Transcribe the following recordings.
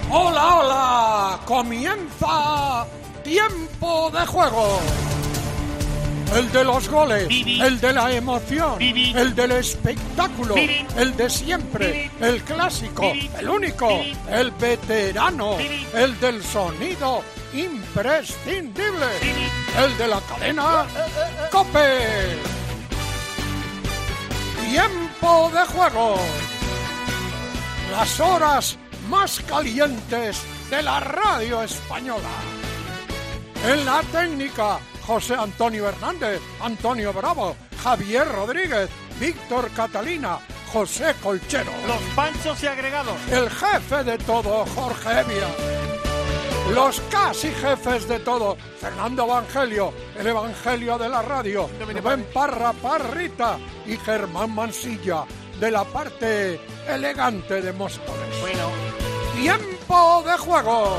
¡Hola, hola! ¡Comienza Tiempo de Juego! El de los goles, el de la emoción, el del espectáculo, el de siempre, el clásico, el único, el veterano, el del sonido imprescindible, el de la cadena COPE. Tiempo de Juego. Las horas más calientes de la radio española. En la técnica, José Antonio Hernández, Antonio Bravo, Javier Rodríguez, Víctor Catalina, José Colchero. Los panchos y agregados. El jefe de todo, Jorge Evia. Los casi jefes de todo, Fernando Evangelio, el Evangelio de la radio, Rubén Parra Parrita y Germán Mansilla, de la parte elegante de Móstoles. Bueno. Tiempo de Juego.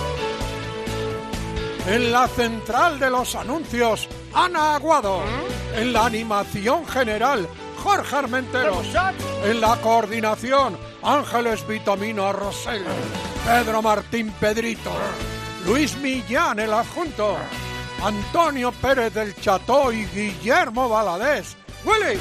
En la central de los anuncios, Ana Aguado. En la animación general, Jorge Armenteros. En la coordinación, Ángeles Vitamina Rosell. Pedro Martín Pedrito. Luis Millán, el adjunto. Antonio Pérez del Cható y Guillermo Valadez. ¡Willy!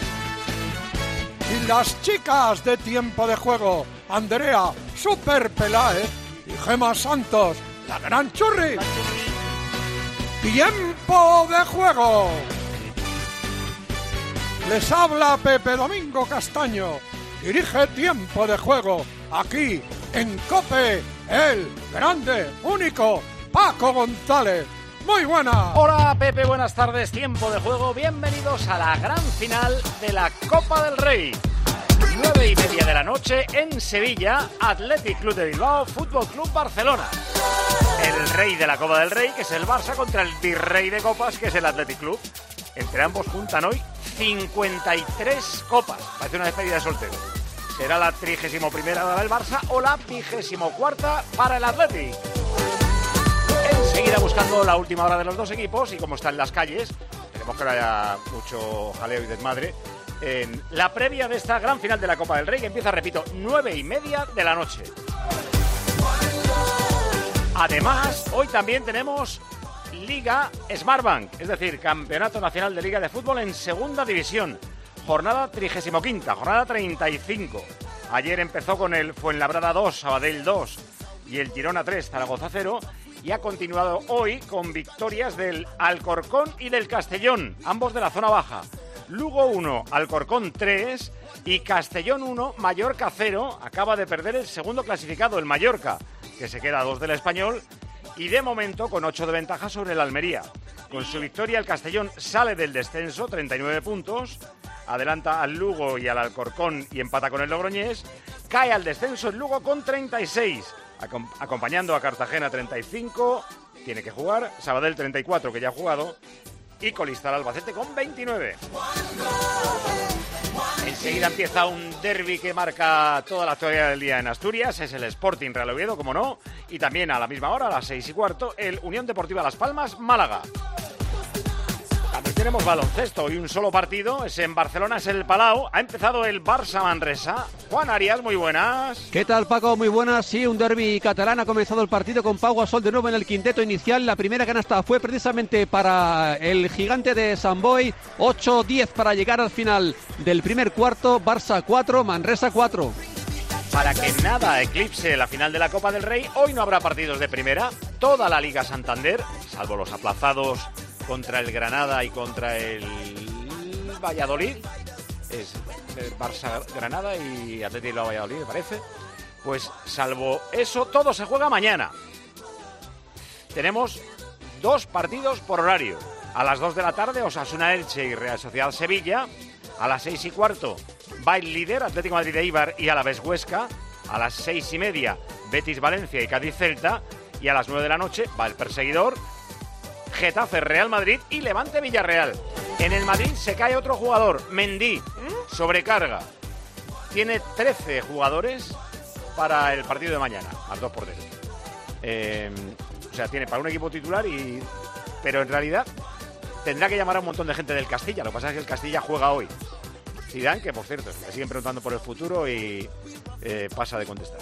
Y las chicas de Tiempo de Juego, Andrea Super Peláez y Gema Santos, la gran Churri. Tiempo de Juego. Les habla Pepe Domingo Castaño. Dirige Tiempo de Juego aquí en COPE, el grande, único Paco González. Muy buena. Hola Pepe, buenas tardes. Tiempo de Juego. Bienvenidos a la gran final de la Copa del Rey. 9:30 de la noche en Sevilla, Athletic Club de Bilbao, Fútbol Club Barcelona. El rey de la Copa del Rey, que es el Barça, contra el virrey de copas, que es el Athletic Club. Entre ambos juntan hoy 53 copas. Parece una despedida de soltero. Será la 31ª para el Barça o la 24ª para el Athletic. Enseguida buscando la última hora de los dos equipos y como están las calles, tenemos que no haya mucho jaleo y desmadre. En la previa de esta gran final de la Copa del Rey, que empieza, repito, 9:30 de la noche. Además, hoy también tenemos Liga Smartbank, es decir, Campeonato Nacional de Liga de Fútbol en Segunda División. Jornada 35ª, jornada 35. Ayer empezó con el Fuenlabrada 2, Sabadell 2 y el Girona 3, Zaragoza 0. Y ha continuado hoy con victorias del Alcorcón y del Castellón, ambos de la zona baja. Lugo 1, Alcorcón 3 y Castellón 1, Mallorca 0. Acaba de perder el segundo clasificado, el Mallorca, que se queda a 2 del Español y de momento con 8 de ventaja sobre el Almería. Con su victoria el Castellón sale del descenso, 39 puntos, adelanta al Lugo y al Alcorcón y empata con el Logroñés. Cae al descenso el Lugo con 36, acompañando a Cartagena 35, tiene que jugar, Sabadell 34 que ya ha jugado y colista el Albacete con 29. Enseguida empieza un derbi que marca toda la actualidad del día en Asturias, es el Sporting Real Oviedo, como no, y también a la misma hora, a las 6:15, el Unión Deportiva Las Palmas, Málaga. También tenemos baloncesto y un solo partido, es en Barcelona, es el Palau. Ha empezado el Barça-Manresa. Juan Arias, muy buenas. ¿Qué tal, Paco? Muy buenas. Sí, un derbi catalán. Ha comenzado el partido con Pau Gasol de nuevo en el quinteto inicial. La primera canasta fue precisamente para el gigante de Sant Boi. 8-10 para llegar al final del primer cuarto. Barça 4, Manresa 4. Para que nada eclipse la final de la Copa del Rey, hoy no habrá partidos de primera. Toda la Liga Santander, salvo los aplazados contra el Granada y contra el Valladolid, es el Barça-Granada y Athletic Bilbao Valladolid, me parece. Pues salvo eso, todo se juega mañana. Tenemos 2 partidos por horario. A las 2 de la tarde, Osasuna Elche y Real Sociedad Sevilla. A las 6:15, va el líder, Atlético Madrid de Eibar y Alavés Huesca. A las 6:30, Betis Valencia y Cádiz Celta. Y a las 9 de la noche va el perseguidor, Getafe Real Madrid y Levante Villarreal. En el Madrid se cae otro jugador, Mendy, sobrecarga. Tiene 13 jugadores para el partido de mañana, al 2 por 3. O sea, tiene para un equipo titular pero en realidad tendrá que llamar a un montón de gente del Castilla. Lo que pasa es que el Castilla juega hoy. Zidane, que por cierto, me siguen preguntando por el futuro y pasa de contestar.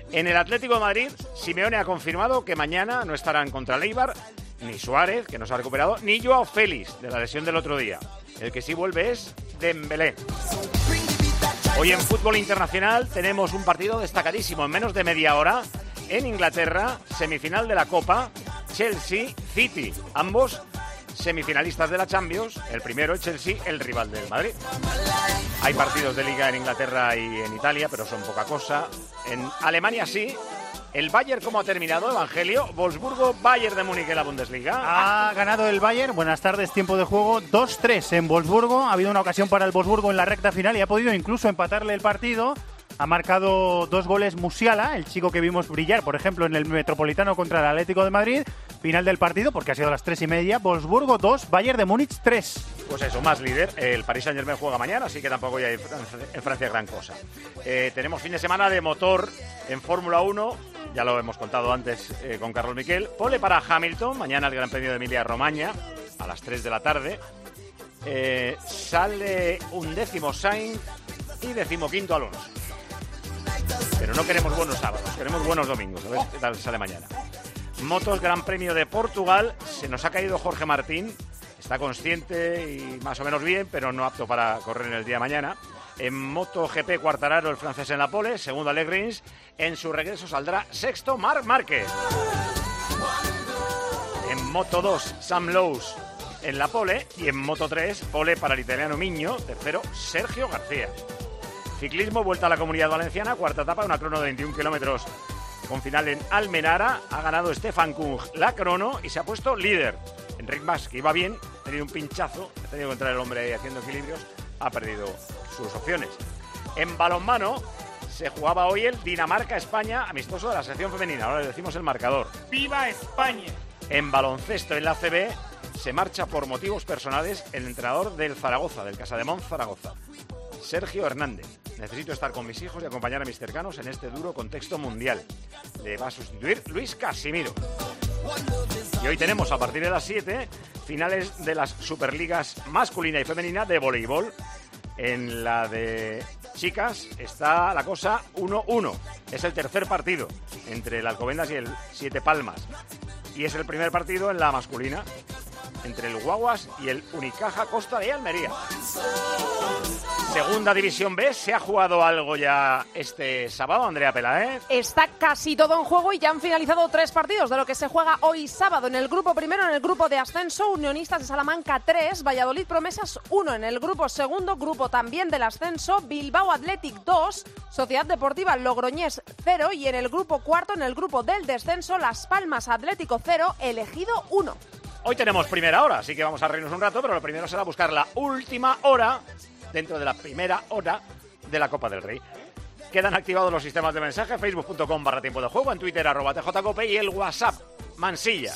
En el Atlético de Madrid, Simeone ha confirmado que mañana no estarán contra el Eibar ni Suárez, que no se ha recuperado, ni Joao Félix, de la lesión del otro día. El que sí vuelve es Dembélé. Hoy en fútbol internacional tenemos un partido destacadísimo en menos de media hora. En Inglaterra, semifinal de la Copa, Chelsea-City. Ambos semifinalistas de la Champions. El primero, el Chelsea, el rival del Madrid. Hay partidos de Liga en Inglaterra y en Italia, pero son poca cosa. En Alemania sí. ¿El Bayern cómo ha terminado, Evangelio? Wolfsburgo-Bayern de Múnich en la Bundesliga. Ha ganado el Bayern. Buenas tardes, tiempo de juego. 2-3 en Wolfsburgo. Ha habido una ocasión para el Wolfsburgo en la recta final y ha podido incluso empatarle el partido. Ha marcado 2 goles Musiala, el chico que vimos brillar, por ejemplo, en el Metropolitano contra el Atlético de Madrid. Final del partido, porque ha sido a las 3:30. Wolfsburgo 2, Bayern de Múnich 3. Pues eso, más líder. El Paris Saint-Germain juega mañana, así que tampoco hay en Francia gran cosa. Tenemos fin de semana de motor en Fórmula 1. Ya lo hemos contado antes con Carlos Miquel. Pole para Hamilton, mañana el Gran Premio de Emilia-Romagna, a las 3 de la tarde. Sale 11º Sainz y 15º Alonso. Pero no queremos buenos sábados, queremos buenos domingos. A ver qué tal sale mañana. Motos Gran Premio de Portugal. Se nos ha caído Jorge Martín. Está consciente y más o menos bien, pero no apto para correr en el día de mañana. En MotoGP, Quartararo, el francés en la pole. Segundo, Alex Rins. En su regreso saldrá sexto, Marc Márquez. En Moto2, Sam Lowe's en la pole. Y en Moto3, pole para el italiano Miño. Tercero, Sergio García. Ciclismo, vuelta a la Comunidad Valenciana. Cuarta etapa, una crono de 21 kilómetros con final en Almenara. Ha ganado Stefan Kung la crono y se ha puesto líder. Enric Mas, que iba bien, ha tenido un pinchazo, ha tenido que entrar el hombre ahí haciendo equilibrios, ha perdido sus opciones. En balonmano se jugaba hoy el Dinamarca-España, amistoso de la selección femenina. Ahora le decimos el marcador. ¡Viva España! En baloncesto, en la ACB, se marcha por motivos personales el entrenador del Zaragoza, del Casademont Zaragoza, Sergio Hernández. Necesito estar con mis hijos y acompañar a mis cercanos en este duro contexto mundial. Le va a sustituir Luis Casimiro. Y hoy tenemos a partir de las 7 finales de las Superligas masculina y femenina de voleibol. En la de chicas está la cosa 1-1. Es el tercer partido entre el Alcobendas y el Siete Palmas. Y es el primer partido en la masculina entre el Guaguas y el Unicaja Costa de Almería. Segunda División B, ¿se ha jugado algo ya este sábado, Andrea Peláez? Está casi todo en juego y ya han finalizado 3 partidos de lo que se juega hoy sábado. En el grupo primero, en el grupo de ascenso, Unionistas de Salamanca 3, Valladolid Promesas 1. En el grupo segundo, grupo también del ascenso, Bilbao Athletic 2, Sociedad Deportiva Logroñés 0. Y en el grupo cuarto, en el grupo del descenso, Las Palmas Atlético 0, Elegido 1. Hoy tenemos primera hora, así que vamos a reírnos un rato, pero lo primero será buscar la última hora dentro de la primera hora de la Copa del Rey. Quedan activados los sistemas de mensaje, facebook.com/tiempo de juego, en Twitter @tjcope y el WhatsApp Mansilla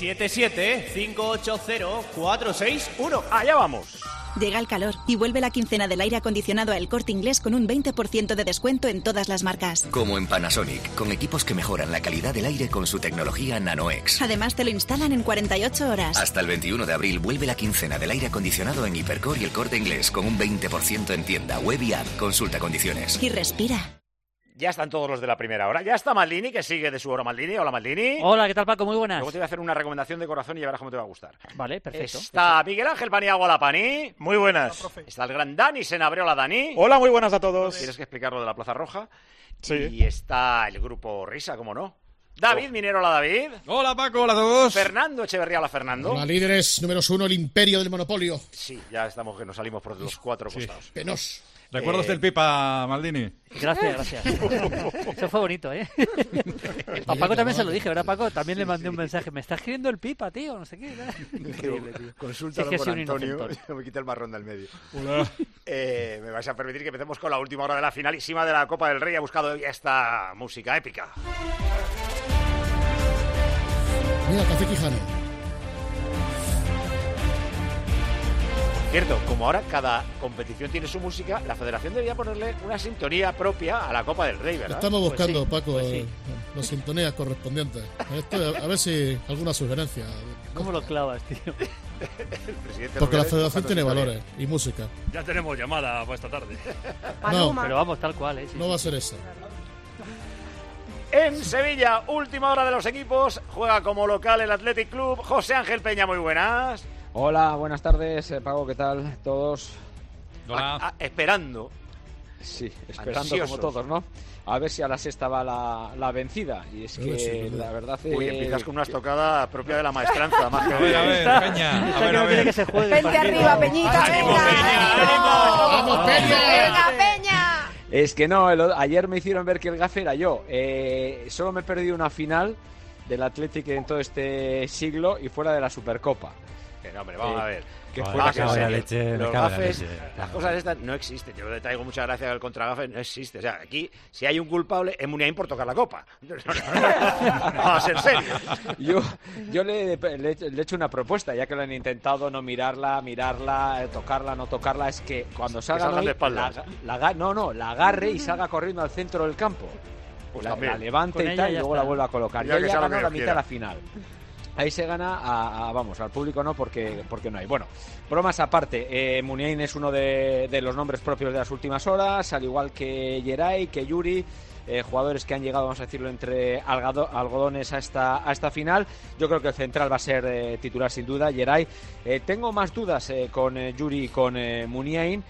677-580-461. Allá vamos. Llega el calor y vuelve la quincena del aire acondicionado a El Corte Inglés con un 20% de descuento en todas las marcas. Como en Panasonic, con equipos que mejoran la calidad del aire con su tecnología NanoX. Además te lo instalan en 48 horas. Hasta el 21 de abril vuelve la quincena del aire acondicionado en Hipercor y El Corte Inglés con un 20% en tienda, web y app. Consulta condiciones. Y respira. Ya están todos los de la primera hora. Ya está Maldini, que sigue de su hora Maldini. Hola, Maldini. Hola, ¿qué tal, Paco? Muy buenas. Luego te voy a hacer una recomendación de corazón y ya verás cómo te va a gustar. Vale, perfecto. Está Miguel Ángel Paniagua, la Pani. Muy buenas. Está el gran Dani Senabriola, Dani. Hola, muy buenas a todos. Tienes que explicar lo de la Plaza Roja. Sí. Y está el grupo Risa, ¿cómo no? David Minero, hola David. Hola Paco, hola a todos. Fernando Echeverría, hola Fernando. Hola líderes, números 1, el imperio del monopolio. Sí, ya estamos que nos salimos por los 4 costados. Penos. ¿Recuerdos del Pipa, Maldini? Gracias. Eso fue bonito, ¿eh? A Paco también se lo dije, ¿verdad, Paco? También le mandé un mensaje. Me está escribiendo el Pipa, tío, no sé qué. Increíble, tío. Consúltalo con Antonio. Me quita el marrón del medio. Hola. Me vais a permitir que empecemos con la última hora de la finalísima de la Copa del Rey. Ha buscado ya esta música épica. Mira, Café Quijano. Cierto, como ahora cada competición tiene su música, la federación debería ponerle una sintonía propia a la Copa del Rey, ¿verdad? Estamos buscando, Pues sí, Paco, pues sí. las sintonías correspondientes. A ver si alguna sugerencia. ¿Cómo lo clavas, tío? El presidente Porque la Rubiales, federación tiene sintonía. valores y música. Ya tenemos llamada para esta tarde. No, Pero vamos, tal cual, ¿eh? Sí, no va a ser esa. En Sevilla, última hora de los equipos, juega como local el Athletic Club. José Ángel Peña, muy buenas. Hola, buenas tardes, Paco, ¿qué tal todos? Hola. Esperando. Sí, esperando ansiosos. como todos, ¿no? A ver si a la sexta va la vencida. Y es que la verdad es... Uy, empiezas con una estocada propia de la maestranza. Más que A ver, Peña. A ver. Que se juegue el Vente partido. arriba, Peñita, ¡Ánimo, venga. Peña! ¡Vamos, Peña! ¡Venga, Peña! Es que no, ayer me hicieron ver que el gafe era yo. Solo me he perdido una final del Athletic en todo este siglo y fuera de la Supercopa. Que no, hombre, vamos a ver. Que Los fuera gafes, que sea. los gafes, las cosas estas no existen. Yo le traigo mucha gracia al contragafe, no existe. O sea, aquí, si hay un culpable, es Muniain por tocar la copa. Vamos a ser serios. Yo le he hecho una propuesta, ya que lo han intentado, no mirarla, tocarla, no tocarla. Es que cuando salgan de hoy, espaldas. la agarre y salga corriendo al centro del campo. Pues la también. levante Con y tal, ella y ya luego está. la vuelve a colocar. Ya Yo que ya sea lo ganó que la Dios mitad quiera. de la final. Ahí se gana vamos, al público no, porque no hay. Bueno, bromas aparte, Muniain es uno de los nombres propios de las últimas horas, al igual que Yeray, que Yuri, jugadores que han llegado, vamos a decirlo, entre algodones a esta final. Yo creo que el central va a ser titular sin duda, Yeray. Tengo más dudas con Yuri y con Muniain.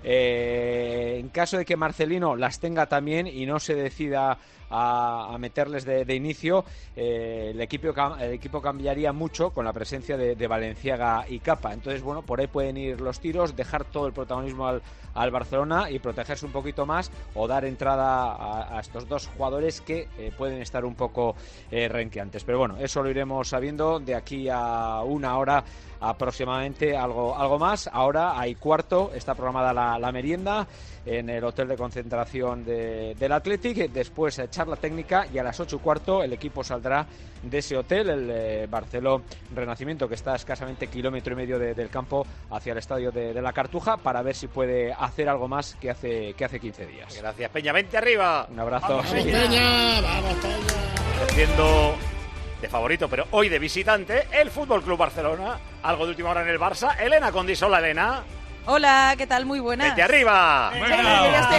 En caso de que Marcelino las tenga también y no se decida a meterles de inicio, el equipo cambiaría mucho con la presencia de Valenciaga y Capa. Entonces, bueno, por ahí pueden ir los tiros, dejar todo el protagonismo al Barcelona y protegerse un poquito más, o dar entrada a estos dos jugadores que pueden estar un poco renqueantes. Pero bueno, eso lo iremos sabiendo de aquí a una hora aproximadamente, algo más. Ahora hay cuarto, está programada la merienda en el hotel de concentración del Athletic, después charla técnica, y a las 8:15 el equipo saldrá de ese hotel, el Barceló Renacimiento, que está a escasamente 1,5 kilómetros del campo hacia el estadio de la Cartuja, para ver si puede hacer algo más que hace 15 días. Gracias, Peña. Vente arriba. Un abrazo. ¡Vamos, Peña! ¡Vamos, Peña! Siendo de favorito, pero hoy de visitante, el Fútbol Club Barcelona. Algo de última hora en el Barça. Elena Condisola, Elena. Hola, ¿qué tal? Muy buenas. ¡Vete arriba! Sí, yo ya estoy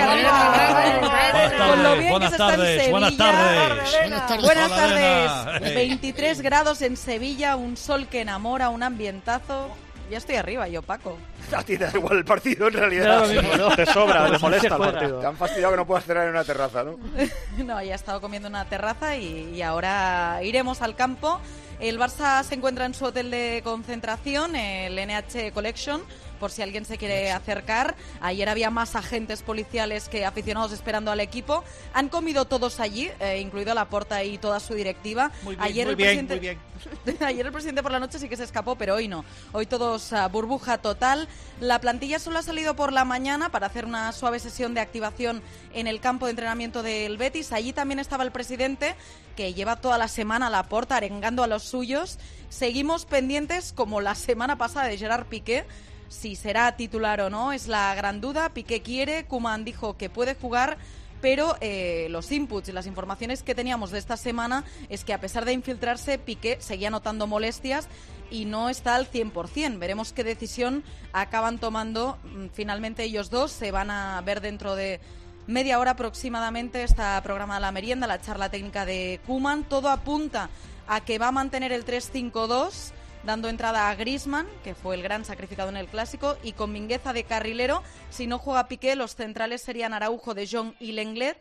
arriba. Con lo bien que Buenas se está en tardes, Sevilla. buenas tardes. Buenas Hola, tardes. Elena. 23 grados en Sevilla, un sol que enamora, un ambientazo. Ya estoy arriba, yo, Paco. A ti te da igual el partido, en realidad. Da lo mismo, ¿no? Te sobra, te Pues molesta se el juega. partido. Te han fastidiado que no puedas cenar en una terraza, ¿no? No, ya he estado comiendo en una terraza y ahora iremos al campo. El Barça se encuentra en su hotel de concentración, el NH Collection, por si alguien se quiere acercar. Ayer había más agentes policiales que aficionados esperando al equipo. Han comido todos allí, incluido Laporta y toda su directiva. Muy bien, Ayer muy el bien, presidente... muy bien. Ayer el presidente por la noche sí que se escapó, pero hoy no. Hoy todos burbuja total. La plantilla solo ha salido por la mañana para hacer una suave sesión de activación en el campo de entrenamiento del Betis. Allí también estaba el presidente, que lleva toda la semana a Laporta arengando a los suyos. Seguimos pendientes, como la semana pasada, de Gerard Piqué. Si será titular o no es la gran duda. Piqué quiere, Koeman dijo que puede jugar, pero los inputs y las informaciones que teníamos de esta semana es que, a pesar de infiltrarse, Piqué seguía notando molestias y no está al 100%. Veremos qué decisión acaban tomando. Finalmente ellos dos. Se van a ver dentro de media hora aproximadamente. Está programada la merienda, la charla técnica de Koeman. Todo apunta a que va a mantener el 3-5-2, dando entrada a Griezmann, que fue el gran sacrificado en el Clásico, y con Mingueza de carrilero. Si no juega Piqué, los centrales serían Araujo, De Jong y Lenglet.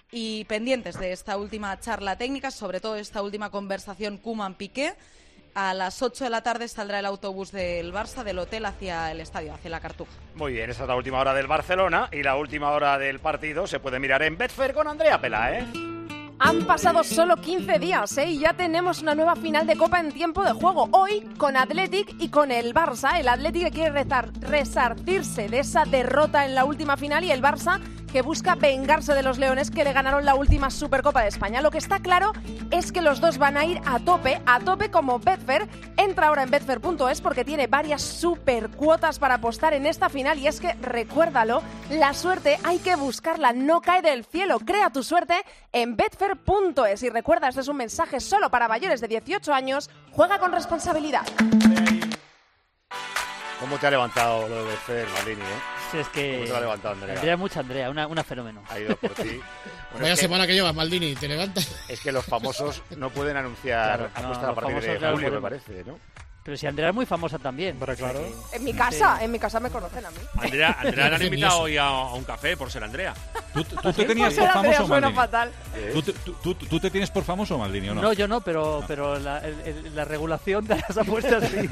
Y pendientes de esta última charla técnica, sobre todo esta última conversación Koeman-Piqué. A las 8 de la tarde saldrá el autobús del Barça del hotel hacia el estadio, hacia la Cartuja. Muy bien, esa es la última hora del Barcelona, y la última hora del partido se puede mirar en Betfair con Andrea Pelá, ¿eh? Han pasado solo 15 días, y ya tenemos una nueva final de Copa en tiempo de juego. Hoy con Athletic y con el Barça. El Athletic que quiere resarcirse de esa derrota en la última final, y el Barça que busca vengarse de los leones que le ganaron la última Supercopa de España. Lo que está claro es que los dos van a ir a tope como Betfair. Entra ahora en betfair.es porque tiene varias super cuotas para apostar en esta final, y es que, recuérdalo, la suerte hay que buscarla, no cae del cielo. Crea tu suerte en betfair.es. Y recuerda, este es un mensaje solo para mayores de 18 años. Juega con responsabilidad. ¿Cómo te ha levantado lo de Betfair, Maldini, Es que ¿Cómo te va levantando, Andrea? Andrea es mucha Andrea, una fenómeno. Ha ido por ti. Bueno, Vaya semana que llevas, Maldini, te levantas. Es que los famosos no pueden anunciar apuestas a partir de julio, me parece, ¿no? Pero si Andrea es muy famosa también. Pero claro. En mi casa me conocen a mí. Andrea le han invitado hoy a un café por ser Andrea. ¿Tú te tenías por famoso, Maldini? Fatal. ¿Tú te tienes por famoso, Maldini, o no? No, yo no, pero la regulación de las apuestas sí.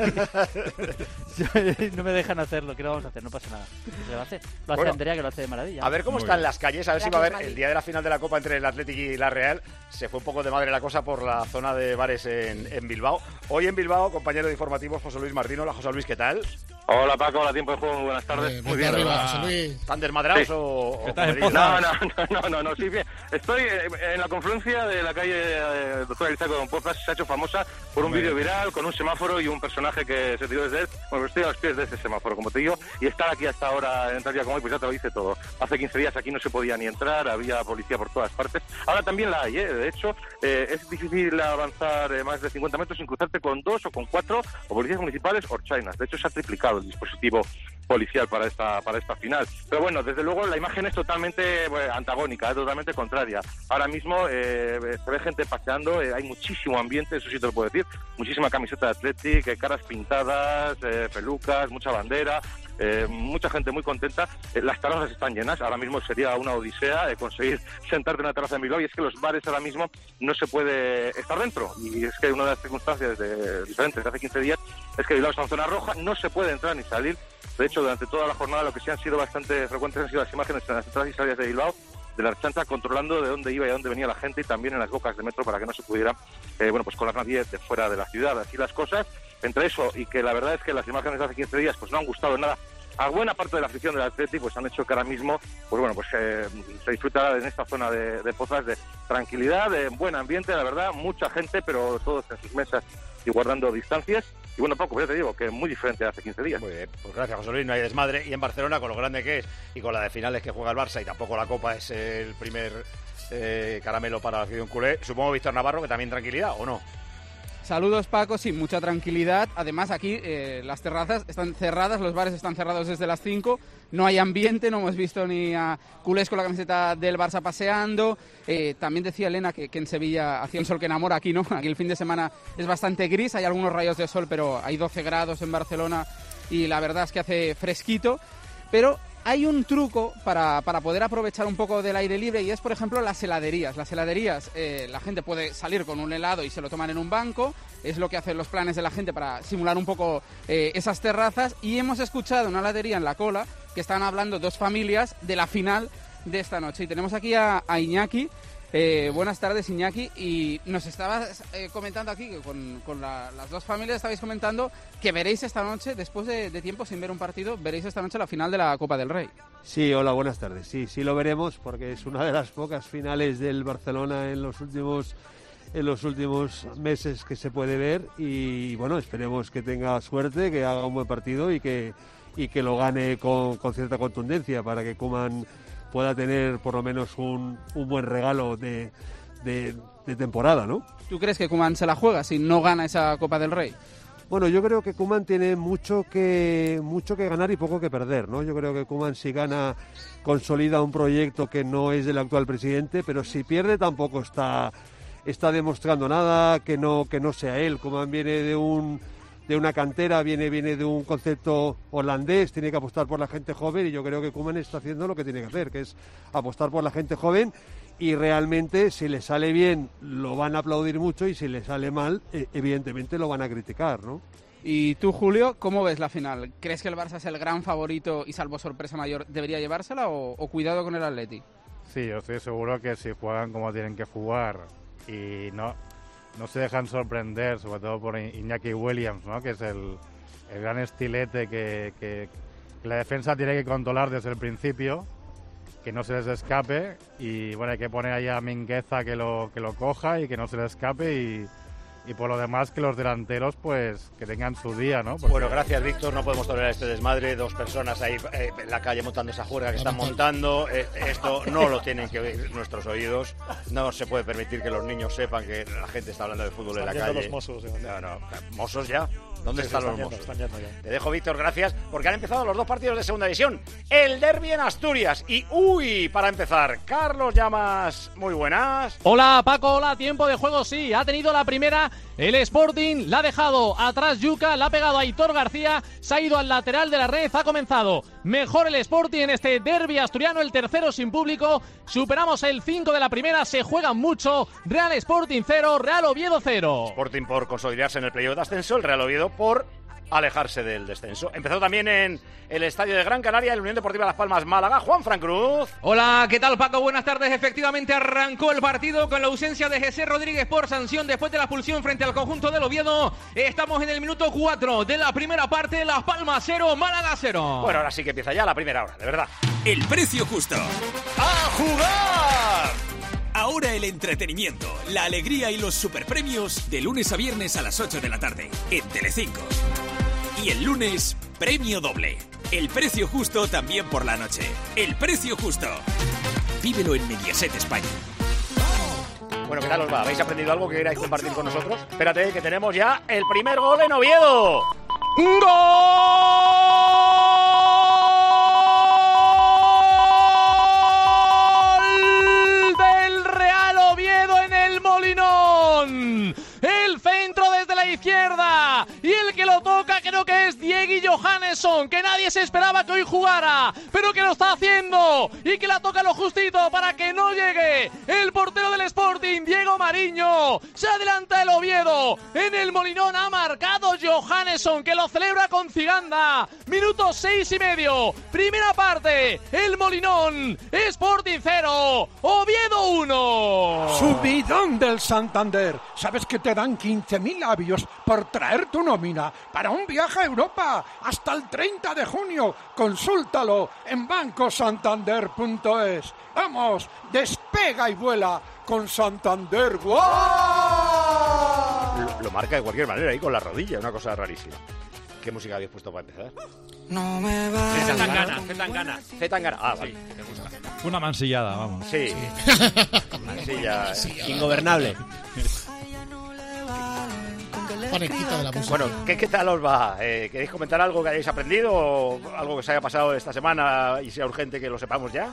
No me dejan hacerlo. ¿Qué lo vamos a hacer? No pasa nada. Se lo hace. Lo hace Andrea, que lo hace de maravilla. A ver cómo están las calles, a ver si va a haber el día de la final de la Copa entre el Athletic y la Real. Se fue un poco de madre la cosa por la zona de bares en Bilbao. Hoy en Bilbao, compañero de informativos José Luis Martín. Hola, José Luis, ¿qué tal? Hola, Paco, hola, tiempo de juego, muy buenas tardes. Muy bien, arriba, José Luis. ¿Están desmadrados o No, sí, bien. Estoy en la confluencia de la calle Doctor Elizaco de Don Pozas. Se ha hecho famosa por un vídeo viral con un semáforo y un personaje que se tiró desde él. Bueno, estoy a los pies de ese semáforo, como te digo, y estar aquí hasta ahora en tal día como hoy, pues ya te lo dice todo. Hace 15 días aquí no se podía ni entrar, había policía por todas partes. Ahora también la hay, de hecho, es difícil avanzar más de 50 metros sin cruzarte con 2 o con 4 o policías municipales o chainas. De hecho, se ha triplicado el dispositivo policial para esta final. Pero bueno, desde luego la imagen es totalmente antagónica, totalmente contraria. Ahora mismo se ve gente paseando, hay muchísimo ambiente, eso sí te lo puedo decir, muchísima camiseta de Athletic, caras pintadas, pelucas, mucha bandera, mucha gente muy contenta. Las terrazas están llenas, ahora mismo sería una odisea conseguir sentarte en una terraza en Bilbao, y es que los bares ahora mismo no se puede estar dentro, y es que una de las circunstancias diferentes de hace 15 días es que Bilbao está en zona roja, no se puede entrar ni salir. De hecho, durante toda la jornada lo que sí han sido bastante frecuentes han sido las imágenes en las entradas y salidas de Bilbao, de la Ertzaintza controlando de dónde iba y de dónde venía la gente, y también en las bocas de metro para que no se pudiera pues colar nadie de fuera de la ciudad. Así las cosas, entre eso y que la verdad es que las imágenes de hace 15 días pues no han gustado nada a buena parte de la afición del Athletic, pues han hecho que ahora mismo se disfruta en esta zona de Pozas de tranquilidad, de buen ambiente, la verdad, mucha gente, pero todos en sus mesas y guardando distancias. Y bueno, Paco, ya te digo que es muy diferente de hace 15 días. Muy bien, pues gracias, José Luis. No hay desmadre. Y en Barcelona, con lo grande que es y con la de finales que juega el Barça, y tampoco la Copa es el primer caramelo para la afición culé, supongo, Víctor Navarro, que también tranquilidad, ¿o no? Saludos, Paco, sí, mucha tranquilidad. Además, aquí las terrazas están cerradas, los bares están cerrados desde las 5. No hay ambiente, no hemos visto ni a culés con la camiseta del Barça paseando. También decía Elena que en Sevilla hacía un sol que enamora, aquí no. Aquí el fin de semana es bastante gris, hay algunos rayos de sol, pero hay 12 grados en Barcelona y la verdad es que hace fresquito. Pero hay un truco para poder aprovechar un poco del aire libre, y es, por ejemplo, las heladerías. Las heladerías, la gente puede salir con un helado y se lo toman en un banco. Es lo que hacen los planes de la gente para simular un poco esas terrazas. Y hemos escuchado en una heladería en La Cola que están hablando dos familias de la final de esta noche. Y tenemos aquí a Iñaki. Buenas tardes, Iñaki, y nos estabas comentando aquí que con las dos familias estabais comentando que veréis esta noche, después de tiempo sin ver un partido, veréis esta noche la final de la Copa del Rey. Sí, hola, buenas tardes. Sí, lo veremos porque es una de las pocas finales del Barcelona en los últimos meses que se puede ver, y bueno, esperemos que tenga suerte, que haga un buen partido y que lo gane con cierta contundencia para que Koeman pueda tener por lo menos un buen regalo de temporada, ¿no? ¿Tú crees que Koeman se la juega si no gana esa Copa del Rey? Bueno, yo creo que Koeman tiene mucho que ganar y poco que perder, ¿no? Yo creo que Koeman, si gana, consolida un proyecto que no es del actual presidente, pero si pierde tampoco está demostrando nada que no sea él. Koeman viene de una cantera, viene de un concepto holandés, tiene que apostar por la gente joven, y yo creo que Koeman está haciendo lo que tiene que hacer, que es apostar por la gente joven, y realmente si le sale bien lo van a aplaudir mucho, y si le sale mal, evidentemente lo van a criticar, ¿no? Y tú, Julio, ¿cómo ves la final? ¿Crees que el Barça es el gran favorito y, salvo sorpresa mayor, debería llevársela, o cuidado con el Atleti? Sí, yo estoy seguro que si juegan como tienen que jugar y no se dejan sorprender, sobre todo por Iñaki Williams, ¿no? Que es el gran estilete que la defensa tiene que controlar desde el principio, que no se les escape, y bueno, hay que poner ahí a Mingueza que lo coja y que no se le escape, y y por lo demás que los delanteros pues que tengan su día, ¿no? Porque... Bueno, gracias Víctor, no podemos tolerar este desmadre, 2 personas ahí en la calle montando esa juerga que están montando, esto no lo tienen que oír nuestros oídos, no se puede permitir que los niños sepan que la gente está hablando de fútbol en la calle. Los mozos, no, mozos ya. ¿Dónde están los mozos? Están yendo ya. Te dejo, Víctor, gracias, porque han empezado los 2 partidos de segunda división. El derbi en Asturias y, para empezar, Carlos Llamas, muy buenas. Hola, Paco, hola, tiempo de juego, sí. Ha tenido la primera, el Sporting, la ha dejado atrás Yuca, la ha pegado a Aitor García, se ha ido al lateral de la red, ha comenzado mejor el Sporting en este derbi asturiano, el tercero sin público. Superamos el 5 de la primera, se juegan mucho. Real Sporting 0, Real Oviedo 0. Sporting por consolidarse en el playoff de ascenso, el Real Oviedo por alejarse del descenso. Empezó también en el estadio de Gran Canaria, el Unión Deportiva Las Palmas Málaga. Juan Fran Cruz. Hola, ¿qué tal, Paco? Buenas tardes. Efectivamente arrancó el partido con la ausencia de José Rodríguez por sanción después de la expulsión frente al conjunto del Oviedo. Estamos en el minuto 4 de la primera parte. Las Palmas 0, Málaga 0. Bueno, ahora sí que empieza ya la primera hora, de verdad. El precio justo. ¡A jugar! Ahora el entretenimiento, la alegría y los superpremios de lunes a viernes a las 8 de la tarde en Telecinco. Y el lunes, premio doble. El precio justo también por la noche. El precio justo. Vívelo en Mediaset España. Bueno, ¿qué tal os va? ¿Habéis aprendido algo que queráis compartir con nosotros? Espérate, que tenemos ya el primer gol en Oviedo. ¡Gol del Real Oviedo en el Molinón! El centro desde la izquierda y el que lo toca creo que es Diego Johannesson, que nadie se esperaba que hoy jugara, pero que lo está haciendo y que la toca lo justito para que no llegue el portero del Sporting, Diego Mariño. Se adelanta el Oviedo en el Molinón, ha marcado Johannesson, que lo celebra con Ciganda. Minuto 6:30, primera parte, el Molinón, Sporting 0, Oviedo 1. Subidón del Santander. ¿Sabes que te dan 15.000 avios por traer tu nómina para un viaje a Europa hasta el 30 de junio? Consúltalo en bancosantander.es. Vamos, despega y vuela con Santander. ¡Wow! Lo marca de cualquier manera ahí con la rodilla, una cosa rarísima. ¿Qué música habéis puesto para empezar? No me va. Zetangana. Ah, vale, sí, me gusta. Una mansillada, vamos. Sí. Mansilla. Ingobernable. Panenquita de la música. Bueno, ¿qué tal os va? ¿Queréis comentar algo que hayáis aprendido o algo que os haya pasado esta semana y sea urgente que lo sepamos ya?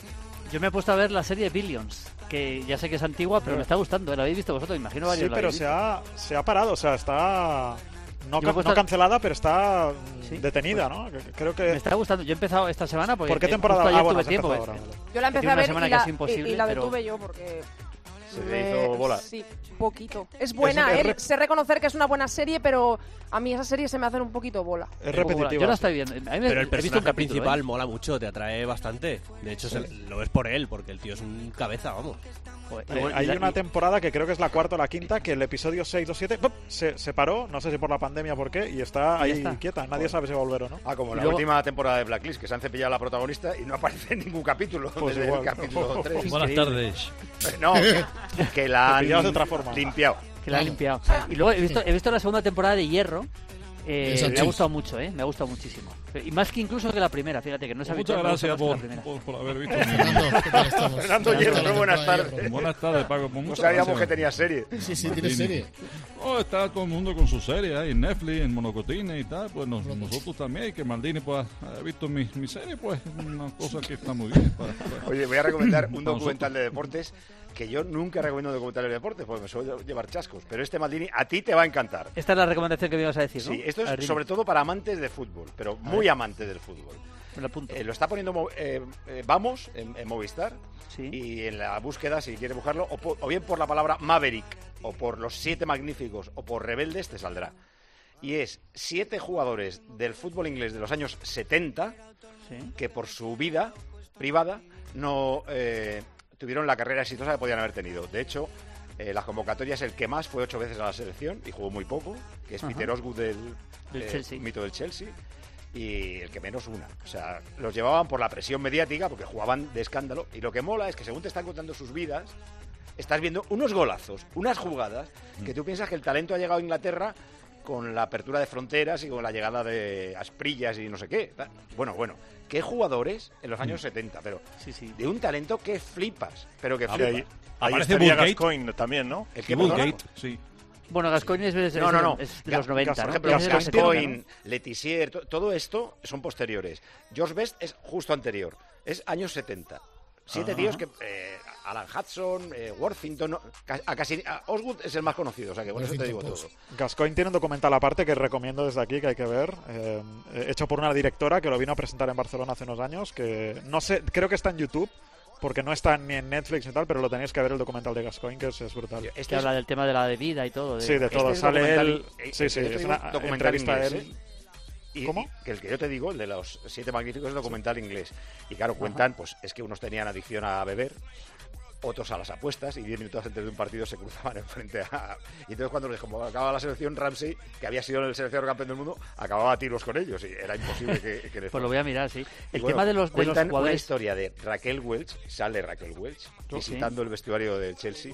Yo me he puesto a ver la serie Billions, que ya sé que es antigua, pero me está gustando. ¿La habéis visto vosotros? Imagino varios. Sí, pero se ha parado, o sea, está... No cancelada, pero está detenida, ¿no? Creo que... Me está gustando. Yo he empezado esta semana porque... ¿Por qué temporada? Tuve tiempo. Ahora, vale. Yo la empecé a ver y la pero... detuve yo porque... Se te hizo bola. Sí, poquito. Es buena, sé reconocer que es una buena serie, pero a mí esa serie se me hace un poquito bola. Es repetitiva. Yo la estoy viendo. Pero el personaje principal mola mucho, te atrae bastante. De hecho, lo ves por él, porque el tío es un cabeza, vamos. Hay una temporada que creo que es la 4ª o la 5ª, que el episodio 6 o 7 se paró, no sé si por la pandemia o por qué, y está ahí quieta. Nadie sabe si va a volver o no. Ah, como la última temporada de Blacklist, que se han cepillado a la protagonista y no aparece en ningún capítulo. Pues desde igual. el capítulo 3. Buenas tardes. No, que la han de otra forma. limpiado. Que la han limpiado. Y luego he visto la segunda temporada de Hierro. Me ha gustado mucho, me ha gustado muchísimo. Y más que incluso que la primera, fíjate que no se ha visto. Muchas gracias por haber visto. Fernando Hierro, buenas tardes. Buenas tardes, Paco. No sabíamos que tenía serie. Sí, tiene serie. Está todo el mundo con su serie ahí en Netflix, en Monocotines y tal. Pues nosotros también, que Maldini pues ha visto mi serie, pues una cosa que está muy bien. Oye, voy a recomendar un documental de deportes que yo nunca recomiendo documentales de deportes porque me suelo llevar chascos, pero este Maldini a ti te va a encantar. Esta es la recomendación que me ibas a decir, ¿no? Sí, esto es sobre todo para amantes de fútbol, pero muy amantes del fútbol. Me lo apunto. Lo está poniendo Vamos en Movistar, y en la búsqueda, si quieres buscarlo, o bien por la palabra Maverick, o por Los 7 Magníficos, o por Rebeldes, te saldrá. Y es 7 jugadores del fútbol inglés de los años 70 que por su vida privada no tuvieron la carrera exitosa que podían haber tenido. De hecho, las convocatorias, el que más fue 8 veces a la selección y jugó muy poco, que es Peter Osgood del Chelsea. Mito del Chelsea, y el que menos una. O sea, los llevaban por la presión mediática porque jugaban de escándalo, y lo que mola es que según te están contando sus vidas, estás viendo unos golazos, unas jugadas, que tú piensas que el talento ha llegado a Inglaterra con la apertura de fronteras y con la llegada de Asprillas y no sé qué. Bueno, qué jugadores en los años 70, pero de un talento que flipas, pero que flipas. Ahí estaría Gascoigne también, ¿no? ¿El que Woodgate, sí. Bueno, Gascoigne es de los 90, por ¿no? ejemplo, Gascoigne, Letizier, todo esto son posteriores. George Best es justo anterior, es años 70. 7 tíos que... Alan Hudson, Worthington... Osgood es el más conocido, o sea que por eso te digo todo. Gascoigne tiene un documental aparte que recomiendo desde aquí, que hay que ver, hecho por una directora que lo vino a presentar en Barcelona hace unos años, que no sé, creo que está en YouTube, porque no está ni en Netflix y tal, pero lo tenéis que ver el documental de Gascoigne, que es brutal. Este habla del tema de la bebida y todo. Sí, de todo. Sale él... Sí, es una entrevista a él. ¿Cómo? Que el que yo te digo, el de los 7 magníficos, es documental inglés. Y claro, cuentan, pues es que unos tenían adicción a beber, otros a las apuestas, y 10 minutos antes de un partido se cruzaban enfrente a... Y entonces cuando como acababa la selección, Ramsey, que había sido el seleccionador campeón del mundo, acababa a tiros con ellos, y era imposible que les... Pues lo voy a mirar, sí. El tema de los jugadores... una historia de Raquel Welch, sale Raquel Welch, visitando el vestuario del Chelsea,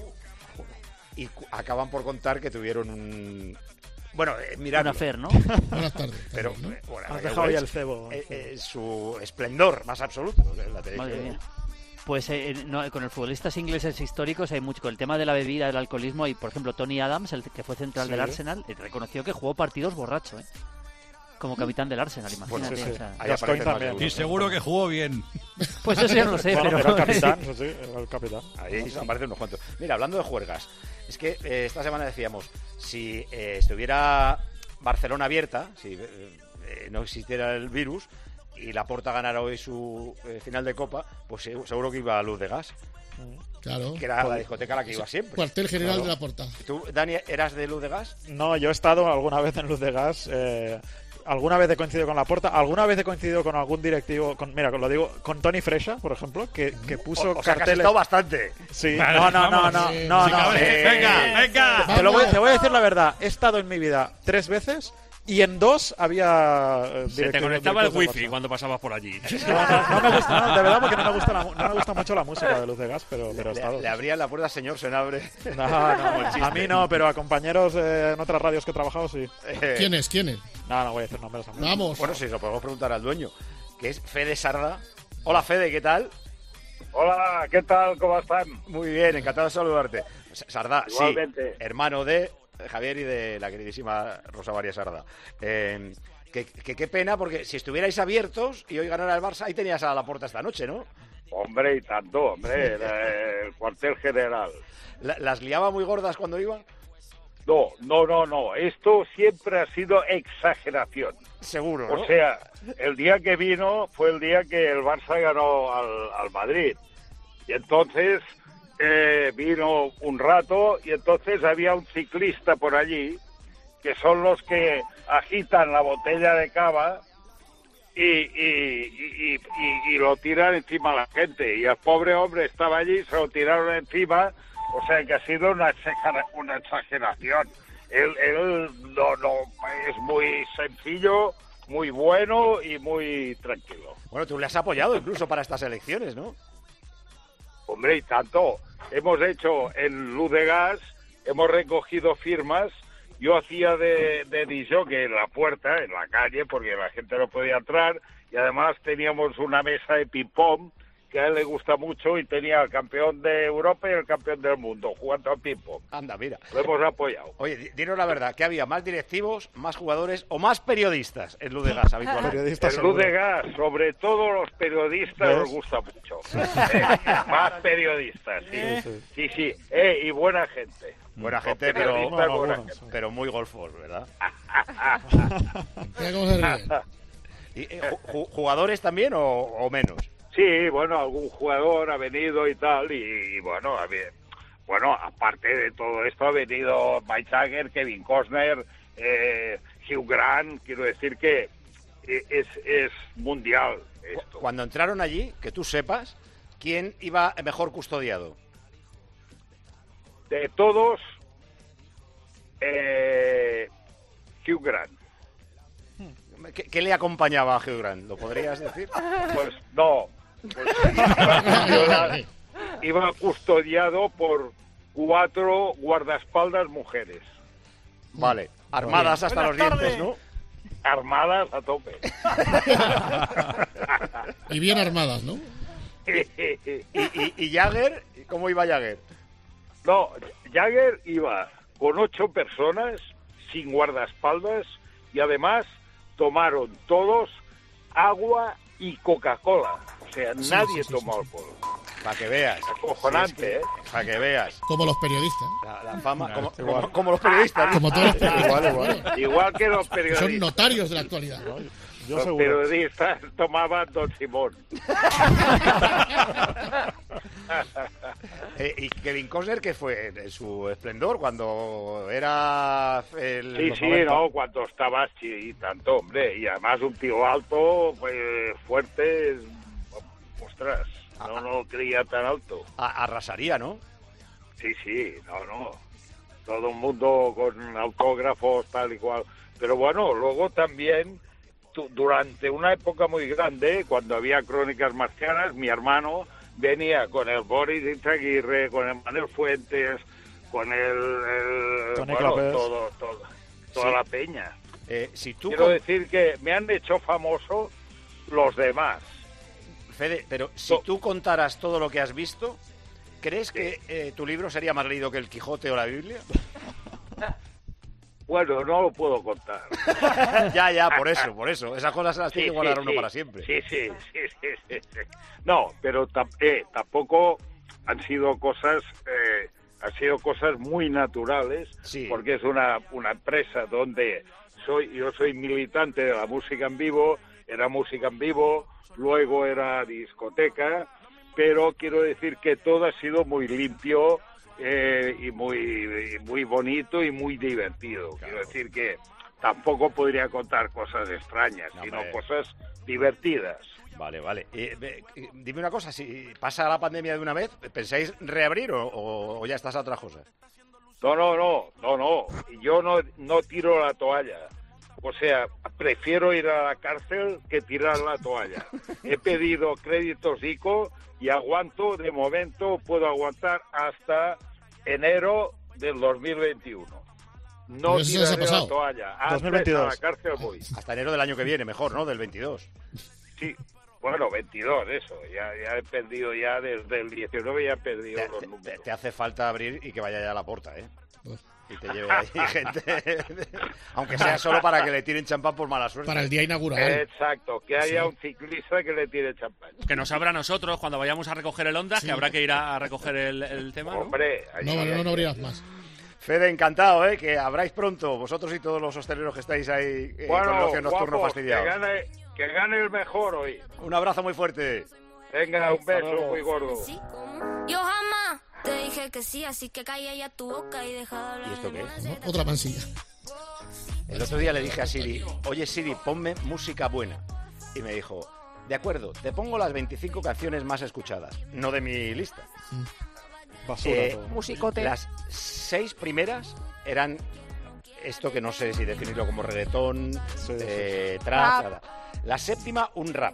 y acaban por contar que tuvieron un... Bueno, miradlo. Una fer, ¿no? Buenas tardes. Pero, has dejado ya el cebo. Su esplendor más absoluto. Madre mía. Pues con los futbolistas ingleses históricos hay mucho. Con el tema de la bebida, del alcoholismo, y por ejemplo Tony Adams, el que fue central del Arsenal, reconoció que jugó partidos borracho, como capitán del Arsenal, imagínate. Bueno, Gascoigne también. Y seguro que jugó bien. Pues eso ya no lo sé, pero... Era el capitán, era el capitán. Ahí aparecen unos cuantos. Mira, hablando de juergas, es que esta semana decíamos, si estuviera Barcelona abierta, si no existiera el virus, y Laporta ganara hoy su final de Copa, pues seguro que iba a Luz de Gas. Claro. Que era la discoteca a la que iba siempre. Cuartel general de Laporta. ¿Tú, Dani, eras de Luz de Gas? No, yo he estado alguna vez en Luz de Gas. Alguna vez he coincidido con Laporta, alguna vez he coincidido con algún directivo, mira, lo digo, con Tony Freixa, por ejemplo, que puso o sea, carteles. Que has estado bastante. Sí, vale, no. Venga. Te voy a decir la verdad, he estado en mi vida 3 veces y en 2 había... Se te conectaba el wifi cuando pasabas por allí. No me gusta, de verdad, porque no me gusta mucho la música de Luz de Gas, pero he estado. Le abrían la puerta al señor Senabre. No, a mí no, pero a compañeros en otras radios que he trabajado, sí. ¿Quiénes? No voy a decir nombres. Vamos. Bueno, sí, lo podemos preguntar al dueño, que es Fede Sarda. Hola, Fede, ¿qué tal? Hola, ¿qué tal? ¿Cómo están? Muy bien, encantado de saludarte. Sarda, igualmente. Sí, hermano de Javier y de la queridísima Rosa María Sarda. Qué pena, porque si estuvierais abiertos y hoy ganara el Barça, ahí tenías a Laporta esta noche, ¿no? Hombre, y tanto, hombre, el cuartel general. ¿Las liaba muy gordas cuando iba? No. Esto siempre ha sido exageración. Seguro, ¿no? O sea, el día que vino fue el día que el Barça ganó al Madrid. Y entonces vino un rato y entonces había un ciclista por allí, que son los que agitan la botella de cava y lo tiran encima a la gente. Y el pobre hombre estaba allí, se lo tiraron encima. O sea que ha sido una exageración. Él no es muy sencillo, muy bueno y muy tranquilo. Bueno, tú le has apoyado incluso para estas elecciones, ¿no? Hombre, y tanto. Hemos hecho en Luz de Gas, hemos recogido firmas. Yo hacía de disjockey en la puerta, en la calle, porque la gente no podía entrar. Y además teníamos una mesa de ping-pong que a él le gusta mucho, y tenía el campeón de Europa y el campeón del mundo jugando al ping-pong. Anda, mira. Lo hemos apoyado. Oye, dinos la verdad, ¿qué había? ¿Más directivos, más jugadores o más periodistas en Luz de Gas habitualmente? En Luz de Gas, sobre todo los periodistas nos gusta mucho. Más periodistas, sí. Y buena gente. Buena gente, pero muy golfos, ¿verdad? Mira cómo se ríe. ¿Y, jugadores también o menos? Sí, bueno, algún jugador ha venido y tal, y bueno, aparte de todo esto ha venido Mike Jagger, Kevin Costner, Hugh Grant. Quiero decir que es mundial esto. Cuando entraron allí, que tú sepas, ¿quién iba mejor custodiado? De todos, Hugh Grant. ¿Qué le acompañaba a Hugh Grant? ¿Lo podrías decir? Pues no. Iba custodiado por 4 guardaespaldas mujeres. Vale, armadas hasta los dientes, ¿no? Armadas a tope. Y bien armadas, ¿no? ¿Y Jagger? ¿Cómo iba Jagger? No, Jagger iba con 8 personas sin guardaespaldas y además tomaron todos agua y Coca-Cola. O sea, nadie tomó alcohol. Para que veas. Acojonante, ¿eh? Para que veas. Como los periodistas. La fama, como los periodistas. Como todos los periodistas. Igual que los periodistas. Son notarios de la actualidad. Los periodistas tomaban Don Simón. ¿Y Kevin Costner qué fue? ¿En su esplendor cuando era Sí, no, cuando estaba y tanto, hombre. Y además un tío alto, pues fuerte, ostras, no lo creía tan alto. Arrasaría, ¿no? Sí, no. Todo el mundo con autógrafos, tal y cual. Pero bueno, luego también, durante una época muy grande, cuando había Crónicas Marcianas, mi hermano venía con el Boris Izaguirre, con el Manuel Fuentes, con el Tony bueno, Clapés. toda la peña. Si tú Quiero decir que me han hecho famoso los demás. Fede, pero si tú contaras todo lo que has visto, ¿crees que tu libro sería más leído que el Quijote o la Biblia? Bueno, no lo puedo contar. ya, por eso. Esas cosas se las tiene que guardar uno para siempre. Sí. No, pero tampoco han sido cosas muy naturales, porque es una empresa donde yo soy militante de la música en vivo, era música en vivo, luego era discoteca, pero quiero decir que todo ha sido muy limpio y muy bonito y muy divertido. Claro. Quiero decir que tampoco podría contar cosas extrañas, sino cosas divertidas. Vale. Dime una cosa, si pasa la pandemia de una vez, ¿pensáis reabrir o ya estás a otras cosas? No. Yo no tiro la toalla. O sea, prefiero ir a la cárcel que tirar la toalla. He pedido créditos ICO y aguanto, de momento puedo aguantar hasta enero del 2021. No tiraré la toalla. Antes 2022. a la cárcel voy. Hasta enero del año que viene, mejor, ¿no? Del 22. Sí, bueno, 22, eso. Ya he perdido ya desde el 19, ya he perdido los números. Te hace falta abrir y que vaya ya a la puerta, ¿eh? Y te lleve ahí gente, aunque sea solo para que le tiren champán por mala suerte. Para el día inaugural. Exacto, que haya un ciclista que le tire champán. Que nos abra a nosotros cuando vayamos a recoger el Ondas, que habrá que ir a recoger el tema, ¿no? Hombre, no abrirás más. Fede, encantado, que abráis pronto, vosotros y todos los hosteleros que estáis ahí con el ocio nocturno fastidiado. Que gane el mejor hoy. Un abrazo muy fuerte. Venga, un beso muy gordo. Yo jamás te dije que sí, así que calla ya tu boca y deja de hablar. ¿Y esto qué es? ¿No? Otra mansilla. El otro día le dije a Siri, oye Siri, ponme música buena. Y me dijo, de acuerdo, te pongo las 25 canciones más escuchadas, no de mi lista. Musicote. Las 6 primeras eran esto que no sé si definirlo como reggaetón, trap, nada. La 7ª, un rap.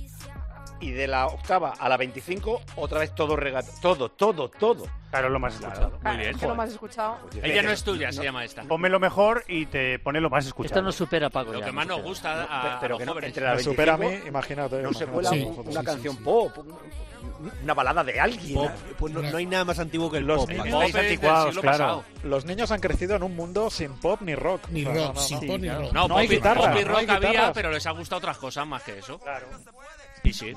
Y de la 8ª a la 25, otra vez todo reggaetón. Todo. Claro, lo más escuchado. Muy bien. Es lo más escuchado. Ella no es tuya, se llama esta. Ponme lo mejor y te pone lo más escuchado. Esto nos supera, Paco. Lo que más nos gusta a los jóvenes. Entre la 25, supera a mí, imagínate. No se cuela una canción pop, una balada de alguien. Pop, pues no hay nada más antiguo que el Los pop. niños anticuados, claro. Los niños han crecido en un mundo sin pop ni rock. Ni rock, sin pop ni rock. No, No hay guitarra, pop y no hay rock había, guitarras. pero les ha gustado otras cosas más que eso. Claro. Sí.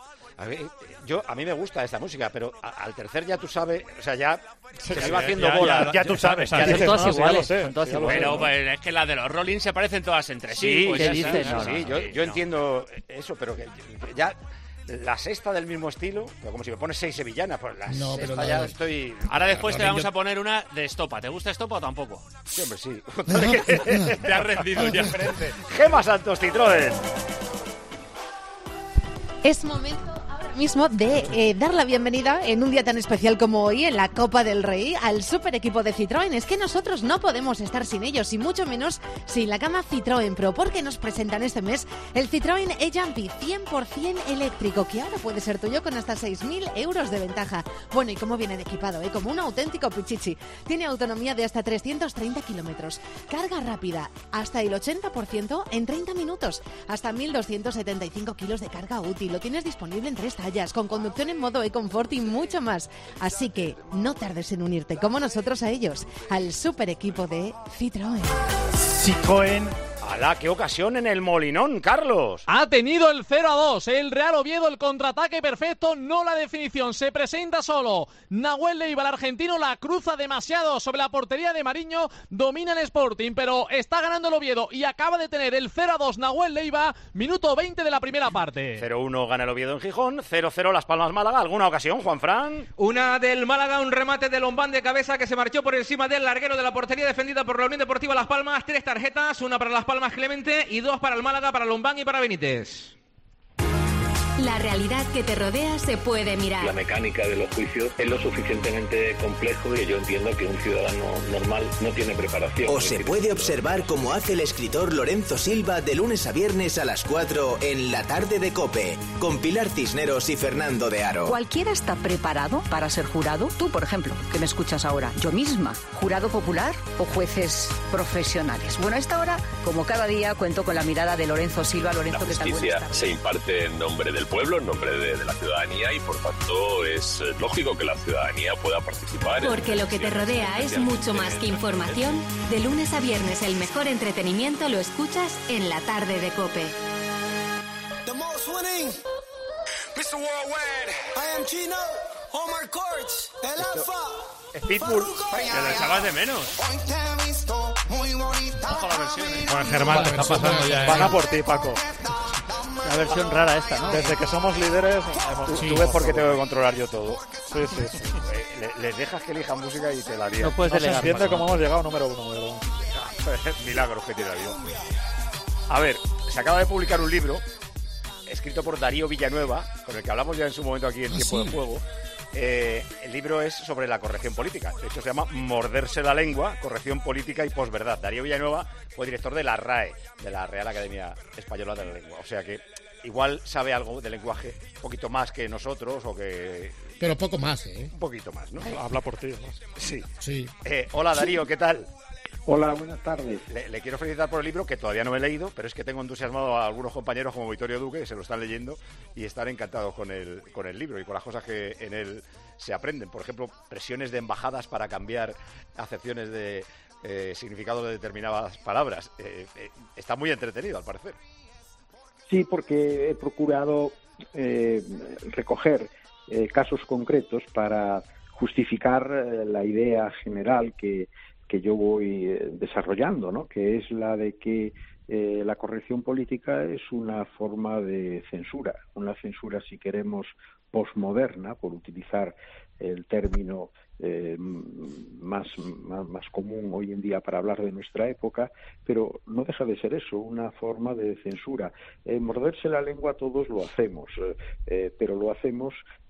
A mí me gusta esta música, pero al tercer ya tú sabes, o sea, ya se me iba ya, haciendo ya, bola. Ya tú sabes. Son dices, todas no, iguales. sí, Son todas ya lo sé. iguales. Pero es que las de los Rolling se parecen todas entre sí. Sí, pues ¿qué ya dices? sabes. No, Sí, no, yo entiendo eso, pero que ya la sexta del mismo estilo, pero como si me pones 6 sevillanas, pues la No, pero sexta ya estoy... Ahora después te Rolling vamos a poner una de Estopa. ¿Te gusta Estopa o tampoco? Sí, hombre, sí. Te has rendido ya. Gema Santos Citroën. Es momento ahora mismo de dar la bienvenida en un día tan especial como hoy, en la Copa del Rey, al super equipo de Citroën. Es que nosotros no podemos estar sin ellos, y mucho menos sin la gama Citroën Pro, porque nos presentan este mes el Citroën e-Jumpy 100% eléctrico, que ahora puede ser tuyo con hasta 6.000 euros de ventaja. Bueno, y cómo viene equipado, como un auténtico pichichi. Tiene autonomía de hasta 330 kilómetros, carga rápida hasta el 80% en 30 minutos, hasta 1.275 kilos de carga útil. Lo tienes disponible en 3 tallas, con conducción en modo e-comfort y mucho más. Así que no tardes en unirte como nosotros a ellos, al super equipo de Citroën. Citroën. ¡Hala, qué ocasión en el Molinón, Carlos! Ha tenido el 0-2. El Real Oviedo, el contraataque perfecto, no la definición. Se presenta solo. Nahuel Leiva, el argentino, la cruza demasiado sobre la portería de Mariño. Domina el Sporting, pero está ganando el Oviedo y acaba de tener el 0-2 Nahuel Leiva. Minuto 20 de la primera parte. 0-1 gana el Oviedo en Gijón. 0-0 Las Palmas Málaga. ¿Alguna ocasión, Juanfran? Una del Málaga, un remate de Lombán de cabeza que se marchó por encima del larguero de la portería defendida por la Unión Deportiva Las Palmas. 3 tarjetas, una para Las Palmas Clemente y 2 para el Málaga, para Lombán y para Benítez. La realidad que te rodea se puede mirar. La mecánica de los juicios es lo suficientemente complejo que yo entiendo que un ciudadano normal no tiene preparación. O se puede observar como hace el escritor Lorenzo Silva de lunes a viernes a las 4 en La Tarde de COPE, con Pilar Cisneros y Fernando de Aro. ¿Cualquiera está preparado para ser jurado? Tú, por ejemplo, que me escuchas ahora. Yo misma. ¿Jurado popular o jueces profesionales? Bueno, a esta hora, como cada día, cuento con la mirada de Lorenzo Silva. Lorenzo, la justicia se imparte en nombre del pueblo, en nombre de la ciudadanía, y por tanto es lógico que la ciudadanía pueda participar. Porque lo que te rodea es mucho más que información. De lunes a viernes el mejor entretenimiento lo escuchas en La Tarde de COPE. The most winning, Mr. Worldwide, I am Chino, Omar Courts, el Alfa. Pitbull, que lo echabas de menos. Ojo la versión, Bueno, Germán, te está pasando ya. Van a por ti, Paco. La versión rara esta, ¿no? Desde que somos líderes, tú ves por qué tengo que controlar yo todo. Sí. Les dejas que elijan música y te la lían. No puedes delegar. Se entiende cómo hemos llegado número 1. Milagros que tiene Dios. A ver, se acaba de publicar un libro escrito por Darío Villanueva, con el que hablamos ya en su momento aquí en Tiempo de Juego. El libro es sobre la corrección política. De hecho, se llama Morderse la lengua, corrección política y posverdad. Darío Villanueva fue director de la RAE, de la Real Academia Española de la Lengua. O sea que igual sabe algo de lenguaje un poquito más que nosotros o que... Pero poco más, ¿eh? Un poquito más, ¿no? Habla por ti, ¿no? Sí. Sí. Hola, Darío, ¿qué tal? Hola, buenas tardes. Le quiero felicitar por el libro, que todavía no me he leído, pero es que tengo entusiasmado a algunos compañeros como Vittorio Duque, que se lo están leyendo y están encantados con el libro y con las cosas que en él se aprenden. Por ejemplo, presiones de embajadas para cambiar acepciones de significado de determinadas palabras. Está muy entretenido, al parecer. Sí, porque he procurado recoger casos concretos para justificar la idea general que yo voy desarrollando, ¿no? Que es la de que la corrección política es una forma de censura, una censura, si queremos, posmoderna, por utilizar el término más común hoy en día para hablar de nuestra época, pero no deja de ser eso, una forma de censura. Morderse la lengua todos lo hacemos, pero lo hacemos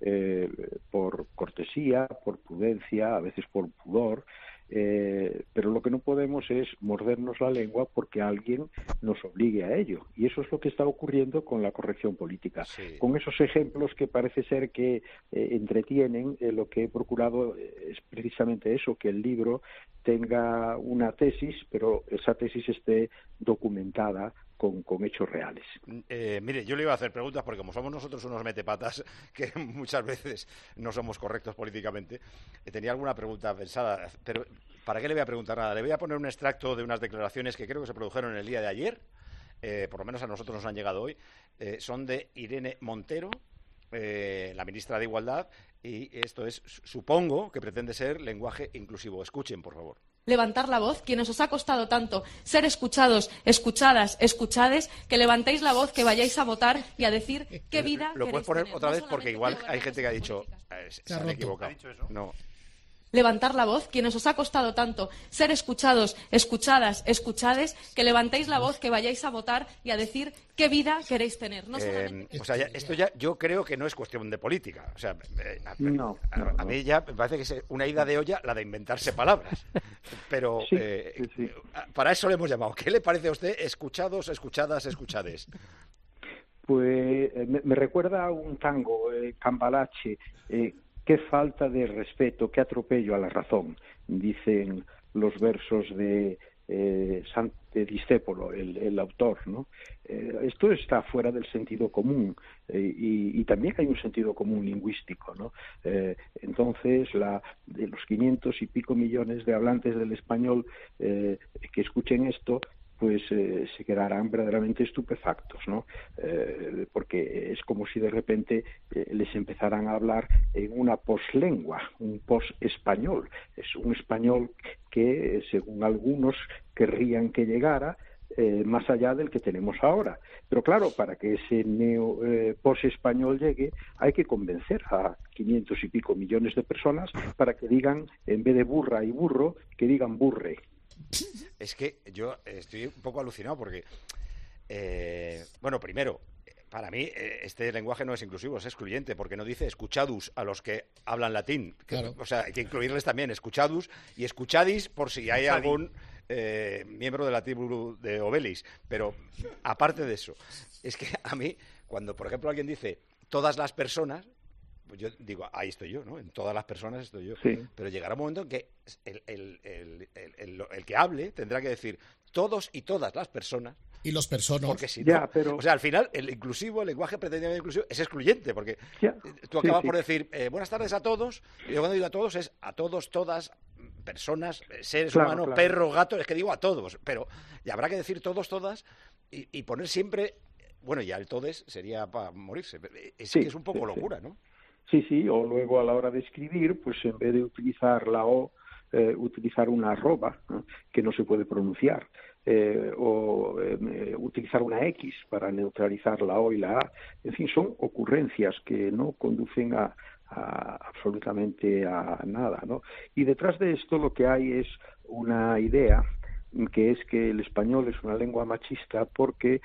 por cortesía, por prudencia, a veces por pudor, pero lo que no podemos es mordernos la lengua porque alguien nos obligue a ello, y eso es lo que está ocurriendo con la corrección política. Sí. Con esos ejemplos que parece ser que entretienen, lo que he procurado es precisamente eso, que el libro tenga una tesis, pero esa tesis esté documentada con hechos reales. Mire, yo le iba a hacer preguntas porque como somos nosotros unos metepatas que muchas veces no somos correctos políticamente, tenía alguna pregunta pensada, pero ¿para qué le voy a preguntar nada? Le voy a poner un extracto de unas declaraciones que creo que se produjeron el día de ayer, por lo menos a nosotros nos han llegado hoy, son de Irene Montero, la ministra de Igualdad, y esto es, supongo, que pretende ser lenguaje inclusivo. Escuchen, por favor. Levantar la voz, quienes os ha costado tanto ser escuchados, escuchadas, escuchades, que levantéis la voz, que vayáis a votar y a decir qué vida lo puedes poner otra vez porque igual hay gente que ha dicho se han equivocado. No. levantar la voz, quienes os ha costado tanto ser escuchados, escuchadas, escuchades, que levantéis la voz, que vayáis a votar y a decir qué vida queréis tener. No solamente... O sea, esto ya yo creo que no es cuestión de política. O sea, a mí ya me parece que es una ida de olla la de inventarse palabras. Pero para eso le hemos llamado. ¿Qué le parece a usted escuchados, escuchadas, escuchades? Pues me recuerda a un tango, Cambalache, qué falta de respeto, qué atropello a la razón, dicen los versos de Discépolo, el autor, ¿no? Esto está fuera del sentido común y también hay un sentido común lingüístico, ¿no? Entonces, de los 500 y pico millones de hablantes del español que escuchen esto, pues se quedarán verdaderamente estupefactos, ¿no? Porque es como si de repente les empezaran a hablar en una poslengua, un post-español. Es un español que, según algunos, querrían que llegara más allá del que tenemos ahora. Pero claro, para que ese post-español llegue, hay que convencer a 500 y pico millones de personas para que digan, en vez de burra y burro, que digan burre. Es que yo estoy un poco alucinado porque, bueno, primero, para mí este lenguaje no es inclusivo, es excluyente, porque no dice escuchadus a los que hablan latín. Claro. O sea, hay que incluirles también escuchadus y escuchadis por si hay algún miembro de la tribu de Obelis. Pero aparte de eso, es que a mí, cuando por ejemplo alguien dice todas las personas, pues yo digo, ahí estoy yo, ¿no? En todas las personas estoy yo. Sí. Pero llegará un momento en que el que hable tendrá que decir todos y todas las personas. Y los personas. Porque si no, o sea, al final, el lenguaje pretendiamente inclusivo es excluyente, porque tú acabas por decir buenas tardes a todos, y yo cuando digo a todos es a todos, todas, personas, seres humanos, perro, gato, es que digo a todos, pero y habrá que decir todos, todas, y poner siempre, bueno, ya el todes sería para morirse. Es que es un poco locura, ¿no? Sí, o luego a la hora de escribir, pues en vez de utilizar la O, utilizar una arroba, ¿no? Que no se puede pronunciar, utilizar una X para neutralizar la O y la A. En fin, son ocurrencias que no conducen a absolutamente a nada, ¿no? Y detrás de esto lo que hay es una idea que es que el español es una lengua machista porque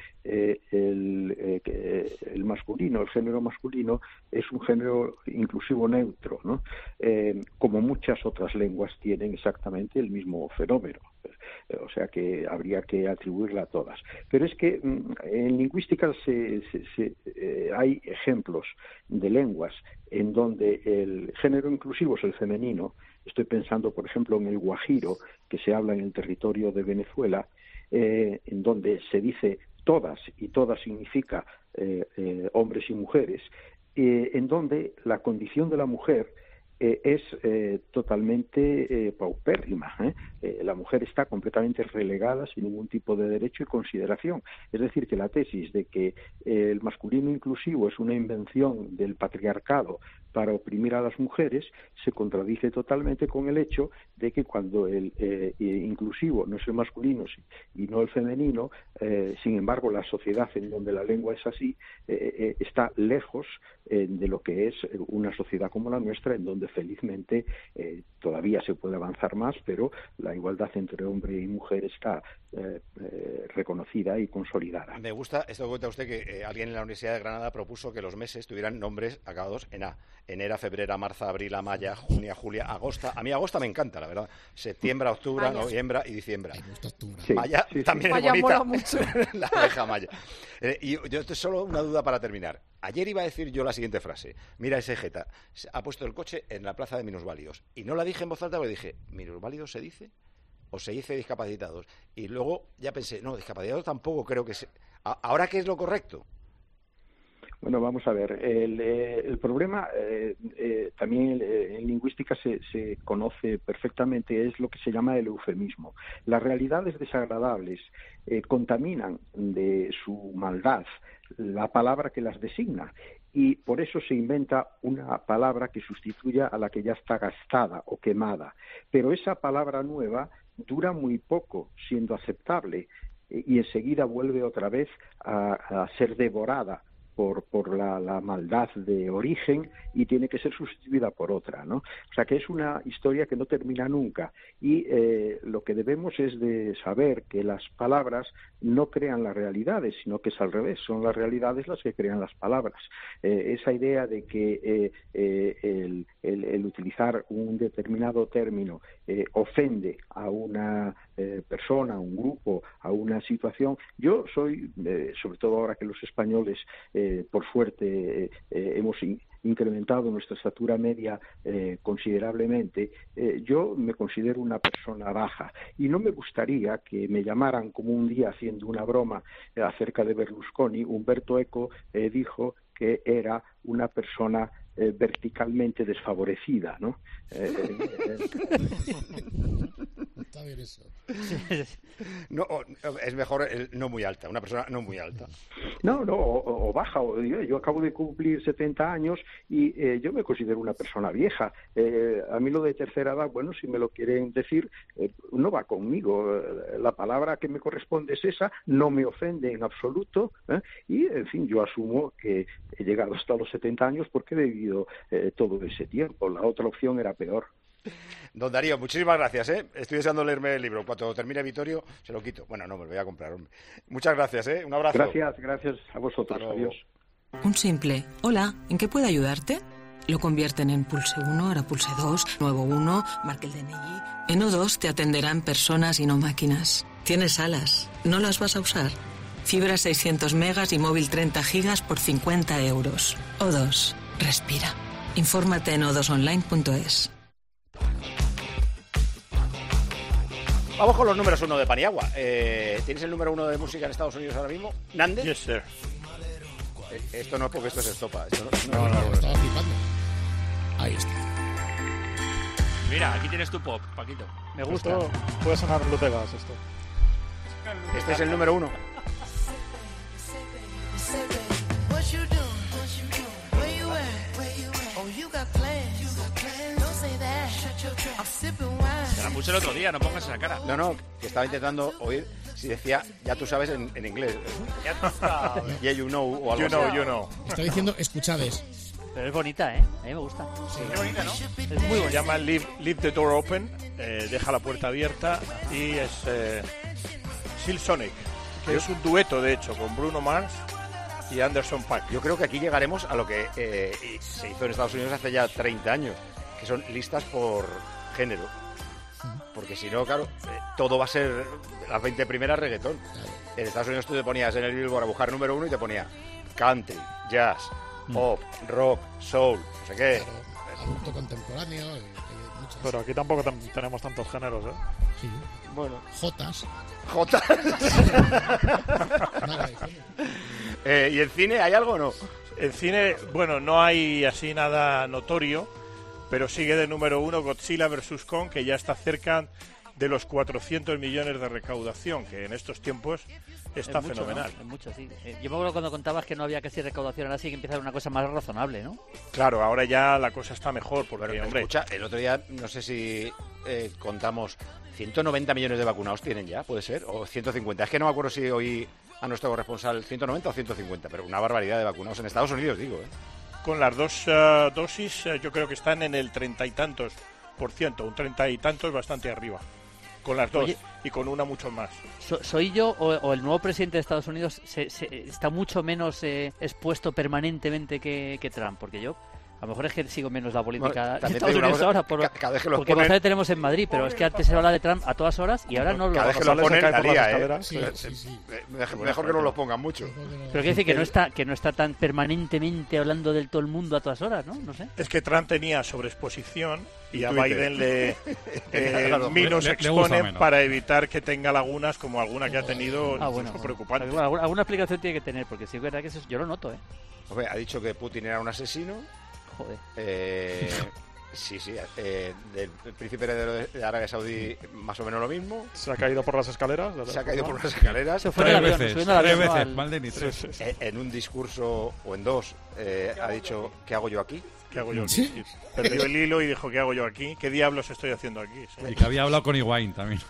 el masculino, el género masculino, es un género inclusivo neutro, ¿no? Como muchas otras lenguas tienen exactamente el mismo fenómeno. O sea que habría que atribuirla a todas. Pero es que en lingüística hay ejemplos de lenguas en donde el género inclusivo es el femenino. Estoy pensando, por ejemplo, en el guajiro, que se habla en el territorio de Venezuela, en donde se dice todas, y todas significa hombres y mujeres, en donde la condición de la mujer es totalmente paupérrima. La mujer está completamente relegada sin ningún tipo de derecho y consideración. Es decir, que la tesis de que el masculino inclusivo es una invención del patriarcado para oprimir a las mujeres se contradice totalmente con el hecho de que cuando el inclusivo no es el masculino y no el femenino, sin embargo la sociedad en donde la lengua es así está lejos de lo que es una sociedad como la nuestra, en donde felizmente todavía se puede avanzar más, pero la igualdad entre hombre y mujer está reconocida y consolidada. Me gusta esto que cuenta usted, que alguien en la Universidad de Granada propuso que los meses tuvieran nombres acabados en A. Enero, febrero, marzo, abril, mayo, junio, julio, agosto. A mí agosto me encanta, la verdad. Septiembre, octubre, noviembre y diciembre. Sí, Maya también Maya es bonita. mola mucho. La abeja Maya. Y yo solo una duda para terminar. Ayer iba a decir yo la siguiente frase. Mira ese jeta. Ha puesto el coche en la plaza de minusválidos. Y no la dije en voz alta porque dije, ¿minusválidos se dice? ¿O se dice discapacitados? Y luego ya pensé, no, discapacitados tampoco creo que se... ¿Ahora qué es lo correcto? Bueno, vamos a ver. El problema también en lingüística se conoce perfectamente, es lo que se llama el eufemismo. Las realidades desagradables contaminan de su maldad la palabra que las designa, y por eso se inventa una palabra que sustituya a la que ya está gastada o quemada. Pero esa palabra nueva dura muy poco siendo aceptable y enseguida vuelve otra vez a ser devorada por la maldad de origen y tiene que ser sustituida por otra, ¿no? O sea que es una historia que no termina nunca y lo que debemos es de saber que las palabras no crean las realidades, sino que es al revés, son las realidades las que crean las palabras. Esa idea de que el utilizar un determinado término ofende a una persona, a un grupo, a una situación. Yo soy, sobre todo ahora que los españoles, por suerte, hemos incrementado nuestra estatura media considerablemente, yo me considero una persona baja y no me gustaría que me llamaran, como un día haciendo una broma acerca de Berlusconi, Umberto Eco dijo que era una persona verticalmente desfavorecida, ¿no? Está bien eso. No, es mejor no muy alta, una persona no muy alta. No, o baja. Yo acabo de cumplir 70 años y yo me considero una persona vieja. A mí lo de tercera edad, bueno, si me lo quieren decir, no va conmigo. La palabra que me corresponde es esa, no me ofende en absoluto, y, en fin, yo asumo que he llegado hasta los 70 años porque he vivido todo ese tiempo. La otra opción era peor. Don Darío, muchísimas gracias, ¿eh? Estoy deseando leerme el libro. Cuando termine Vittorio, se lo quito. Bueno, no, me lo voy a comprar, hombre. Muchas gracias, ¿eh? Un abrazo. Gracias a vosotros. Adiós. Un simple hola, ¿en qué puedo ayudarte? Lo convierten en pulse 1, ahora pulse 2, nuevo 1, marque el DNI. En O2 te atenderán personas y no máquinas. Tienes alas, ¿no las vas a usar? Fibra 600 megas y móvil 30 gigas por 50 euros. O2, respira. Infórmate en o2online.es. Vamos con los números 1 de Paniagua. ¿Tienes el número 1 de música en Estados Unidos ahora mismo? ¿Nández? Yes, sir. Esto no es porque esto es estopa. Esto No, estaba flipando. Ahí está. Mira, aquí tienes tu pop, Paquito. Me gusta. Esto puede sonar Blue Vegas, esto. Este es el número 1. Se la puse el otro día, no pongas esa cara. No, que estaba intentando oír si decía, ya tú sabes en inglés. Ya tú sabes. Yeah, you know, o algo así. You know. Está diciendo escuchades. Pero es bonita, ¿eh? A mí me gusta. Sí, es bonita, ¿no? Es muy bonita. Se llama Leave the Door Open, deja la puerta abierta, y es Silk Sonic, que es un dueto, de hecho, con Bruno Mars y Anderson .Paak. Yo creo que aquí llegaremos a lo que se hizo en Estados Unidos hace ya 30 años, que son listas por género. Porque si no, claro, todo va a ser las 20 primeras reggaetón. En Estados Unidos tú te ponías en el Billboard a buscar número 1 y te ponía country, jazz, pop, rock, soul, no sé qué. Adulto contemporáneo. Pero aquí tampoco tenemos tantos géneros, ¿eh? Sí. Bueno. Jotas. ¿Y en cine hay algo o no? En cine, bueno, no hay así nada notorio, pero sigue de número 1 Godzilla vs. Kong, que ya está cerca de los 400 millones de recaudación, que en estos tiempos está es mucho, fenomenal. ¿no? Es mucho, sí. Yo me acuerdo cuando contabas que no había casi recaudación, ahora sí que empieza a ser una cosa más razonable, ¿no? Claro, ahora ya la cosa está mejor, porque, pero, hombre... Escucha, el otro día, no sé si contamos, 190 millones de vacunados tienen ya, ¿puede ser? O 150, es que no me acuerdo si oí a nuestro corresponsal 190 o 150, pero una barbaridad de vacunados en Estados Unidos, digo, ¿eh? Con las dos dosis yo creo que están en el 30 y tantos %, un 30 y tantos bastante arriba. Con las dos. Oye, y con una mucho más. ¿Soy yo o el nuevo presidente de Estados Unidos está mucho menos expuesto permanentemente que Trump? Porque yo, a lo mejor es que sigo menos la política de Estados Unidos ahora, cada vez que porque ponen... cosas tenemos en Madrid, pero es que antes se habla de Trump a todas horas y ahora no lo... Cada vez que lo ponen la lía, Sí. Mejor que no lo pongan mucho. Pero quiere decir que no está tan permanentemente hablando del todo el mundo a todas horas, ¿no? No sé. Es que Trump tenía sobreexposición y a Biden le exponen para evitar que tenga lagunas como alguna que ha tenido preocupante. Alguna explicación tiene que tener, porque sí es verdad que yo lo noto, ¿eh? Hombre, ha dicho que Putin era un asesino. Joder. Sí, del príncipe heredero de Arabia Saudí más o menos lo mismo. Se ha caído por las escaleras. Se fue en el avión, En un discurso o en dos ha dicho, ¿qué hago yo aquí? ¿Qué hago yo aquí? ¿Sí? Perdió el hilo y dijo, ¿qué hago yo aquí? ¿Qué diablos estoy haciendo aquí? Sí. Y que había hablado con Higuaín también.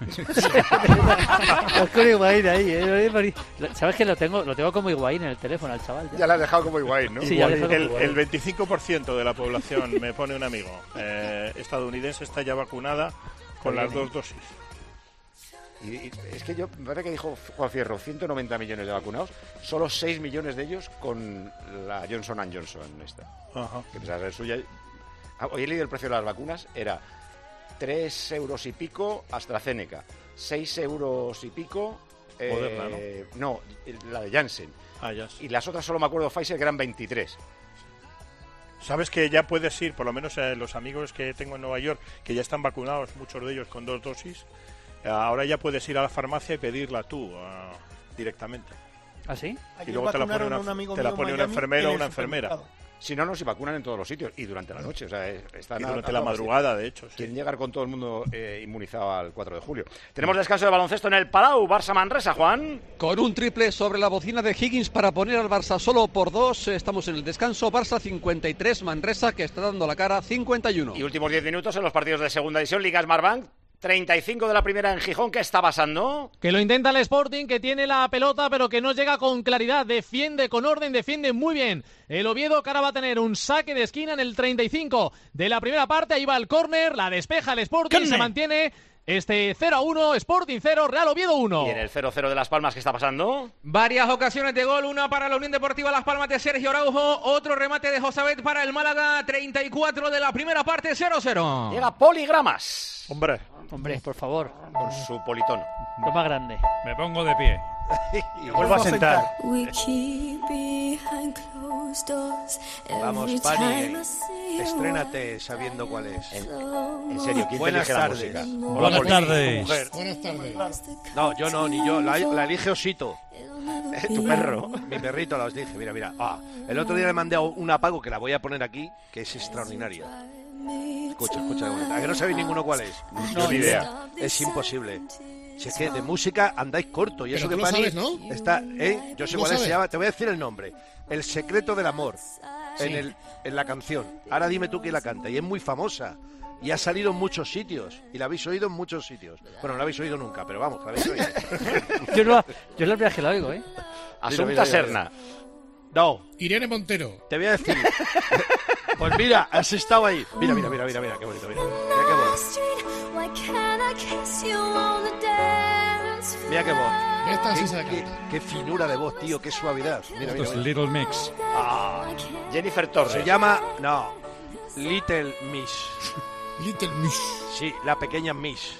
Con Higuaín ahí, ¿sabes que lo tengo como Higuaín en el teléfono al chaval? Ya lo has dejado como Higuaín, ¿no? Sí, ya el 25% de la población, me pone un amigo, estadounidense está ya vacunada con las 2 dosis. Y es que me parece que dijo Juan Fierro, 190 millones de vacunados, solo 6 millones de ellos con la Johnson & Johnson esta. Ajá. Que pensaba ser suya. Hoy he leído el precio de las vacunas, era 3 euros y pico AstraZeneca, 6 euros y pico... Moderna, ¿no? No, la de Janssen. Y las otras solo me acuerdo Pfizer, que eran 23. Sabes que ya puedes ir, por lo menos los amigos que tengo en Nueva York, que ya están vacunados, muchos de ellos con 2 dosis, ahora ya puedes ir a la farmacia y pedirla tú directamente. ¿Ah, sí? Y luego te la pone un enfermero o una enfermera. Si no, si vacunan en todos los sitios y durante la noche. O sea, están y durante la madrugada, de hecho. Sí. Quieren llegar con todo el mundo inmunizado al 4 de julio. Tenemos descanso de baloncesto en el Palau. Barça-Manresa, Juan. Con un triple sobre la bocina de Higgins para poner al Barça solo por 2. Estamos en el descanso. Barça 53, Manresa, que está dando la cara, 51. Y últimos 10 minutos en los partidos de segunda división. Liga Smartbank. 35 de la primera en Gijón. ¿Qué está pasando? Que lo intenta el Sporting, que tiene la pelota, pero que no llega con claridad. Defiende con orden, defiende muy bien. El Oviedo, que ahora va a tener un saque de esquina en el 35 de la primera parte. Ahí va el córner, la despeja el Sporting, se mantiene... 0-1, Sporting 0, Real Oviedo 1. ¿Y en el 0-0 de Las Palmas qué está pasando? Varias ocasiones de gol, una para la Unión Deportiva Las Palmas de Sergio Araujo, otro remate de Josabet para el Málaga, 34 de la primera parte, 0-0. Llega Poligramas. Hombre, por favor. Con su politono. Lo más grande. Me pongo de pie. Y vuelvo a sentar. Vamos, Pani, estrénate sabiendo cuál es. En serio, ¿quién Buenas te elige tardes. la música? Buenas tardes. Buenas tardes. No, yo no, ni yo. La elige Osito. Tu perro. Mi perrito, la os dije. Mira. El otro día le mandé un apago que la voy a poner aquí, que es extraordinaria. Escucha, ¿a que no sabéis ninguno cuál es? No, ni idea. Es imposible. Si es que de música andáis corto. Y Pero eso tú que lo Pani sabes, ¿no? está, yo sé ¿Lo cuál es, sabes? se llama, te voy a decir el nombre. El secreto del amor. En la canción. Ahora dime tú quién la canta. Y es muy famosa. Y ha salido en muchos sitios. Y la habéis oído en muchos sitios. Bueno, no la habéis oído nunca, pero vamos, la habéis oído. Yo la primera vez que la oigo, ¿eh? Asunta Serna. No. Irene Montero. Te voy a decir. Pues mira, has estado ahí. Mira, qué bonito, mira. Mira qué voz. Mira qué voz. Esta sí se la canta. Qué finura de voz, tío, qué suavidad. Mira. Esto es Little Mix. Jennifer Torres. Se llama, Little Miss. Little Miss. Sí, la pequeña Miss.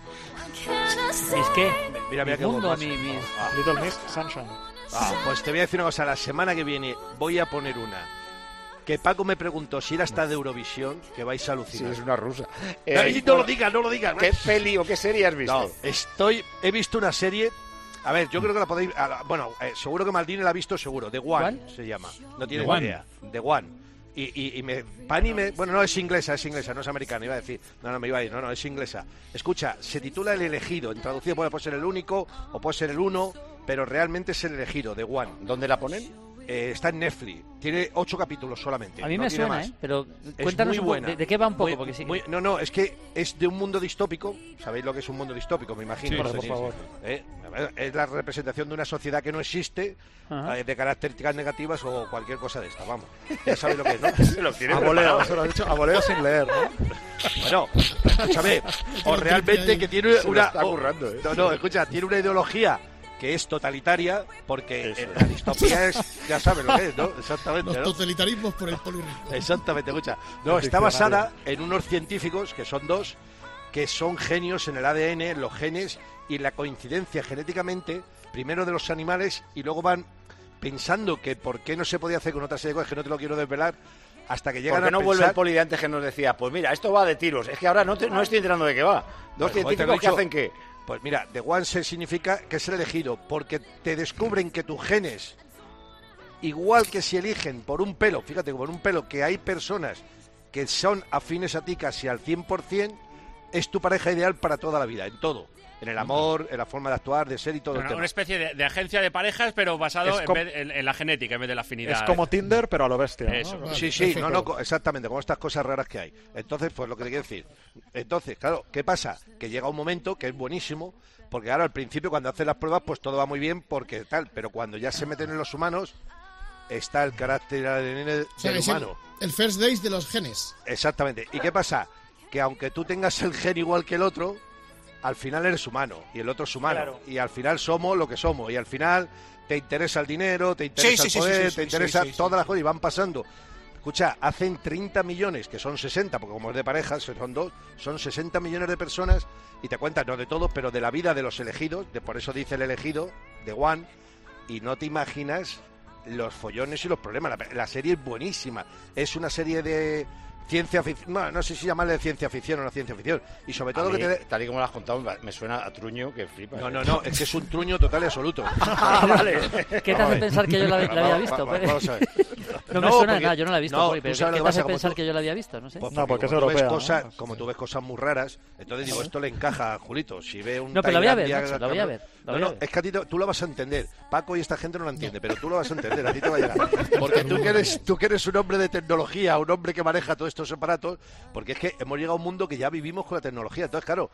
¿Mis qué? Mira qué voz. Mundo, más. Little Miss Sunshine. Pues te voy a decir una cosa, la semana que viene voy a poner una. Que Paco me preguntó si era esta de Eurovisión, que vais a alucinar. Sí, es una rusa. No lo digas. ¿Qué peli o qué serie has visto? No, he visto una serie. A ver, yo creo que la podéis. Seguro que Maldini la ha visto, seguro. The One se llama. No tiene ni idea. The One. Y Pani me. Bueno, no, es inglesa, no es americana, iba a decir. No, me iba a ir. No, es inglesa. Escucha, se titula El Elegido. En traducido puede ser el único o puede ser el uno, pero realmente es El Elegido, The One. ¿Dónde la ponen? Está en Netflix. Tiene 8 capítulos solamente. A mí me suena, más. Pero cuéntanos muy buena. ¿De qué va un poco? Porque sí. No, es que es de un mundo distópico. ¿Sabéis lo que es un mundo distópico? Me imagino. Sí, por favor. Es la representación de una sociedad que no existe, de características negativas o cualquier cosa de esta, vamos. Ya sabéis lo que es, ¿no? Se lo tiene preparado. Eso lo has dicho a voleo sin leer, ¿no? Bueno, escúchame, o realmente que tiene Se una... lo está currando, ¿eh? No, escucha, tiene una ideología que es totalitaria, porque la distopía es, ya sabes lo que es, ¿no? Exactamente, Los ¿no? totalitarismos por el polirritmo. Exactamente, escucha. No, está basada en unos científicos, que son dos, que son genios en el ADN, en los genes, y en la coincidencia genéticamente, primero de los animales, y luego van pensando que por qué no se podía hacer con otra serie de cosas que no te lo quiero desvelar, hasta que llegan ¿Por qué no a vuelve pensar... el poli de antes que nos decía, pues mira, esto va de tiros? Es que ahora no estoy enterando de qué va. Dos científicos que hacen qué. Pues mira, The One significa que es el elegido, porque te descubren que tus genes, igual que si eligen por un pelo, fíjate, por un pelo, que hay personas que son afines a ti casi al 100%, es tu pareja ideal para toda la vida, en todo. en el amor, en la forma de actuar, de ser y todo el tema. Una especie de agencia de parejas, pero basado en la genética en vez de la afinidad. Es como Tinder, pero a lo bestia, ¿no? Eso. Sí, exactamente, como estas cosas raras que hay. Entonces, pues lo que te quiero decir. Entonces, claro, ¿qué pasa? Que llega un momento que es buenísimo, porque ahora al principio cuando hacen las pruebas, pues todo va muy bien, porque tal, pero cuando ya se meten en los humanos, está el carácter del humano. El first days de los genes. Exactamente. ¿Y qué pasa? Que aunque tú tengas el gen igual que el otro, al final eres humano y el otro es humano. Claro. Y al final somos lo que somos. Y al final te interesa el dinero, te interesa el poder, te interesa todas las cosas y van pasando. Escucha, hacen 30 millones, que son 60, porque como es de parejas, son dos, son 60 millones de personas y te cuentan, no de todos, pero de la vida de los elegidos, por eso dice el elegido, de One, y no te imaginas los follones y los problemas. La serie es buenísima. Es una serie de ciencia ficción, no sé si llamarle de ciencia ficción o no ciencia ficción. Y sobre todo tal y como lo has contado, me suena a truño que flipa. No, es que es un truño total y absoluto. Vale. ¿Qué te hace pensar que yo la había visto? Vamos a ver. No me suena nada, yo no la he visto, pero ¿qué te hace pensar tú, que yo la había visto? No sé. Pues porque es europea. Como tú ves cosas muy raras, entonces digo, esto le encaja a Julito. Si ve un no, pero la voy a ver, Nacho, la voy a ver. No, es que a ti tú la vas a entender. Paco y esta gente no la entiende, pero tú la vas a entender, a ti te va a llegar. Porque tú que eres un hombre de tecnología, un hombre que maneja todos estos aparatos, porque es que hemos llegado a un mundo que ya vivimos con la tecnología. Entonces, claro,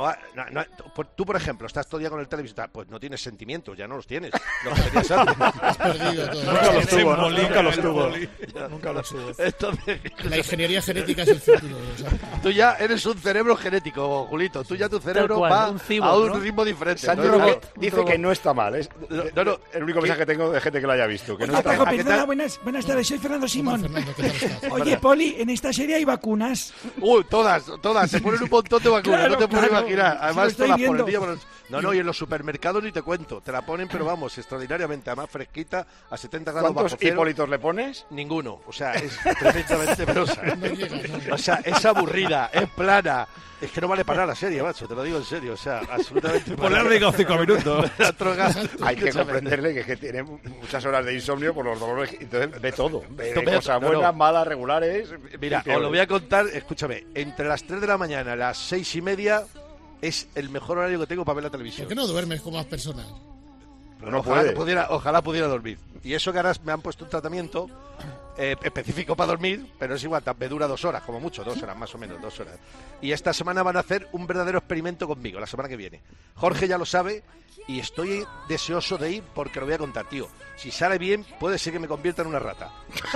tú, por ejemplo, estás todo el día con el televisor, pues no tienes sentimientos, ya no los tienes. Los tenías antes. Has perdido todo. Nunca los tuvo. Entonces, la ingeniería genética es el futuro. Tú ya eres un cerebro genético, Julito. Tú ya tu cerebro va a un ritmo diferente. Sandro dice que no está mal. Es el único mensaje que tengo de gente que lo haya visto. Que no está mal. Perdona, buenas tardes, soy Fernando Simón. Oye, Poli, en esta serie hay vacunas. Todas. Se ponen un montón de vacunas, claro, no te puedes imaginar. Además, todas por el día. No, y en los supermercados ni te cuento. Te la ponen, pero vamos, extraordinariamente. Además, fresquita, a 70 grados bajo cero. ¿Cuántos Hipólitos le pones? Ninguno. O sea, es tremendamente penosa. O sea, es aburrida, es plana. Es que no vale para la serie, macho, te lo digo en serio. O sea, absolutamente. Por le han dedicado 5 minutos. Hay que comprenderle que tiene muchas horas de insomnio por los dolores. Entonces ve todo. Ve cosas buenas, malas, regulares. Mira, os lo voy a contar, escúchame. Entre las 3 de la mañana y las 6:30 es el mejor horario que tengo para ver la televisión. ¿Por qué no duermes con más personas? No ojalá pudiera dormir. Y eso que ahora me han puesto un tratamiento específico para dormir, pero es igual, me dura 2 horas, como mucho, 2 horas, más o menos, 2 horas. Y esta semana van a hacer un verdadero experimento conmigo, la semana que viene. Jorge ya lo sabe y estoy deseoso de ir porque lo voy a contar, tío. Si sale bien, puede ser que me convierta en una rata.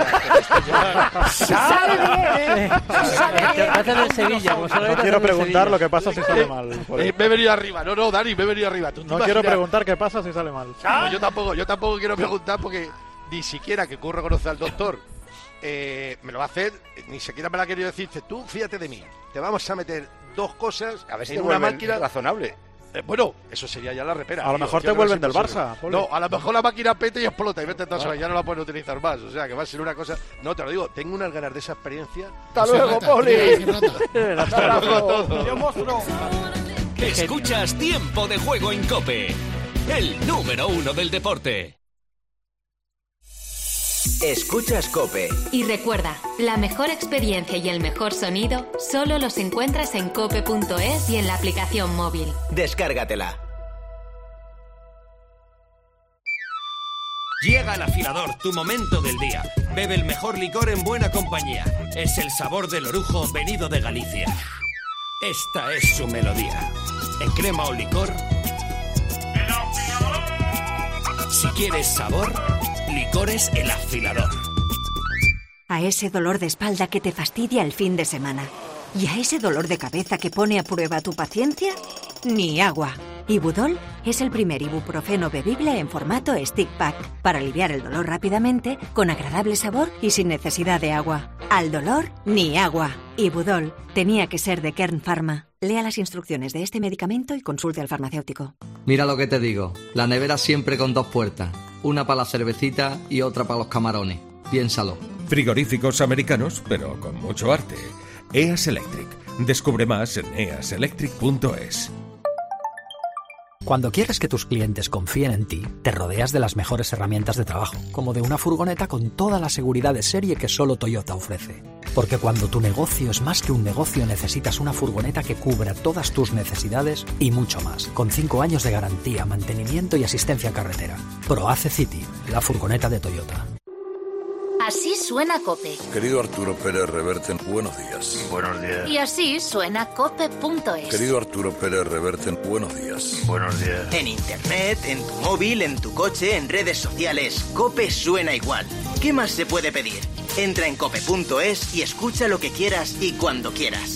O sea, ¡Sale bien! ¡Sale Sevilla! No quiero preguntar lo que pasa si sale mal. Me he venido arriba. No, Dani, me he venido arriba. No quiero preguntar qué pasa si sale mal. No, yo tampoco quiero preguntar porque ni siquiera que Curro conoce al doctor me lo va a hacer, ni siquiera me la ha querido decir. Tú fíjate de mí, te vamos a meter 2 cosas a ver si en una máquina razonable. Bueno, eso sería ya la repera. A lo mejor te vuelven del Barça. No, a lo mejor la máquina peta y explota y vete entonces, ya no la pueden utilizar más. O sea, que va a ser una cosa. No, te lo digo, tengo unas ganas de esa experiencia. ¡Hasta luego, Poli! ¡Hasta luego todo! Escuchas Tiempo de Juego en COPE, el número 1 del deporte. Escuchas COPE. Y recuerda, la mejor experiencia y el mejor sonido solo los encuentras en cope.es y en la aplicación móvil. Descárgatela. Llega al afilador, tu momento del día. Bebe el mejor licor en buena compañía. Es el sabor del orujo venido de Galicia. Esta es su melodía. En crema o licor. Si quieres sabor, Licores El Afilador. A ese dolor de espalda que te fastidia el fin de semana. ¿Y a ese dolor de cabeza que pone a prueba tu paciencia? Ni agua. Ibudol es el primer ibuprofeno bebible en formato stick pack para aliviar el dolor rápidamente, con agradable sabor y sin necesidad de agua. Al dolor, ni agua. Ibudol tenía que ser de Kern Pharma. Lea las instrucciones de este medicamento y consulte al farmacéutico. Mira lo que te digo, la nevera siempre con 2 puertas, una para la cervecita y otra para los camarones. Piénsalo. Frigoríficos americanos, pero con mucho arte. EAS Electric. Descubre más en easelectric.es. Cuando quieres que tus clientes confíen en ti, te rodeas de las mejores herramientas de trabajo, como de una furgoneta con toda la seguridad de serie que solo Toyota ofrece. Porque cuando tu negocio es más que un negocio, necesitas una furgoneta que cubra todas tus necesidades y mucho más. Con 5 años de garantía, mantenimiento y asistencia en carretera. ProAce City, la furgoneta de Toyota. Así suena COPE. Querido Arturo Pérez Reverte, buenos días. Buenos días. Y así suena COPE.es. Querido Arturo Pérez Reverte, buenos días. Buenos días. En internet, en tu móvil, en tu coche, en redes sociales, COPE suena igual. ¿Qué más se puede pedir? Entra en cope.es y escucha lo que quieras y cuando quieras.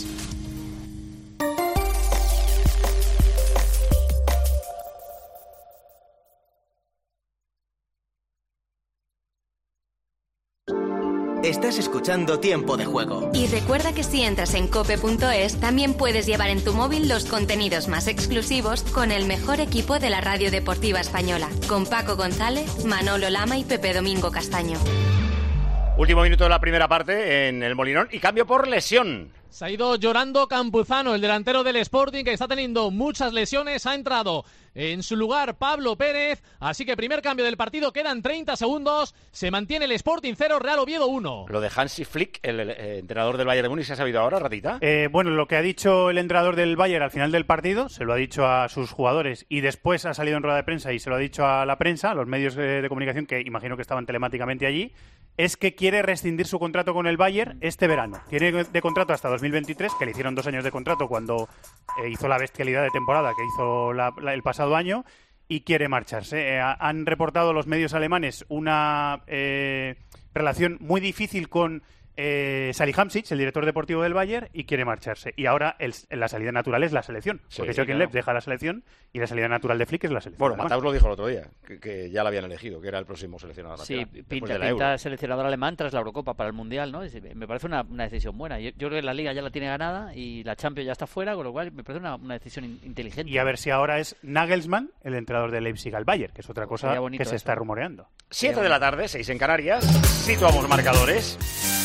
Estás escuchando Tiempo de Juego. Y recuerda que si entras en cope.es también puedes llevar en tu móvil los contenidos más exclusivos con el mejor equipo de la radio deportiva española, con Paco González, Manolo Lama y Pepe Domingo Castaño. Último minuto de la primera parte en el Molinón y cambio por lesión. Se ha ido llorando Campuzano, el delantero del Sporting, que está teniendo muchas lesiones. Ha entrado en su lugar Pablo Pérez. Así que primer cambio del partido, quedan 30 segundos. Se mantiene el Sporting 0, Real Oviedo 1. Lo de Hansi Flick, el entrenador del Bayern de Múnich, ¿se ha sabido ahora, Ratita? Bueno, lo que ha dicho el entrenador del Bayern al final del partido, se lo ha dicho a sus jugadores y después ha salido en rueda de prensa y se lo ha dicho a la prensa, a los medios de comunicación que imagino que estaban telemáticamente allí, es que quiere rescindir su contrato con el Bayern este verano. Tiene de contrato hasta 2023, que le hicieron 2 años de contrato cuando hizo la bestialidad de temporada que hizo el pasado año, y quiere marcharse. Han reportado los medios alemanes una relación muy difícil con Salihamidzic, el director deportivo del Bayern, y quiere marcharse. Y ahora la salida natural es la selección. Porque Joachim Löw deja la selección y la salida natural de Flick es la selección. Bueno, Mataus lo dijo el otro día, que ya lo habían elegido, que era el próximo seleccionador nacional. Sí, pinta seleccionador alemán tras la Eurocopa para el Mundial, ¿no? Me parece una decisión buena. Yo creo que la Liga ya la tiene ganada y la Champions ya está fuera, con lo cual me parece una decisión inteligente. Y a ver si ahora es Nagelsmann, el entrenador de Leipzig al Bayern, que es otra cosa que se está rumoreando. 7 de la tarde, 6 en Canarias. Situamos marcadores.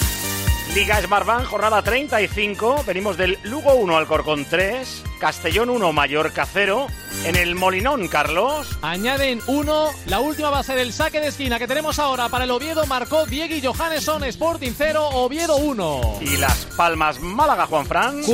Liga Smartbank, jornada 35. Venimos del Lugo 1, Alcorcón 3, Castellón 1, Mallorca 0. En el Molinón, Carlos. Añaden 1. La última va a ser el saque de esquina que tenemos ahora para el Oviedo. Marcó Diegui Johannesson, Sporting 0, Oviedo 1. Y Las Palmas, Málaga, Juanfran.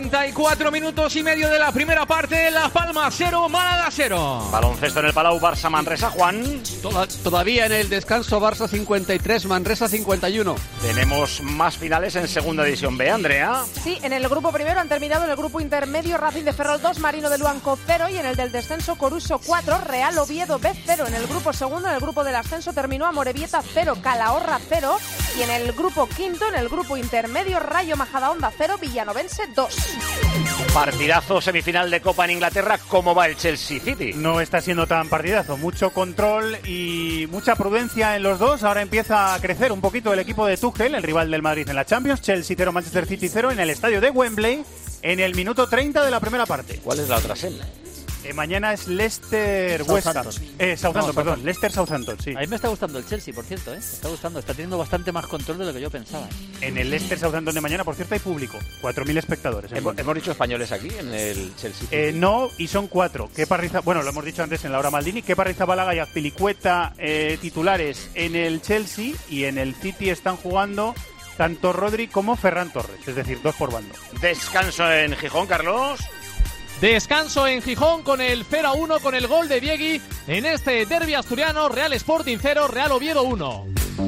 44 minutos y medio de la primera parte. Las Palmas 0, Málaga 0. Baloncesto en el Palau, Barça, Manresa, Juan. Todavía en el descanso, Barça 53, Manresa 51. Tenemos más finales en segunda división B, Andrea. Sí, en el grupo primero han terminado en el grupo intermedio Racing de Ferrol 2, Marino de Luanco 0 y en el del descenso Coruso 4, Real Oviedo B 0. En el grupo segundo, en el grupo del ascenso terminó Amorebieta 0, Calahorra 0 y en el grupo quinto, en el grupo intermedio Rayo Majadahonda 0, Villanovense 2. Partidazo semifinal de Copa en Inglaterra. ¿Cómo va el Chelsea City? No está siendo tan partidazo, mucho control y mucha prudencia en los dos. Ahora empieza a crecer un poquito el equipo de Tuchel, el rival del Madrid en la Champions. Chelsea 0, Manchester City 0 en el estadio de Wembley en el minuto 30 de la primera parte. ¿Cuál es la otra semi? Mañana es Leicester Southampton, Leicester Southampton, sí. A mí me está gustando el Chelsea, por cierto, Me está gustando, está teniendo bastante más control de lo que yo pensaba. En el Leicester Southampton de mañana, por cierto, hay público, 4.000 espectadores. ¿Hemos dicho españoles aquí en el Chelsea? No, y son 4. Bueno, lo hemos dicho antes en la hora Maldini. Kepa Arrizabalaga y Azpilicueta titulares en el Chelsea, y en el City están jugando tanto Rodri como Ferran Torres, es decir, 2 por bando. Descanso en Gijón, Carlos. Descanso en Gijón con el 0-1, con el gol de Diegui en este derbi asturiano. Real Sporting 0, Real Oviedo 1.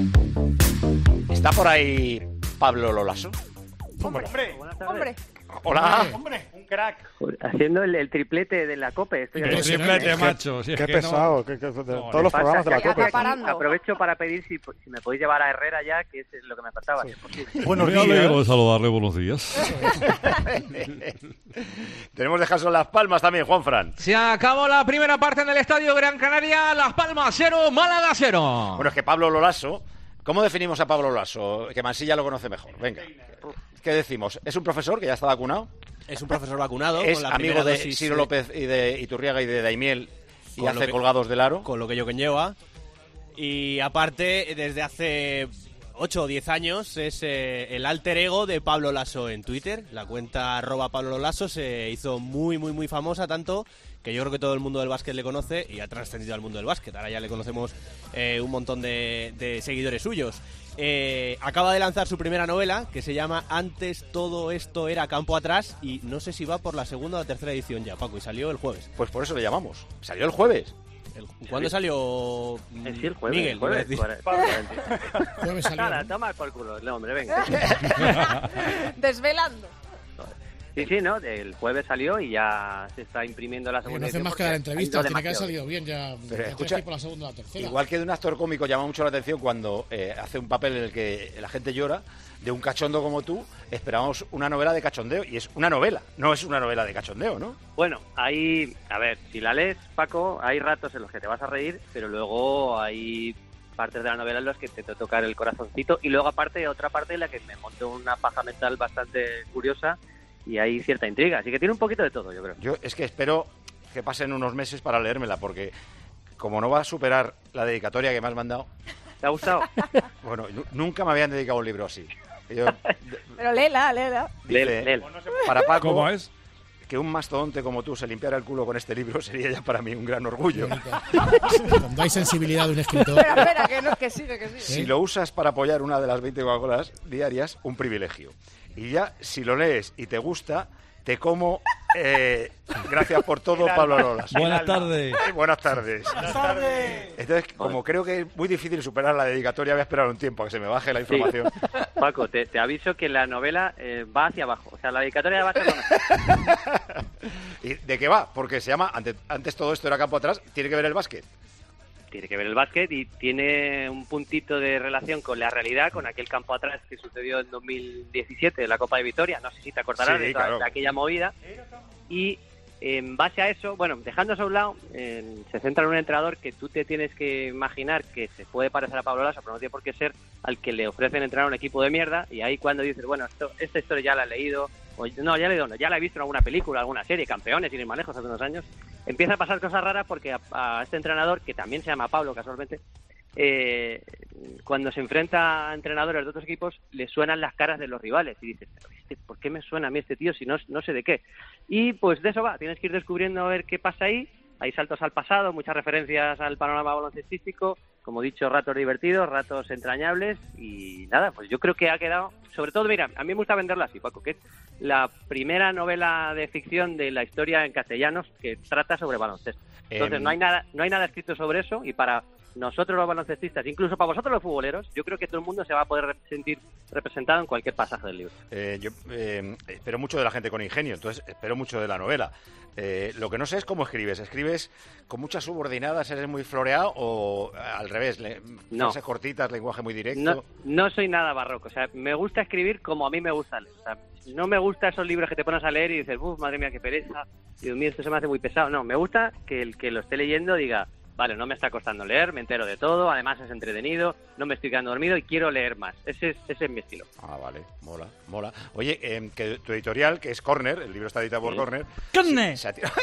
¿Está por ahí Pablo Lolaso? Hombre. Hola. Hombre, un crack. Haciendo el triplete de la COPE. El triplete, macho. Qué pesado. Todos los programas de la COPE. Aprovecho para pedir si me podéis llevar a Herrera ya, que es lo que me faltaba. Si es posible. Buenos días. Me alegro de saludarle, buenos días. Tenemos descanso en Las Palmas también, Juanfran. Se acabó la primera parte en el Estadio Gran Canaria. Las Palmas 0, Málaga 0. Bueno, es que Pablo Lolaso... ¿Cómo definimos a Pablo Lolaso? Que Mansilla lo conoce mejor. Venga, ¿qué decimos? ¿Es un profesor que ya está vacunado? Es un profesor vacunado. Es con la amigo de dosis, Ciro López y de Iturriaga y de Daimiel y hace colgados del aro. Con lo que yo conlleva. Y aparte, desde hace 8 o 10 años es el alter ego de Pablo Lasso en Twitter. La cuenta @Pablo Lasso se hizo muy, muy, muy famosa, tanto que yo creo que todo el mundo del básquet le conoce y ha trascendido al mundo del básquet. Ahora ya le conocemos un montón de seguidores suyos. Acaba de lanzar su primera novela, que se llama Antes todo esto era campo atrás, y no sé si va por la segunda o tercera edición ya, Paco, y salió el jueves. Pues por eso le llamamos. Salió el jueves. ¿Cuándo salió Sí, el jueves. Miguel? Jueves salió. Nada, toma por culo, el hombre, venga. Desvelando. Sí, ¿no? El jueves salió y ya se está imprimiendo la segunda. No hace más que dar entrevistas, tiene que haber salido bien ya. Pero escucha, por la segunda o la tercera. Igual que de un actor cómico llama mucho la atención cuando hace un papel en el que la gente llora, de un cachondo como tú, esperamos una novela de cachondeo, y es una novela, no es una novela de cachondeo, ¿no? Bueno, hay, a ver, si la lees, Paco, hay ratos en los que te vas a reír, pero luego hay partes de la novela en los que te tocar el corazoncito, y luego aparte otra parte en la que me monto una paja mental bastante curiosa y hay cierta intriga, así que tiene un poquito de todo, yo creo. Yo es que espero que pasen unos meses para leérmela, porque como no va a superar la dedicatoria que me has mandado... ¿Te ha gustado? Bueno, nunca me habían dedicado un libro así. Pero léela. Léela. Para Paco, ¿cómo es? Que un mastodonte como tú se limpiara el culo con este libro sería ya para mí un gran orgullo. Cuando hay sensibilidad de un escritor. Espera, que sigue. Si lo usas para apoyar una de las 20 Coca-Colas diarias, un privilegio. Y ya, si lo lees y te gusta, te como... gracias por todo, Pablo Lolas. Buenas tardes. Buenas tardes. Entonces, como creo que es muy difícil superar la dedicatoria, voy a esperar un tiempo a que se me baje la información. Sí. Paco, te aviso que la novela va hacia abajo. O sea, la dedicatoria va a ser lo mejor. ¿Y de qué va? Porque se llama Antes todo esto era campo atrás. Tiene que ver el básquet. Tiene que ver el básquet y tiene un puntito de relación con la realidad, con aquel campo atrás que sucedió en 2017, la Copa de Vitoria. No sé si te acordarás de aquella movida. Y en base a eso, bueno, dejando eso a un lado, se centra en un entrenador que tú te tienes que imaginar que se puede parecer a Pablo Lasso, pero no tiene por qué ser, al que le ofrecen entrenar a un equipo de mierda, y ahí cuando dices, bueno, esta historia ya la he leído, ya la he visto en alguna película, alguna serie, Campeones, sin ir más lejos, hace unos años, empieza a pasar cosas raras porque a este entrenador, que también se llama Pablo casualmente, cuando se enfrenta a entrenadores de otros equipos, le suenan las caras de los rivales y dices, ¿por qué me suena a mí este tío si no sé de qué? Y pues de eso va, tienes que ir descubriendo a ver qué pasa ahí. Hay saltos al pasado, muchas referencias al panorama baloncestístico, como he dicho, ratos divertidos, ratos entrañables, y nada, pues yo creo que ha quedado, sobre todo, mira, a mí me gusta venderla así, Paco, que es la primera novela de ficción de la historia en castellanos que trata sobre baloncesto. Entonces no hay nada escrito sobre eso, y para nosotros los baloncestistas, incluso para vosotros los futboleros, yo creo que todo el mundo se va a poder sentir representado en cualquier pasaje del libro. Yo espero mucho de la gente con ingenio, entonces espero mucho de la novela. Lo que no sé es cómo escribes. ¿Escribes con muchas subordinadas, eres muy floreado, o al revés, frases cortitas, lenguaje muy directo? No soy nada barroco, o sea, me gusta escribir como a mí me gusta leer. O sea, no me gusta esos libros que te pones a leer y dices, madre mía, qué pereza, Dios mío, esto se me hace muy pesado. No, me gusta que el que lo esté leyendo diga, vale, no me está costando leer, me entero de todo, además es entretenido, no me estoy quedando dormido y quiero leer más. Ese es mi estilo. Ah, vale, mola. Oye, que tu editorial, que es Corner, el libro está editado por Corner. ¡Corner!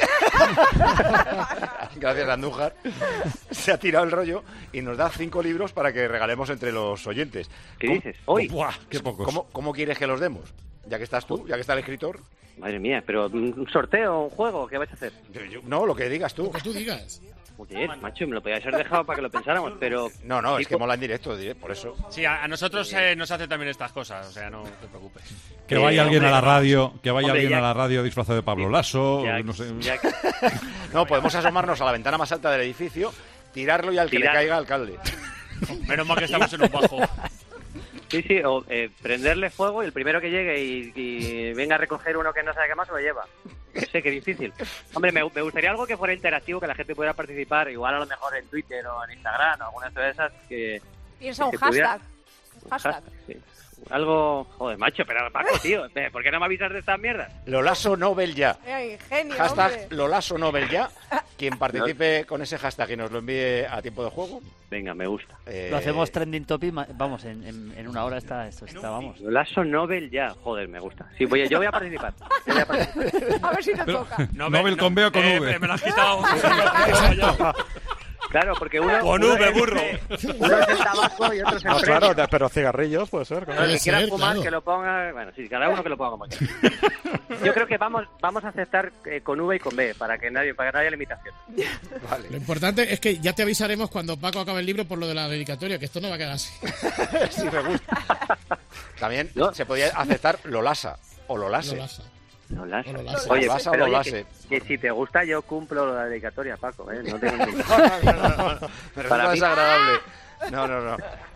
Gracias, Andújar. Se ha tirado el rollo y nos da 5 libros para que regalemos entre los oyentes. ¿Qué dices? ¿Hoy? ¡Buah, qué pocos! ¿Cómo quieres que los demos? Ya que estás tú, ya que está el escritor. Madre mía, pero ¿un sorteo, un juego? ¿Qué vais a hacer? No, lo que digas tú. Lo que tú digas. Joder, macho, me lo podíais haber dejado para que lo pensáramos, pero... No, es que mola en directo, por eso. Sí, a nosotros nos hace también estas cosas, o sea, no te preocupes. Que vaya alguien a la radio, a la radio disfrazado de Pablo Lasso, no sé. No, podemos asomarnos a la ventana más alta del edificio, tirarlo y al que le caiga alcalde. Menos mal que estamos en un bajo. Sí, o prenderle fuego y el primero que llegue y venga a recoger uno que no sabe qué más, lo lleva. No sé, qué difícil. Hombre, me gustaría algo que fuera interactivo, que la gente pudiera participar, igual a lo mejor en Twitter o en Instagram o alguna de esas que... Piensa un hashtag. Hashtag, sí. Algo... Joder, macho, pero Paco, tío, ¿por qué no me avisas de estas mierdas? Lolaso Nobel ya. Ingenio, hashtag hombre. Lolaso Nobel ya. Quien participe con ese hashtag y nos lo envíe a tiempo de juego. Venga, me gusta. Lo hacemos trending topic, vamos, en una hora está, vamos. Lolaso Nobel ya, joder, me gusta. Sí, yo voy a participar. A ver si te toca. Nobel con B o con V. Me lo has quitado. Claro, porque uno... Con V, burro. Uno es el tabaco y otro es el No, premio. claro, pero cigarrillos puede ser. El que quiera fumar, que lo ponga... Bueno, sí, cada uno que lo ponga como quiera. Yo creo que vamos a aceptar con V y con B, para que no haya limitación. Lo importante es que ya te avisaremos cuando Paco acabe el libro por lo de la dedicatoria, que esto no va a quedar así. Sí, me gusta. También se podía aceptar Lolasa o Lolase. Lolasa. Oye, pero Lolase. que si te gusta yo cumplo la dedicatoria, Paco, ¿eh? No tengo ningún... Pero Para no mí- es agradable. No.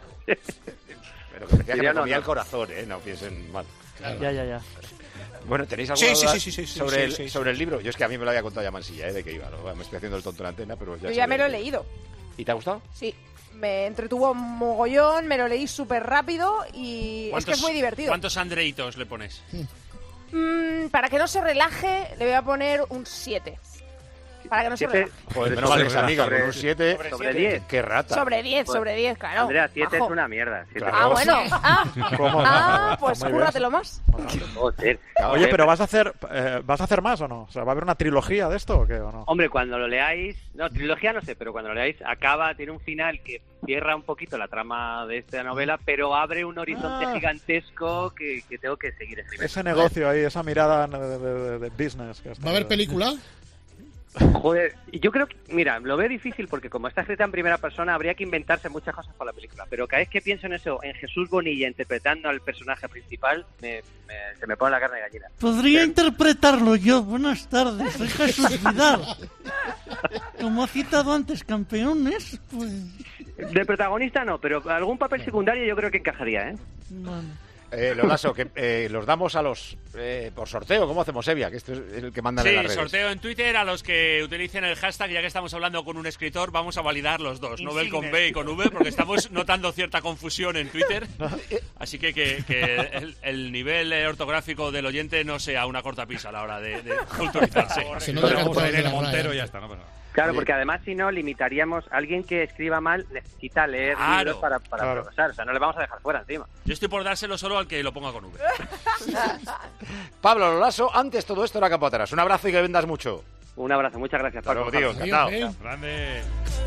Pero que decía que me No, comía no. el corazón, ¿eh? No piensen mal. Ya. Bueno, ¿tenéis alguna Sí, duda sí, sobre el libro? Yo es que a mí me lo había contado ya Mansilla, ¿eh? De que iba. ¿No? Me estoy haciendo el tonto en la antena, pero Yo ya me lo he leído. ¿Y te ha gustado? Sí. Me entretuvo mogollón, me lo leí súper rápido y es que es muy divertido. ¿Cuántos andreitos le pones? Para que no se relaje, le voy a poner un 7. Para que no se relaje. Joder, menos mal que es amiga, con un 7. Sobre 10. ¡Qué rata! Sobre 10, claro. Andrea, 7 Majo. es una mierda. 7 Claro. Ah, bueno. ¿Cómo no? Pues Muy bien. cúrratelo más. Joder. Oye, pero ¿vas a hacer más o no? O sea, ¿va a haber una trilogía de esto o qué? ¿O no? Hombre, cuando lo leáis... No, trilogía no sé, pero cuando lo leáis tiene un final que cierra un poquito la trama de esta novela, pero abre un horizonte gigantesco que tengo que seguir escribiendo. Ese negocio ahí, esa mirada de business. Que ¿Va a haber película? Joder, yo creo que, mira, lo veo difícil porque como está escrita en primera persona habría que inventarse muchas cosas para la película, pero cada vez que pienso en eso, en Jesús Bonilla interpretando al personaje principal, se me pone la carne de gallina. Podría interpretarlo yo. Buenas tardes, soy Jesús Vidal. Como ha citado antes, campeones, pues... De protagonista no, pero algún papel secundario yo creo que encajaría, ¿eh? Bueno. Lolaso, que los damos a los por sorteo. ¿Cómo hacemos, Evia? Que esto es el que manda en las redes. Sorteo en Twitter a los que utilicen el hashtag. Ya que estamos hablando con un escritor, vamos a validar los dos, Nobel con B y con V, porque estamos notando cierta confusión en Twitter. Así que el nivel ortográfico del oyente no sea una cortapisa a la hora de culturizarse. Se nota Vamos a ir en la Montero RAE. y ya está, ¿no? Pero... Claro, porque además si no limitaríamos, alguien que escriba mal necesita leer libros para progresar, o sea, no le vamos a dejar fuera encima. Yo estoy por dárselo solo al que lo ponga con V. Pablo Lolaso, antes todo esto era campo atrás. Un abrazo y que vendas mucho. Un abrazo, muchas gracias, Paco. Tío, encantado. Grande.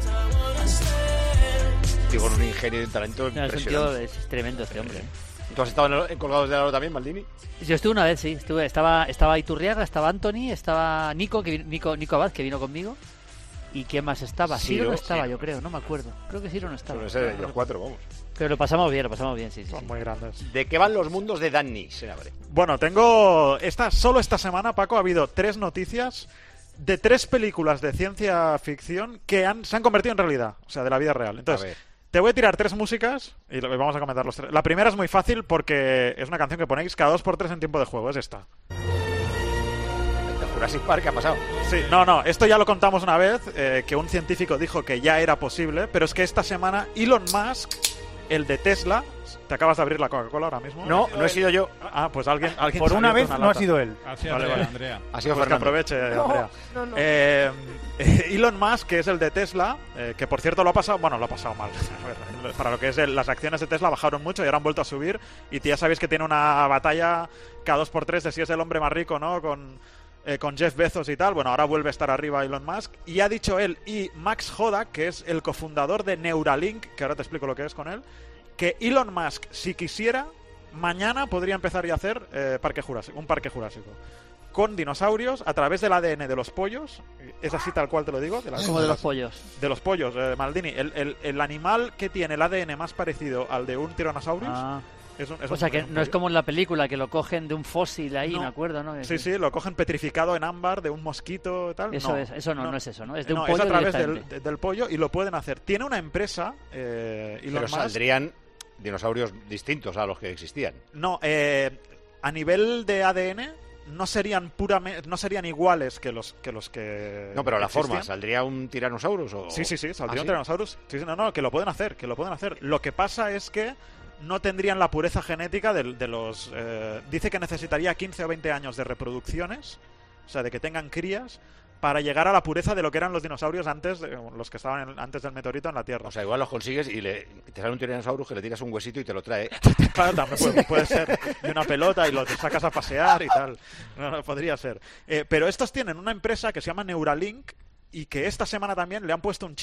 Tío, con un ingenio y un talento Es un tío, impresionante. es tremendo este hombre. ¿Tú has estado en Colgados de la Hora también, Maldini? Yo estuve una vez, sí. Estaba Iturriaga, estaba Anthony, estaba Nico Abad, que vino conmigo. ¿Y quién más estaba? Siro no estaba, yo creo, no me acuerdo. Creo que Siro no estaba. Suele ser los 4, vamos. Pero lo pasamos bien, sí. Son muy grandes. ¿De qué van los mundos de Danny? Se abre. Bueno, tengo... Solo esta semana, Paco, ha habido 3 noticias de 3 películas de ciencia ficción que se han convertido en realidad, o sea, de la vida real. Entonces, te voy a tirar 3 músicas y vamos a comentar los 3. La primera es muy fácil porque es una canción que ponéis cada 2x3 en tiempo de juego, es esta. Jurassic Park, ¿qué ha pasado? Sí, no, esto ya lo contamos una vez, que un científico dijo que ya era posible, pero es que esta semana Elon Musk, el de Tesla... ¿Te acabas de abrir la Coca-Cola ahora mismo? No he sido yo. Ah, pues alguien Por se ha una abierto vez una no ha lata. sido él. Ha sido Vale, Andrea, vale. Andrea. Ha sido Pues que Fernando. aproveche, Andrea. No. Elon Musk, que es el de Tesla, que por cierto lo ha pasado mal. A ver, para lo que es las acciones de Tesla bajaron mucho y ahora han vuelto a subir. Y ya sabéis que tiene una batalla cada 2x3 de si es el hombre más rico, ¿no? Con Jeff Bezos y tal. Bueno, ahora vuelve a estar arriba Elon Musk. Y ha dicho él y Max Hodak, que es el cofundador de Neuralink, que ahora te explico lo que es con él, que Elon Musk, si quisiera, mañana podría empezar ya a hacer un parque jurásico. Con dinosaurios, a través del ADN de los pollos. Es así tal cual te lo digo. Como de los pollos. De los pollos, Maldini. El animal que tiene el ADN más parecido al de un Tyrannosaurus... O sea, que no es como en la película, que lo cogen de un fósil ahí, me acuerdo, ¿no? Sí, lo cogen petrificado en ámbar de un mosquito y tal. Eso no es eso, ¿no? Es de un pollo es a través directamente. del pollo y lo pueden hacer. Tiene una empresa, Elon Pero Musk... saldrían dinosaurios distintos a los que existían. No, a nivel de ADN no serían iguales que los que No, pero la existían. forma, ¿saldría un Tyrannosaurus? Sí, saldría un ¿sí? Tyrannosaurus. Sí, no, que lo pueden hacer, Lo que pasa es que no tendrían la pureza genética de los... dice que necesitaría 15 o 20 años de reproducciones, o sea, de que tengan crías, para llegar a la pureza de lo que eran los dinosaurios antes, los que estaban antes del meteorito en la Tierra. O sea, igual los consigues y te sale un Tyrannosaurus que le tiras un huesito y te lo trae. Claro, también puede ser. Y una pelota y lo te sacas a pasear y tal. No, podría ser. Pero estos tienen una empresa que se llama Neuralink y que esta semana también le han puesto un chip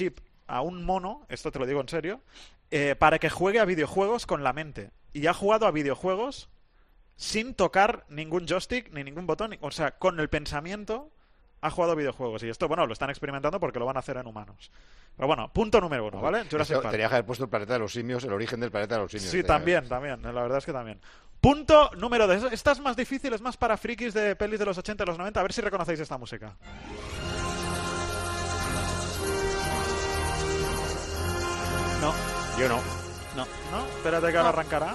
a un mono, esto te lo digo en serio, para que juegue a videojuegos con la mente. Y ha jugado a videojuegos sin tocar ningún joystick ni ningún botón. O sea, con el pensamiento ha jugado a videojuegos. Y esto, bueno, lo están experimentando porque lo van a hacer en humanos. Pero bueno, punto número 1, ¿vale? Jurassic Park. Tenía que haber puesto el planeta de los simios, el origen del planeta de los simios. Sí, también. La verdad es que también. Punto número 2. Esta es más difícil, es más para frikis de pelis de los 80 y los 90. A ver si reconocéis esta música. No. Yo no. ¿No? Espérate que ahora arrancará.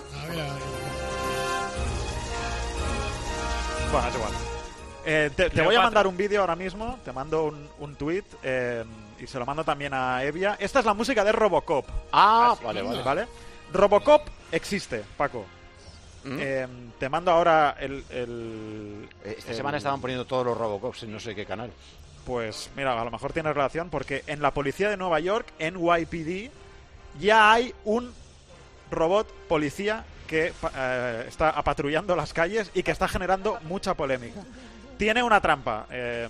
Bueno, es igual. Te voy a mandar un vídeo ahora mismo. Te mando un tweet y se lo mando también a Evia. Esta es la música de Robocop. Vale. Robocop existe, Paco. Te mando ahora Esta semana estaban poniendo todos los Robocops en no sé qué canal. Pues mira, a lo mejor tiene relación porque en la policía de Nueva York, NYPD, ya hay un robot policía que está patrullando las calles y que está generando mucha polémica. Tiene una trampa.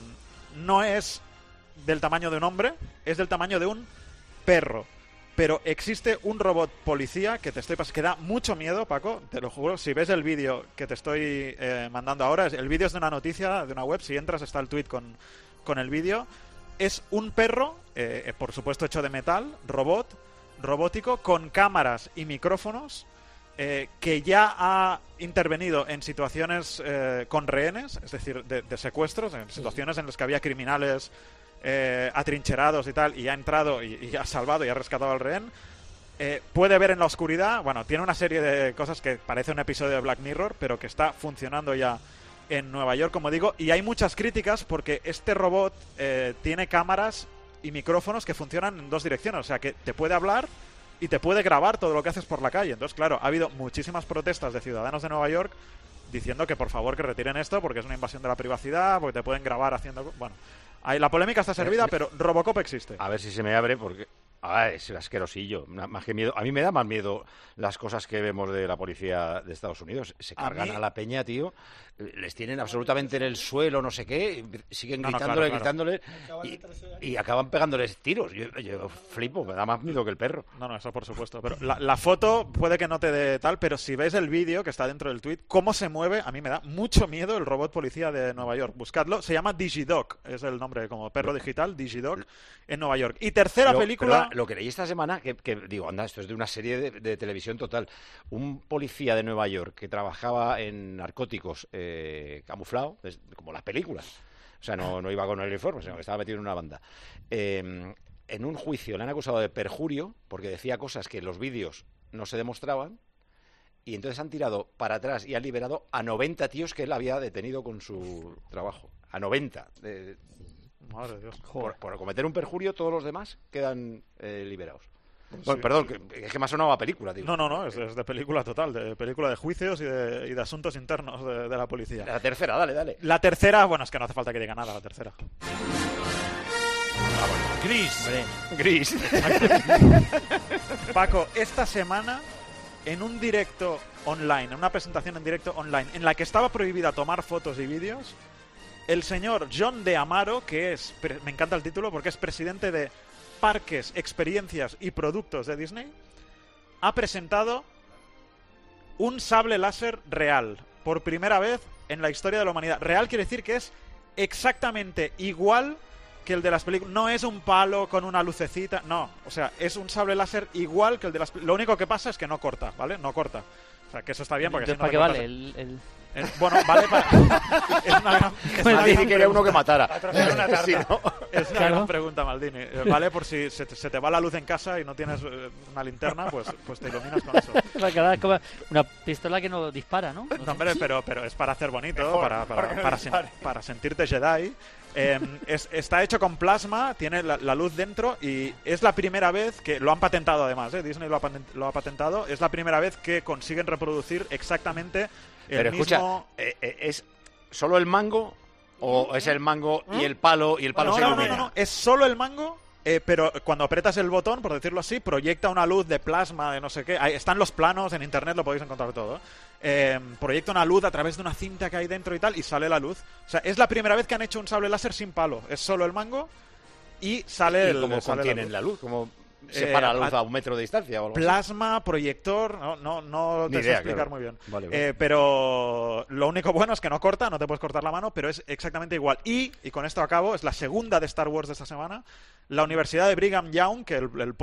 No es del tamaño de un hombre, es del tamaño de un perro. Pero existe un robot policía que que da mucho miedo, Paco, te lo juro. Si ves el vídeo que te estoy mandando ahora, el vídeo es de una noticia, de una web, si entras está el tweet con el vídeo. Es un perro, por supuesto hecho de metal, robótico, con cámaras y micrófonos, que ya ha intervenido en situaciones con rehenes, es decir, de secuestros, en situaciones en las que había criminales atrincherados y tal, y ha entrado y ha salvado y ha rescatado al rehén. Puede ver en la oscuridad, bueno, tiene una serie de cosas que parece un episodio de Black Mirror, pero que está funcionando ya en Nueva York, como digo, y hay muchas críticas porque este robot tiene cámaras y micrófonos que funcionan en dos direcciones, o sea que te puede hablar y te puede grabar todo lo que haces por la calle. Entonces, claro, ha habido muchísimas protestas de ciudadanos de Nueva York diciendo que por favor que retiren esto porque es una invasión de la privacidad, porque te pueden grabar haciendo... Bueno, ahí la polémica está servida, pero Robocop existe. A ver si se me abre porque... es asquerosillo, más que miedo. A mí me da más miedo las cosas que vemos de la policía de Estados Unidos. Se cargan a la peña, tío. Les tienen absolutamente en el suelo, no sé qué. Siguen gritándole. Y acaban pegándoles tiros. Yo flipo, me da más miedo que el perro. No, eso por supuesto. Pero la foto puede que no te dé tal, pero si ves el vídeo que está dentro del tweet, cómo se mueve, a mí me da mucho miedo el robot policía de Nueva York. Buscadlo. Se llama DigiDog. Es el nombre como perro digital, DigiDog, en Nueva York. Y tercera película... Lo que leí esta semana, que digo, anda, esto es de una serie de televisión total. Un policía de Nueva York que trabajaba en narcóticos camuflado, como las películas. O sea, no iba con el uniforme, sino que estaba metido en una banda. En un juicio le han acusado de perjurio porque decía cosas que en los vídeos no se demostraban. Y entonces han tirado para atrás y han liberado a 90 tíos que él había detenido con su trabajo. A 90. Madre de Dios. Por cometer un perjurio, todos los demás quedan liberados. Bueno, perdón, es que me ha sonado a película, tío. No, es de película total, de película de juicios y de asuntos internos de la policía. La tercera, dale. La tercera, bueno, es que no hace falta que diga nada, la tercera. Gris. Paco, esta semana, en un directo online, en una presentación en directo online, en la que estaba prohibida tomar fotos y vídeos, el señor John de Amaro, que es, me encanta el título porque es presidente de Parques, Experiencias y Productos de Disney, ha presentado un sable láser real, por primera vez en la historia de la humanidad. Real quiere decir que es exactamente igual que el de las películas. No es un palo con una lucecita, no. O sea, es un sable láser igual que el de las películas. Lo único que pasa es que no corta, ¿vale? No corta. O sea, que eso está bien porque... Entonces, si no ¿para qué vale bueno, vale para... Es una Maldini quería uno que matara. Es una gran pregunta, Maldini. Vale, por si se te va la luz en casa y no tienes una linterna, pues te iluminas con eso. Es como una pistola que no dispara, ¿no? No, hombre, pero es para hacer bonito, para sentirte Jedi. Está hecho con plasma, tiene la luz dentro y es la primera vez que lo han patentado además, Disney lo ha patentado, es la primera vez que consiguen reproducir exactamente el mismo... ¿es solo el mango o es el mango y el palo se ilumina? No, es solo el mango, pero cuando apretas el botón, por decirlo así, proyecta una luz de plasma, de no sé qué. Ahí están los planos, en internet lo podéis encontrar todo. Proyecta una luz a través de una cinta que hay dentro y tal, y sale la luz. O sea, es la primera vez que han hecho un sable láser sin palo. Es solo el mango y sale ¿Y cómo contienen la luz? ¿Cómo separa la luz a un metro de distancia? O algo plasma, proyector, no te sé explicar muy bien. Vale. Pero lo único bueno es que no corta, no te puedes cortar la mano, pero es exactamente igual. Y con esto acabo, es la segunda de Star Wars de esta semana. La Universidad de Brigham Young, que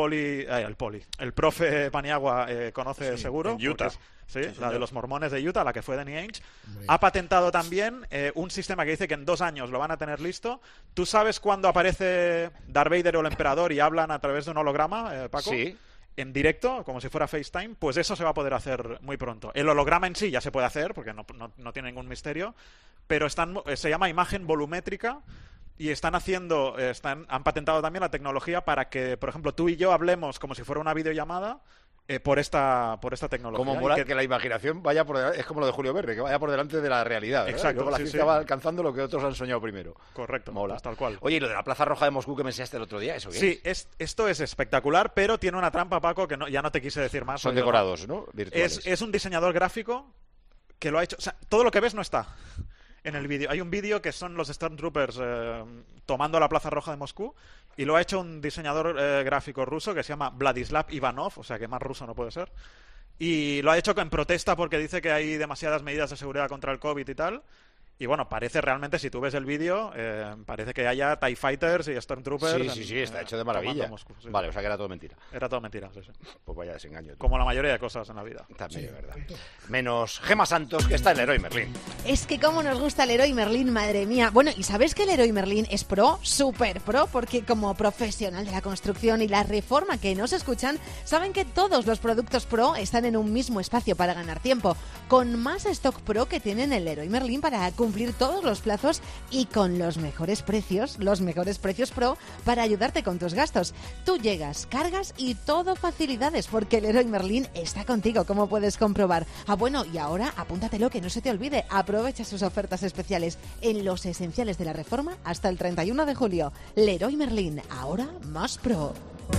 el profe Paniagua conoce seguro. En Utah. Sí, la de los mormones de Utah, la que fue Danny Ainge, ha patentado también un sistema que dice que en 2 años lo van a tener listo. ¿Tú sabes cuándo aparece Darth Vader o el Emperador y hablan a través de un holograma, Paco? Sí. En directo, como si fuera FaceTime, pues eso se va a poder hacer muy pronto. El holograma en sí ya se puede hacer, porque no tiene ningún misterio, pero se llama imagen volumétrica. Y han patentado también la tecnología para que, por ejemplo, tú y yo hablemos como si fuera una videollamada por esta tecnología. Como mola que la imaginación vaya por delante, es como lo de Julio Verne, que vaya por delante de la realidad. ¿verdad? Exacto. Y luego la ciencia va alcanzando lo que otros han soñado primero. Correcto. Mola. Pues tal cual. Oye, ¿y lo de la Plaza Roja de Moscú que me enseñaste el otro día? ¿Eso qué Sí, esto es espectacular, pero tiene una trampa, Paco, que ya no te quise decir más. Son decorados, ¿no? Virtuales. Es un diseñador gráfico que lo ha hecho... O sea, todo lo que ves no está en el vídeo. Hay un vídeo que son los Stormtroopers tomando la Plaza Roja de Moscú y lo ha hecho un diseñador gráfico ruso que se llama Vladislav Ivanov, o sea que más ruso no puede ser. Y lo ha hecho en protesta porque dice que hay demasiadas medidas de seguridad contra el COVID y tal. Y bueno, parece realmente, si tú ves el vídeo, parece que haya TIE Fighters y Stormtroopers. Sí, está hecho de maravilla. Moscú, sí. Vale, o sea que era todo mentira. Era todo mentira, sí. Pues vaya desengaño. Tío. Como la mayoría de cosas en la vida. También, es verdad. Menos Gemma Santos, que está en Leroy Merlin. Es que cómo nos gusta el Leroy Merlin, madre mía. Bueno, ¿y sabes que el Leroy Merlin es pro? Súper pro, porque como profesional de la construcción y la reforma que nos escuchan, saben que todos los productos pro están en un mismo espacio para ganar tiempo, con más stock pro que tienen el Leroy Merlin para cumplir todos los plazos y con los mejores precios pro para ayudarte con tus gastos. Tú llegas, cargas y todo facilidades, porque el Leroy Merlin está contigo, como puedes comprobar. Bueno, y ahora apúntatelo, que no se te olvide, aprovecha sus ofertas especiales en los esenciales de la reforma hasta el 31 de julio. Leroy Merlin, ahora más pro.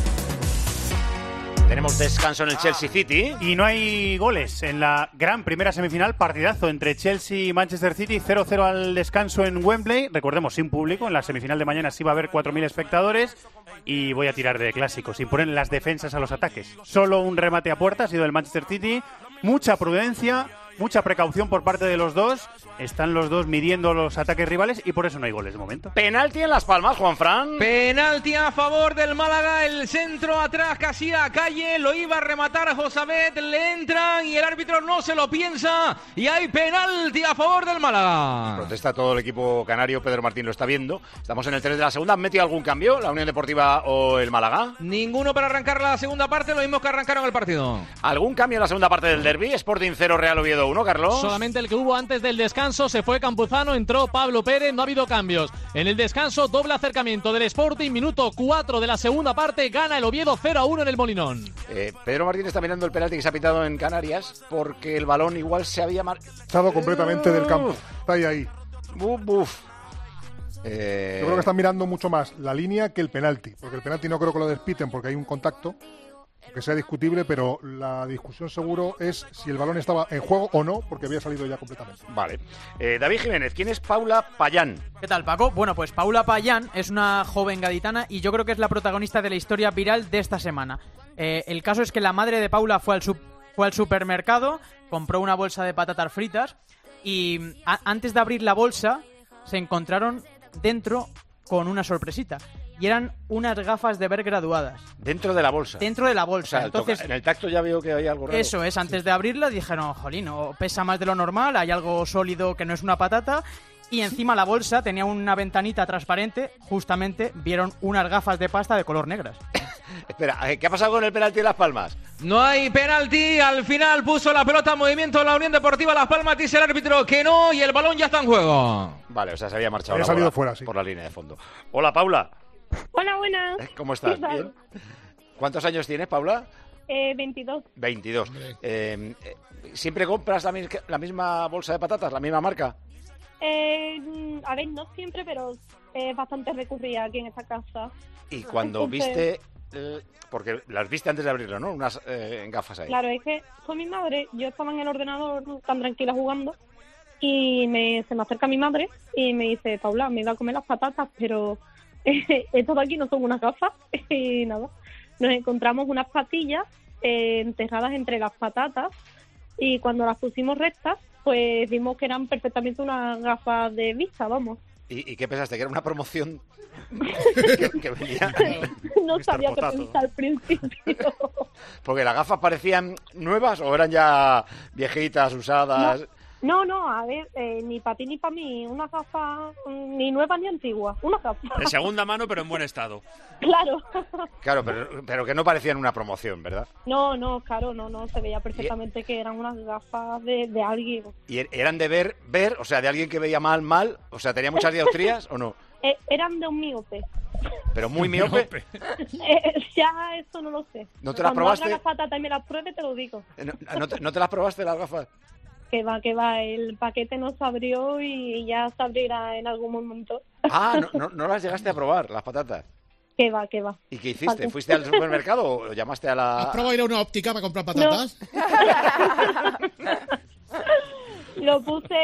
Tenemos descanso en el Chelsea City. Y no hay goles en la gran primera semifinal, partidazo entre Chelsea y Manchester City, 0-0 al descanso en Wembley. Recordemos, sin público, en la semifinal de mañana sí va a haber 4.000 espectadores. Y voy a tirar de clásico, sin poner las defensas a los ataques. Solo un remate a puerta ha sido del Manchester City. Mucha prudencia, mucha precaución por parte de los dos. Están los dos midiendo los ataques rivales y por eso no hay goles de momento. Penalti en Las Palmas, Juanfran. Penalti a favor del Málaga, el centro atrás casi a calle, lo iba a rematar Josabet, le entran y el árbitro no se lo piensa y hay penalti a favor del Málaga. Protesta todo el equipo canario, Pedro Martín lo está viendo. Estamos en el 3 de la segunda. ¿Han metido algún cambio la Unión Deportiva o el Málaga? Ninguno para arrancar la segunda parte, lo mismo que arrancaron el partido. ¿Algún cambio en la segunda parte del derbi? Sporting 0, Real Oviedo 1, Carlos. Solamente el que hubo antes del descanso. Se fue Campuzano, entró Pablo Pérez, no ha habido cambios. En el descanso, doble acercamiento del Sporting, minuto 4 de la segunda parte, gana el Oviedo 0-1 en el Molinón. Pedro Martín está mirando el penalti que se ha pitado en Canarias porque el balón igual se había marchado completamente del campo. Está ahí. Yo creo que están mirando mucho más la línea que el penalti, porque el penalti no creo que lo despiten porque hay un contacto que sea discutible, pero la discusión seguro es si el balón estaba en juego o no, porque había salido ya completamente. Vale. David Jiménez, ¿quién es Paula Payán? ¿Qué tal, Paco? Bueno, pues Paula Payán es una joven gaditana y yo creo que es la protagonista de la historia viral de esta semana. El caso es que la madre de Paula fue al supermercado, compró una bolsa de patatas fritas y antes de abrir la bolsa se encontraron dentro con una sorpresita. Y eran unas gafas de ver graduadas. ¿Dentro de la bolsa? Dentro de la bolsa. O sea, entonces, en el tacto ya veo que hay algo raro. Eso es, antes de abrirla dijeron, jolín, pesa más de lo normal, hay algo sólido que no es una patata. Y encima la bolsa tenía una ventanita transparente, justamente vieron unas gafas de pasta de color negras. Espera, ¿qué ha pasado con el penalti de Las Palmas? No hay penalti, al final puso la pelota en movimiento la Unión Deportiva Las Palmas, dice el árbitro que no y el balón ya está en juego. Vale, o sea, se había marchado había salido fuera, sí. Por la línea de fondo. Hola, Paula. Hola, buenas. ¿Cómo estás? ¿Bien? ¿Cuántos años tienes, Paula? 22. 22. ¿Siempre compras la misma bolsa de patatas, la misma marca? A ver, no siempre, pero es bastante recurrida aquí en esta casa. Y cuando viste... porque las viste antes de abrirlo, ¿no? Unas gafas ahí. Claro, es que con mi madre, yo estaba en el ordenador tan tranquila jugando y se me acerca mi madre y me dice, Paula, me iba a comer las patatas, pero Esto de aquí no son unas gafas y nada. Nos encontramos unas patillas enterradas entre las patatas y cuando las pusimos rectas, pues vimos que eran perfectamente unas gafas de vista, vamos. ¿Y qué pensaste? ¿Que era una promoción que venía? No sabía qué pensar al principio. Porque las gafas parecían nuevas o eran ya viejitas, usadas. No, a ver, ni para ti ni para mí, unas gafas ni nuevas ni antiguas, unas gafas. De segunda mano, pero en buen estado. Claro. Claro, pero que no parecían una promoción, ¿verdad? No, claro, no, se veía perfectamente que eran unas gafas de alguien. ¿Y eran de ver, o sea, de alguien que veía mal, o sea, tenía muchas dioptrías o no? Eran de un miope. ¿Pero muy miope? Ya eso no lo sé. ¿No te las Cuando probaste? abra las patatas y me las pruebe, te lo digo. ¿No te las probaste las gafas? Que va, el paquete no se abrió y ya se abrirá en algún momento. Ah, no las llegaste a probar, las patatas. Que va. ¿Y qué hiciste? ¿Fuiste al supermercado o llamaste a la...? ¿Has probado ir a una óptica para comprar patatas? No.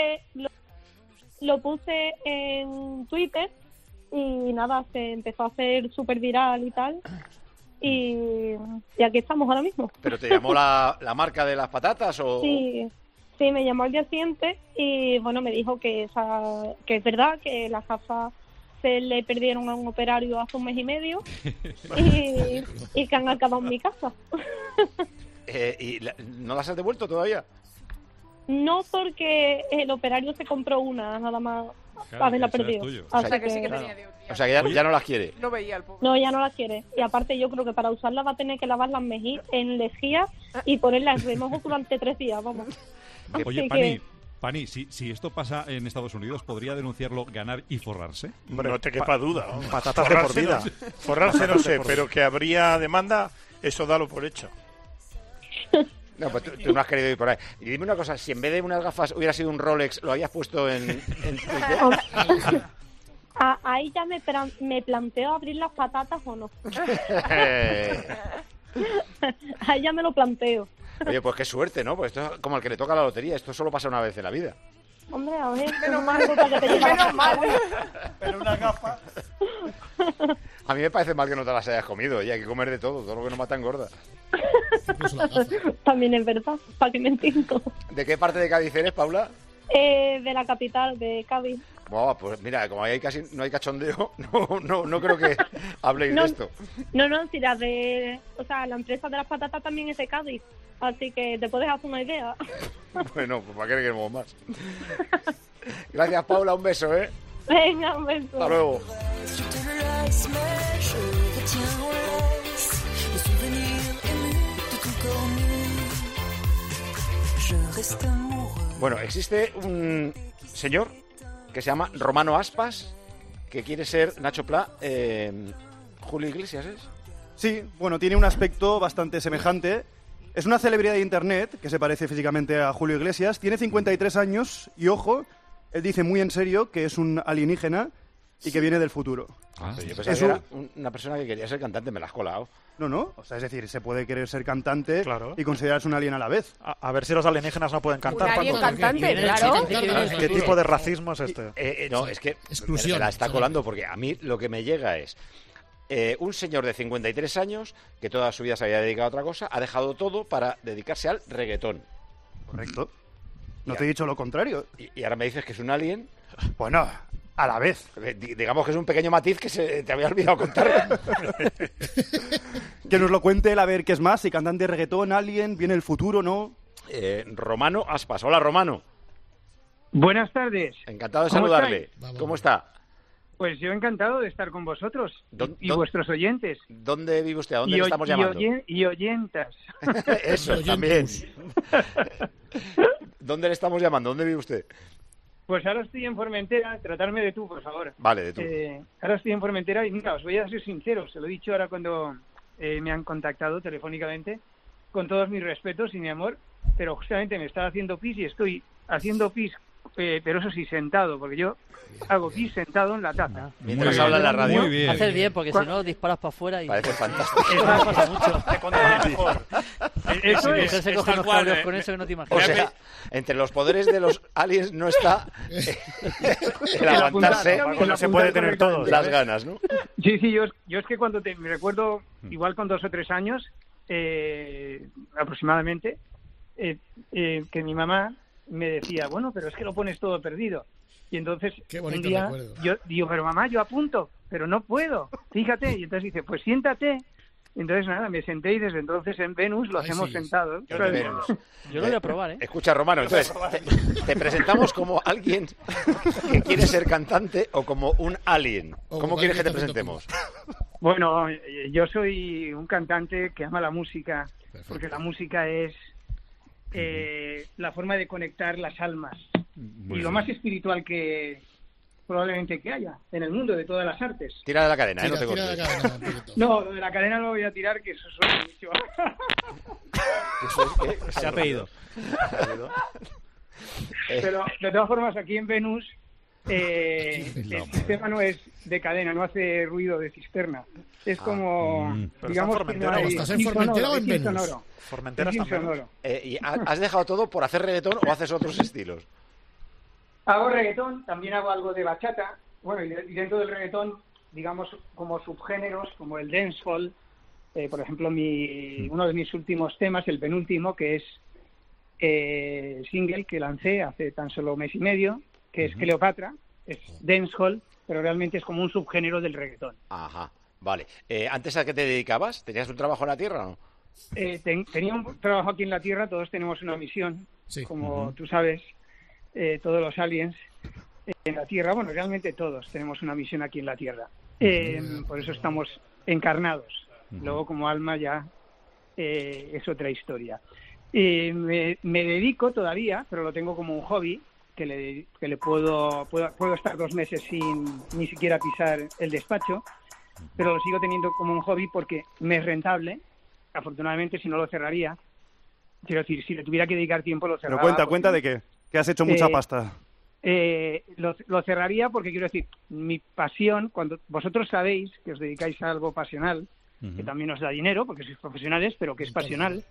Lo puse en Twitter y nada, se empezó a hacer súper viral y tal. Y aquí estamos ahora mismo. ¿Pero te llamó la marca de las patatas o...? Sí, me llamó al día siguiente y bueno, me dijo que es verdad que las gafas se le perdieron a un operario hace un mes y medio y que han acabado en mi casa. ¿Y no las has devuelto todavía? No, porque el operario se compró una, nada más haberla perdido. O sea, que sí que tenía dioptría. O sea, que ya no las quiere. No veía el pobre. No, ya no las quiere. Y aparte yo creo que para usarlas va a tener que lavar las mejillas en lejía y ponerlas en remojo durante 3 días, vamos. Oye, Pani, si esto pasa en Estados Unidos, ¿podría denunciarlo, ganar y forrarse? Hombre, no te quepa duda. Patatas de por vida. Forrarse no sé, pero que habría demanda, eso dalo por hecho. No, pues tú no has querido ir por ahí. Y dime una cosa, si en vez de unas gafas hubiera sido un Rolex, ¿lo habías puesto en Twitter? Ahí ya me planteo abrir las patatas o no. Ahí ya me lo planteo. Oye, pues qué suerte, ¿no? Pues esto es como el que le toca la lotería. Esto solo pasa una vez en la vida. Hombre, a ver. Menos mal. Pero una gafa. A mí me parece mal que no te las hayas comido. Y hay que comer de todo lo que no mata engorda. También es verdad, para que me entiendo. ¿De qué parte de Cádiz eres, Paula? De la capital, de Cádiz. Bueno, pues mira, como ahí casi no hay cachondeo, no creo que habléis de esto. No, si la empresa de las patatas también es de Cádiz, así que te puedes hacer una idea. Bueno, pues para qué queremos más. Gracias, Paula, un beso, ¿eh? Venga, un beso. Hasta luego. Bueno, existe un señor que se llama Romano Aspas, que quiere ser Nacho Pla. Julio Iglesias, ¿es? Sí, bueno, tiene un aspecto bastante semejante. Es una celebridad de internet que se parece físicamente a Julio Iglesias. Tiene 53 años y, ojo, él dice muy en serio que es un alienígena y que viene del futuro. Yo pensaba que era una persona que quería ser cantante, me la has colado. No, o sea, es decir, se puede querer ser cantante Claro. y considerarse un alien a la vez. A ver si los alienígenas no pueden cantar. Un alien Paco. cantante, claro. ¿Qué tipo de racismo es este? No, es que Exclusión. me la está colando porque a mí lo que me llega es un señor de 53 años que toda su vida se había dedicado a otra cosa, ha dejado todo para dedicarse al reggaetón. Correcto. No te he dicho lo contrario. Y ahora me dices que es un alien. Bueno, a la vez. Digamos que es un pequeño matiz que se te había olvidado contar. Que nos lo cuente él a ver qué es más, si cantante de reggaetón, alien, viene el futuro, ¿no? Romano Aspas. Hola, Romano. Buenas tardes. Encantado de ¿Cómo saludarle. estáis? ¿Cómo está? Pues yo encantado de estar con vosotros y vuestros oyentes. ¿Dónde vive usted? ¿A dónde le estamos llamando? Y oyentas. Eso, también. ¿Dónde le estamos llamando? ¿Dónde vive usted? Pues ahora estoy en Formentera, tratarme de tú, por favor. Vale, de tú. Ahora estoy en Formentera y mira, os voy a ser sincero, se lo he dicho ahora cuando me han contactado telefónicamente, con todos mis respetos y mi amor, pero justamente me estaba haciendo pis y estoy haciendo pis, pero eso sí, sentado, porque yo hago pis sentado en la taza. Mientras habla en la radio. Muy bien. Haces bien, porque si no disparas para afuera y... Parece fantástico. Eso me pasa mucho. Eso es. Se coge unos cabreos con eso que no te imaginas. O sea, entre los poderes de los aliens no está el aguantarse, no se puede tener todo. Las ganas, ¿no? Sí, yo es que cuando me recuerdo, igual con 2 o 3 años, aproximadamente, que mi mamá me decía, bueno, pero es que lo pones todo perdido. Y entonces un día yo digo, pero mamá, yo apunto, pero no puedo, fíjate. Y entonces dice, pues siéntate. Entonces nada, me senté y desde entonces en Venus lo hacemos sentados. Yo lo voy a probar, ¿eh? Escucha, Romano, entonces, ¿te presentamos como alguien que quiere ser cantante o como un alien? ¿Cómo quieres que te presentemos? Bueno, yo soy un cantante que ama la música, porque la música es la forma de conectar las almas. Y lo más espiritual que probablemente que haya en el mundo de todas las artes. Tira de la cadena, no te cortes. No, lo de la cadena no lo voy a tirar, que eso suena mucho. Se ha pedido. Pero de todas formas, aquí en Venus el sistema no es de cadena, no hace ruido de cisterna. Es como, digamos, que no hay... ¿Estás en Formentera o en Venus? Formentera también. ¿Y has dejado todo por hacer reggaetón o haces otros estilos? Hago reggaetón, también hago algo de bachata. Bueno, y dentro del reggaetón, digamos, como subgéneros, como el dancehall, por ejemplo, uno de mis últimos temas, el penúltimo, que es single que lancé hace tan solo 1 mes y medio, que es Cleopatra, es dancehall, pero realmente es como un subgénero del reggaetón. Ajá, vale. ¿Antes a qué te dedicabas? ¿Tenías un trabajo en la tierra o no? Tenía un trabajo aquí en la Tierra, todos tenemos una misión, como tú sabes, todos los aliens en la Tierra, bueno, realmente todos tenemos una misión aquí en la Tierra, por eso estamos encarnados. Luego como alma ya es otra historia. Me dedico todavía, pero lo tengo como un hobby, que le puedo estar 2 meses sin ni siquiera pisar el despacho, pero lo sigo teniendo como un hobby porque me es rentable. Afortunadamente, si no lo cerraría. Quiero decir, si le tuviera que dedicar tiempo, lo cerraría. Pero cuenta de qué. Que has hecho mucha pasta. Lo cerraría porque, quiero decir, mi pasión, cuando vosotros sabéis que os dedicáis a algo pasional, que también os da dinero, porque sois profesionales, pero que es pasional,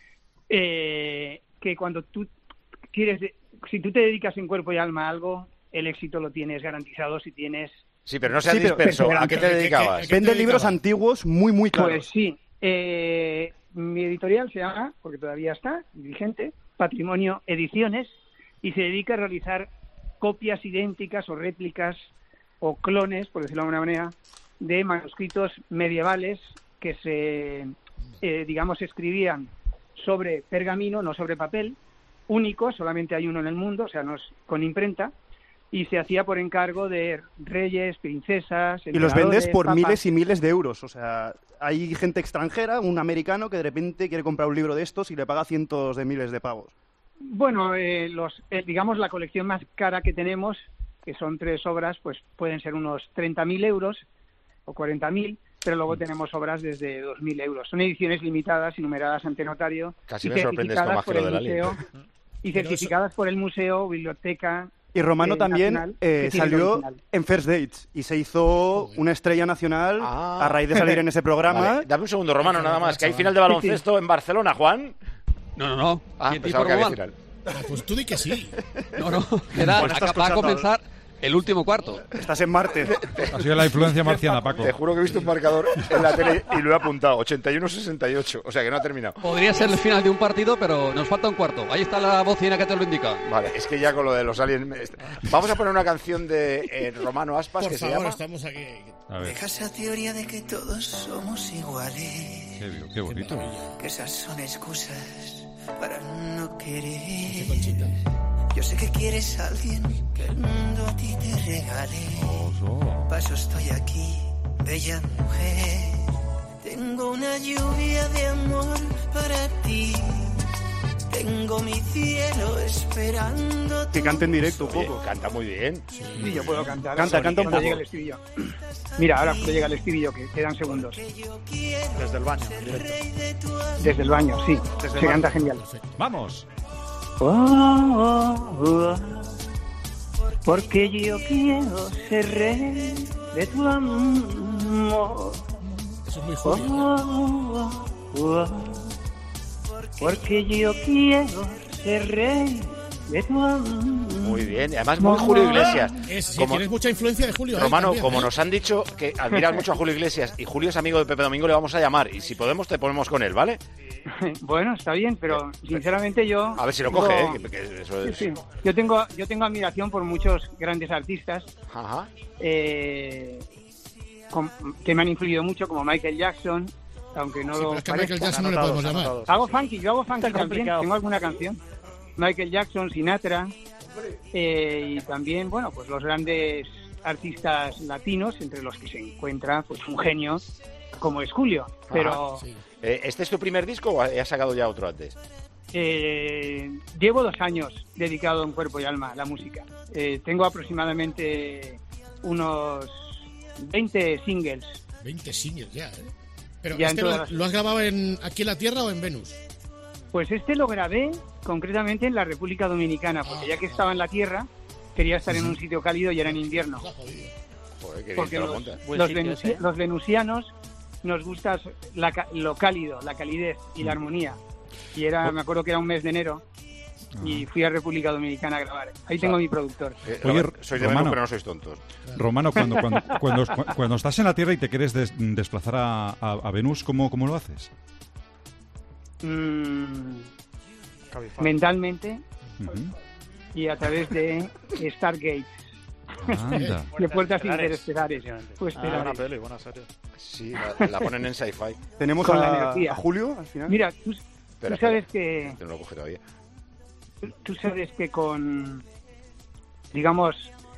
que cuando tú si tú te dedicas en cuerpo y alma a algo, el éxito lo tienes garantizado si tienes... Sí, pero no seas disperso. ¿A qué te dedicabas? Vende libros antiguos muy caros. Pues sí. Mi editorial se llama, porque todavía está vigente, Patrimonio Ediciones, y se dedica a realizar copias idénticas o réplicas o clones, por decirlo de alguna manera, de manuscritos medievales que se, digamos, escribían sobre pergamino, no sobre papel, único, solamente hay uno en el mundo, o sea, no es con imprenta, y se hacía por encargo de reyes, princesas... Y los vendes por miles y miles de euros. O sea, hay gente extranjera, un americano, que de repente quiere comprar un libro de estos y le paga cientos de miles de pavos. Bueno, digamos, la colección más cara que tenemos, que son 3 obras, pues pueden ser unos 30.000 euros o 40.000, pero luego tenemos obras desde 2.000 euros. Son ediciones limitadas y numeradas ante notario. Casi me sorprendes como ángel de la ley. Y certificadas por el museo, biblioteca... Y Romano también salió en First Dates y se hizo una estrella nacional a raíz de salir en ese programa. Vale. Dame un segundo, Romano, nada más, que hay final de baloncesto en Barcelona, Juan. No. Pensaba que había final. Pues tú di que sí. No. Va a comenzar el último cuarto. Estás en Marte. Ha sido la influencia marciana, Paco. Te juro que he visto un marcador en la tele y lo he apuntado. 81-68. O sea que no ha terminado. Podría ser el final de un partido, pero nos falta un cuarto. Ahí está la bocina que te lo indica. Vale, es que ya con lo de los aliens... Vamos a poner una canción de Romano Aspas que se llama... estamos aquí. Deja esa teoría de que todos somos iguales. Qué bonito. Que esas son excusas para no querer. Yo sé que quieres a alguien que el mundo a ti te regale. Para eso estoy aquí, bella mujer. Tengo una lluvia de amor para ti. Tengo mi cielo esperando. Que cante en directo un poco. Canta muy bien. Sí, yo puedo cantar. Canta un poco. Llega el estribillo. Mira, ahora llega el estribillo, que quedan segundos. Desde el baño, en directo. Desde el baño, sí. Se canta genial. ¡Vamos! Porque yo quiero ser rey de tu amor. Eso es muy Julio. porque yo quiero ser rey de tu amor. Muy bien, y además muy Julio Iglesias. Tienes mucha influencia de Julio. Romano, también, como nos han dicho que admiras mucho a Julio Iglesias y Julio es amigo de Pepe Domingo, le vamos a llamar y si podemos te ponemos con él, ¿vale? Bueno, está bien, pero sinceramente yo... A ver si lo coge, que eso es... Sí. Yo tengo admiración por muchos grandes artistas que me han influido mucho, como Michael Jackson, aunque no lo es que a Michael Jackson no le podemos llamar. Yo hago funky también, tengo alguna canción. Michael Jackson, Sinatra, y también, bueno, pues los grandes artistas latinos, entre los que se encuentra pues un genio como es Julio. Pero ¿este es tu primer disco o has sacado ya otro antes? Llevo 2 años dedicado en cuerpo y alma a la música. Tengo aproximadamente unos 20 singles. 20 singles ya, ¿eh? Pero ya ¿lo has grabado aquí en la Tierra o en Venus? Pues este lo grabé concretamente en la República Dominicana, porque ya que estaba en la Tierra, quería estar en un sitio cálido y era en invierno. Joder, porque los venusianos nos gusta lo cálido, la calidez y la armonía. Y me acuerdo que era un mes de enero y fui a República Dominicana a grabar. Ahí tengo mi productor. Oye, sois de Venus, pero no sois tontos. Romano, cuando estás en la Tierra y te quieres desplazar a Venus, ¿cómo lo haces? Mentalmente y a través de Stargates. De puertas interestelares. Pues buena peli, buena serie. Sí, la ponen en Sci-Fi. Tenemos a Julio al final. Mira, tú sabes que... No lo coge todavía. Tú sabes que con, digamos,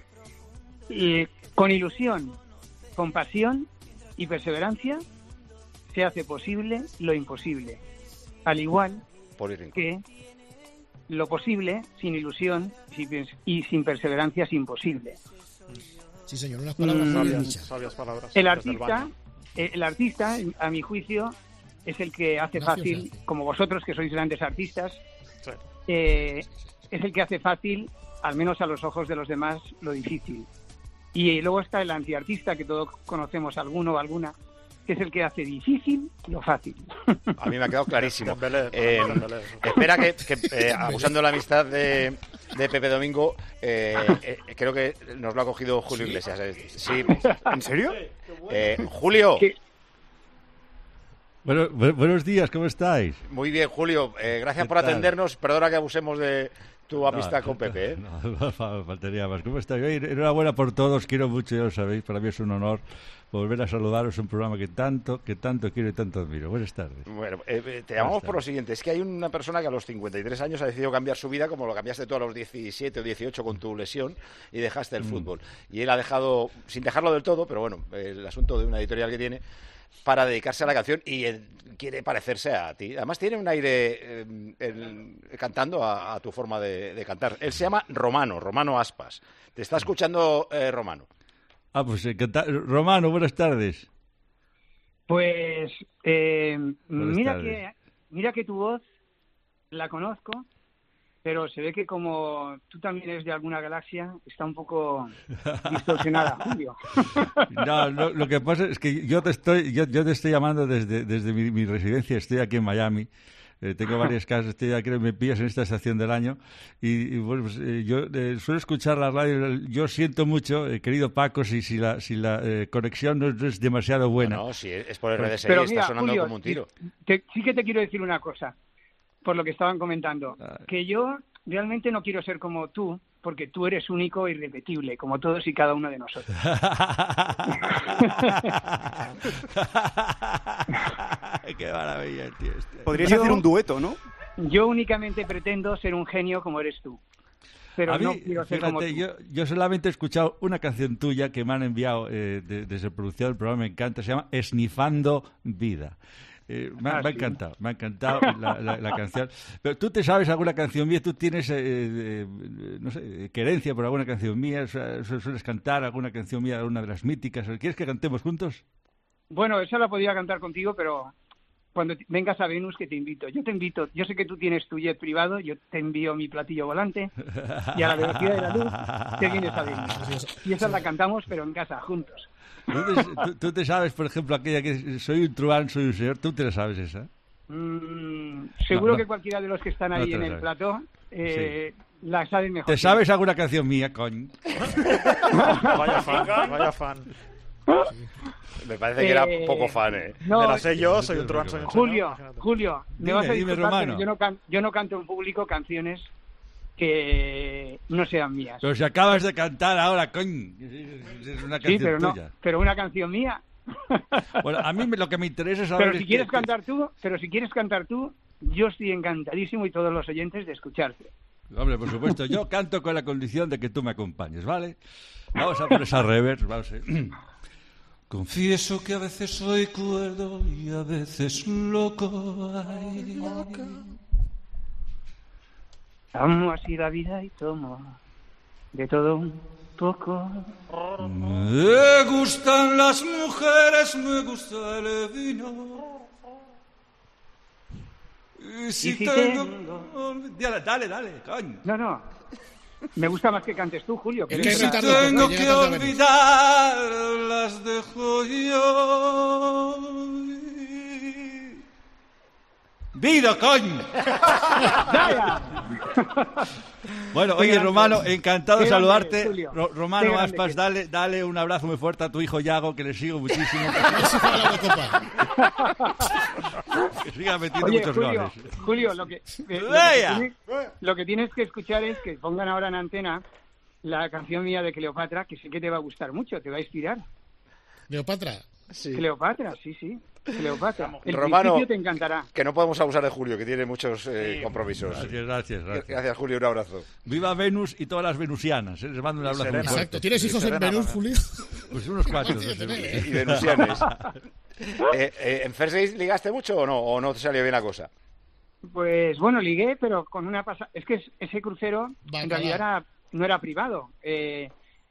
con ilusión, con pasión y perseverancia se hace posible lo imposible. Al igual que lo posible sin ilusión y sin perseverancia es imposible. Sí, señor, unas palabras sabias palabras. El artista, a mi juicio, es el que hace fácil, como vosotros que sois grandes artistas, es el que hace fácil, al menos a los ojos de los demás, lo difícil. Y luego está el antiartista, que todos conocemos alguno o alguna, que es el que hace difícil lo fácil. A mí me ha quedado clarísimo. Espera que abusando de la amistad de Pepe Domingo, creo que nos lo ha cogido Julio Iglesias. Sí. ¿En serio? Julio. Bueno, buenos días, ¿cómo estáis? Muy bien, Julio. Gracias por atendernos. Perdona que abusemos de tu amistad con Pepe. No, faltaría más. ¿Cómo estáis? Enhorabuena por todos. Quiero mucho, ya lo sabéis. Para mí es un honor volver a saludaros. Un programa que tanto quiero y tanto admiro. Buenas tardes. Bueno, te llamamos por lo siguiente. Es que hay una persona que a los 53 años ha decidido cambiar su vida, como lo cambiaste tú a los 17 o 18 con tu lesión y dejaste el fútbol. Y él ha dejado, sin dejarlo del todo, pero bueno, el asunto de una editorial que tiene, para dedicarse a la canción y quiere parecerse a ti. Además tiene un aire cantando a tu forma de cantar. Él se llama Romano Aspas. Te está escuchando Romano. Pues Romano, buenas tardes. Pues mira que tu voz la conozco, pero se ve que como tú también eres de alguna galaxia, está un poco distorsionada, Julio. No, lo que pasa es que yo te estoy llamando desde mi residencia. Estoy aquí en Miami. Tengo varias casas, estoy aquí, me pillas en esta estación del año y bueno, pues, yo suelo escuchar la radio. Yo siento mucho, querido Paco, si la conexión no es demasiado buena. No, sí, es por el RDSI, pero está mira, sonando Julio, como un tiro. Sí que te quiero decir una cosa, por lo que estaban comentando, que yo realmente no quiero ser como tú, porque tú eres único e irrepetible, como todos y cada uno de nosotros. Qué maravilla, tío. Podrías hacer un dueto, ¿no? Yo únicamente pretendo ser un genio como eres tú. Pero a mí, no quiero ser como tú. Yo solamente he escuchado una canción tuya que me han enviado desde producción del programa, me encanta, se llama Esnifando Vida. Me ha encantado la canción. Pero ¿tú te sabes alguna canción mía? ¿Tú tienes, no sé, querencia por alguna canción mía? ¿Sueles cantar alguna canción mía, alguna de las míticas? ¿Quieres que cantemos juntos? Bueno, eso la podía cantar contigo, pero cuando vengas a Venus que te invito. Yo te invito. Yo sé que tú tienes tu jet privado, yo te envío mi platillo volante y a la velocidad de la luz te vienes a Venus. Y esa la cantamos, pero en casa, juntos. ¿Tú te sabes, por ejemplo, aquella que soy un truán, soy un señor? ¿Tú te la sabes esa? Seguro No. que cualquiera de los que están No ahí te en lo el sabes. plató Sí. la saben mejor. ¿Te sabes alguna canción mía, coño? Vaya fan, vaya fan. Me parece que era poco fan, no, Me la sé yo, soy un truán, soy un Julio, señor. Julio, me Dime, vas a dime, disculpar, Romano. pero yo no canto en público canciones que no sean mías. Pero si acabas de cantar ahora, coño. Es una Sí, canción pero tuya. pero una canción mía. Bueno, a mí lo que me interesa es saber... Pero si quieres cantar tú, yo estoy encantadísimo y todos los oyentes de escucharte. Hombre, por supuesto, yo canto con la condición de que tú me acompañes, ¿vale? Vamos a por esa reverse, vamos a... Confieso que a veces soy cuerdo y a veces loco. Ay. Amo así la vida y tomo de todo un poco. Me gustan las mujeres, me gusta el vino. Y si tengo... Dale, coño. No. Me gusta más que cantes tú, Julio. Y si tengo que olvidar, las dejo yo. ¡Vida, coño! Bueno, oye, Romano, encantado de saludarte. Romano Aspas, dale un abrazo muy fuerte a tu hijo Yago, que le sigo muchísimo. Que siga metiendo Oye, muchos Julio, goles. Julio, lo que tienes que escuchar es que pongan ahora en antena la canción mía de Cleopatra, que sé que te va a gustar mucho, te va a inspirar. ¿Cleopatra? Sí. Cleopatra, sí. Cleopatra. El Romano, principio te encantará. que no podemos abusar de Julio, que tiene muchos compromisos. Gracias. Gracias, Julio, un abrazo. Viva Venus y todas las venusianas. Les mando un abrazo muy fuerte. Exacto. ¿Tienes hijos en Venus, Julio? Pues unos cuantos. Y venusianes. ¿En First Days ligaste mucho o no te salió bien la cosa? Pues bueno, ligué, pero con una pasada. Es que ese crucero en realidad no era privado. El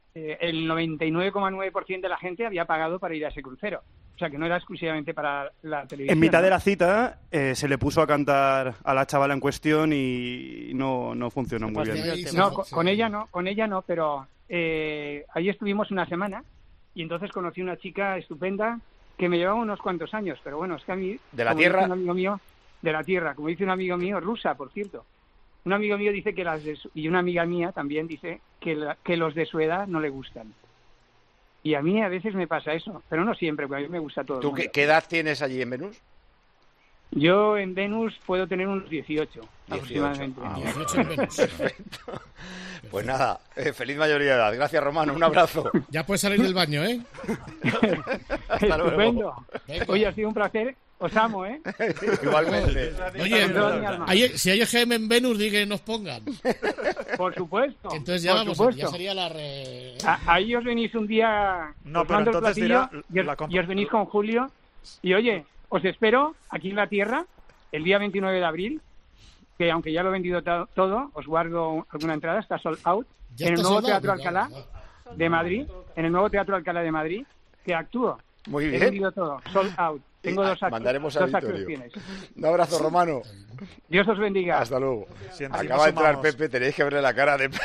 99,9% de la gente había pagado para ir a ese crucero. O sea, que no era exclusivamente para la televisión. En mitad ¿no? de la cita se le puso a cantar a la chavala en cuestión y no funcionó muy bien. No, con ella no, pero ahí estuvimos una semana y entonces conocí una chica estupenda que me llevaba unos cuantos años, pero bueno, es que a mí... ¿De la como tierra? dice un amigo mío, de la tierra, como dice un amigo mío, rusa, por cierto. Un amigo mío dice que y una amiga mía también dice que los de su edad no le gustan. Y a mí a veces me pasa eso, pero no siempre, porque a mí me gusta todo. ¿Tú qué edad tienes allí en Venus? Yo en Venus puedo tener unos 18 aproximadamente. 18 en Venus. Perfecto. Pues nada, feliz mayoría de edad. Gracias, Romano. Un abrazo. Ya puedes salir del baño, ¿eh? Hasta luego. Estupendo. Oye, ha sido un placer. Os amo, ¿eh? Igualmente. Oye, si hay EGM en Venus, di que nos pongan. Por supuesto. Entonces ya por vamos, supuesto. ya sería la Ahí os venís un día, No, os pero mando el entonces platillo dirá y os venís con Julio. Y oye, os espero aquí en la Tierra el día 29 de abril, que aunque ya lo he vendido todo, os guardo alguna entrada, está sold out, Ya en el está nuevo sold out, Teatro Alcalá de Madrid, en el nuevo Teatro Alcalá de Madrid, que actúo. Muy He bien. vendido todo, sold out. Tengo dos Mandaremos al actuaciones. Un abrazo, Romano. Dios os bendiga. Hasta luego. Si encima Acaba de entrar sumamos- Pepe, tenéis que verle la cara de...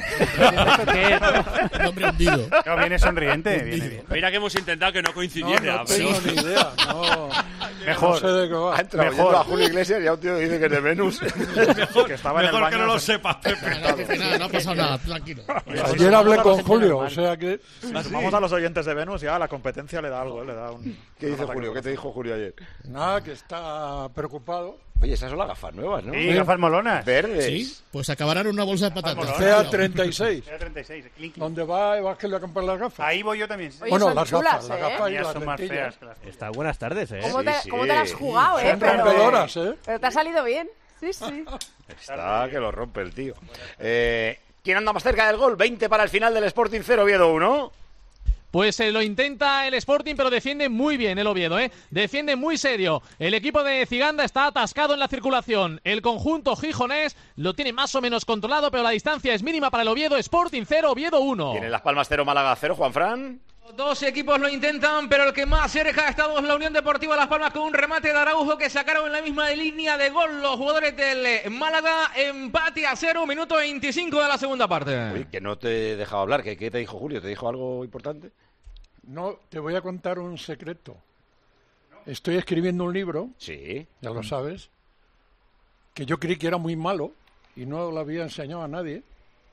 Un hombre hundido. No, viene sonriente, viene bien. Mira que hemos intentado que no coincidiera. No tengo pero- ni idea. No, Mejor. no sé de qué va. Ha entrado oyendo a Julio Iglesias y a un tío que dice que es de Venus. que estaba en el Mejor que baño. no lo sepas, Pepe. No ha pasado nada, tranquilo. Ayer hablé con Julio, o sea que... Si sumamos a los oyentes de Venus, ya la competencia le da algo, le da un... ¿Qué dice Julio? ¿Qué te dijo Julio ayer? Nada, que está preocupado. Oye, esas son las gafas nuevas, ¿no? Sí, gafas molonas. Verdes. Sí, pues acabarán en una bolsa de patatas. CEA 36. Era 36, Clinky. ¿Dónde va Vázquez a comprar las gafas? Ahí voy yo también. Oye, Bueno, son las chulas, gafas, las gafas y Mías las son más lentillas. feas que las Está buenas tardes, ¿eh? ¿Cómo te, Sí, cómo te la has sí. jugado, Son Pero rompedoras, ¿eh? pero te ha salido bien. Sí, sí. Está que lo rompe el tío. ¿Quién anda más cerca del gol? 20 para el final del Sporting 0, Oviedo 1. Pues lo intenta el Sporting, pero defiende muy bien el Oviedo, ¿eh? Defiende muy serio. El equipo de Ciganda está atascado en la circulación. El conjunto gijonés lo tiene más o menos controlado, pero la distancia es mínima para el Oviedo. Sporting 0, Oviedo 1. Tiene Las Palmas 0, Málaga 0, Juanfran. Dos equipos lo intentan, pero el que más cerca ha estado es la Unión Deportiva Las Palmas con un remate de Araujo que sacaron en la misma línea de gol los jugadores del Málaga. Empate a 0, minuto 25 de la segunda parte. Uy, que no te he dejado hablar. ¿Qué te dijo Julio? ¿Te dijo algo importante? No, te voy a contar un secreto. estoy escribiendo un libro, sí, ya lo sabes, que yo creí que era muy malo y no lo había enseñado a nadie.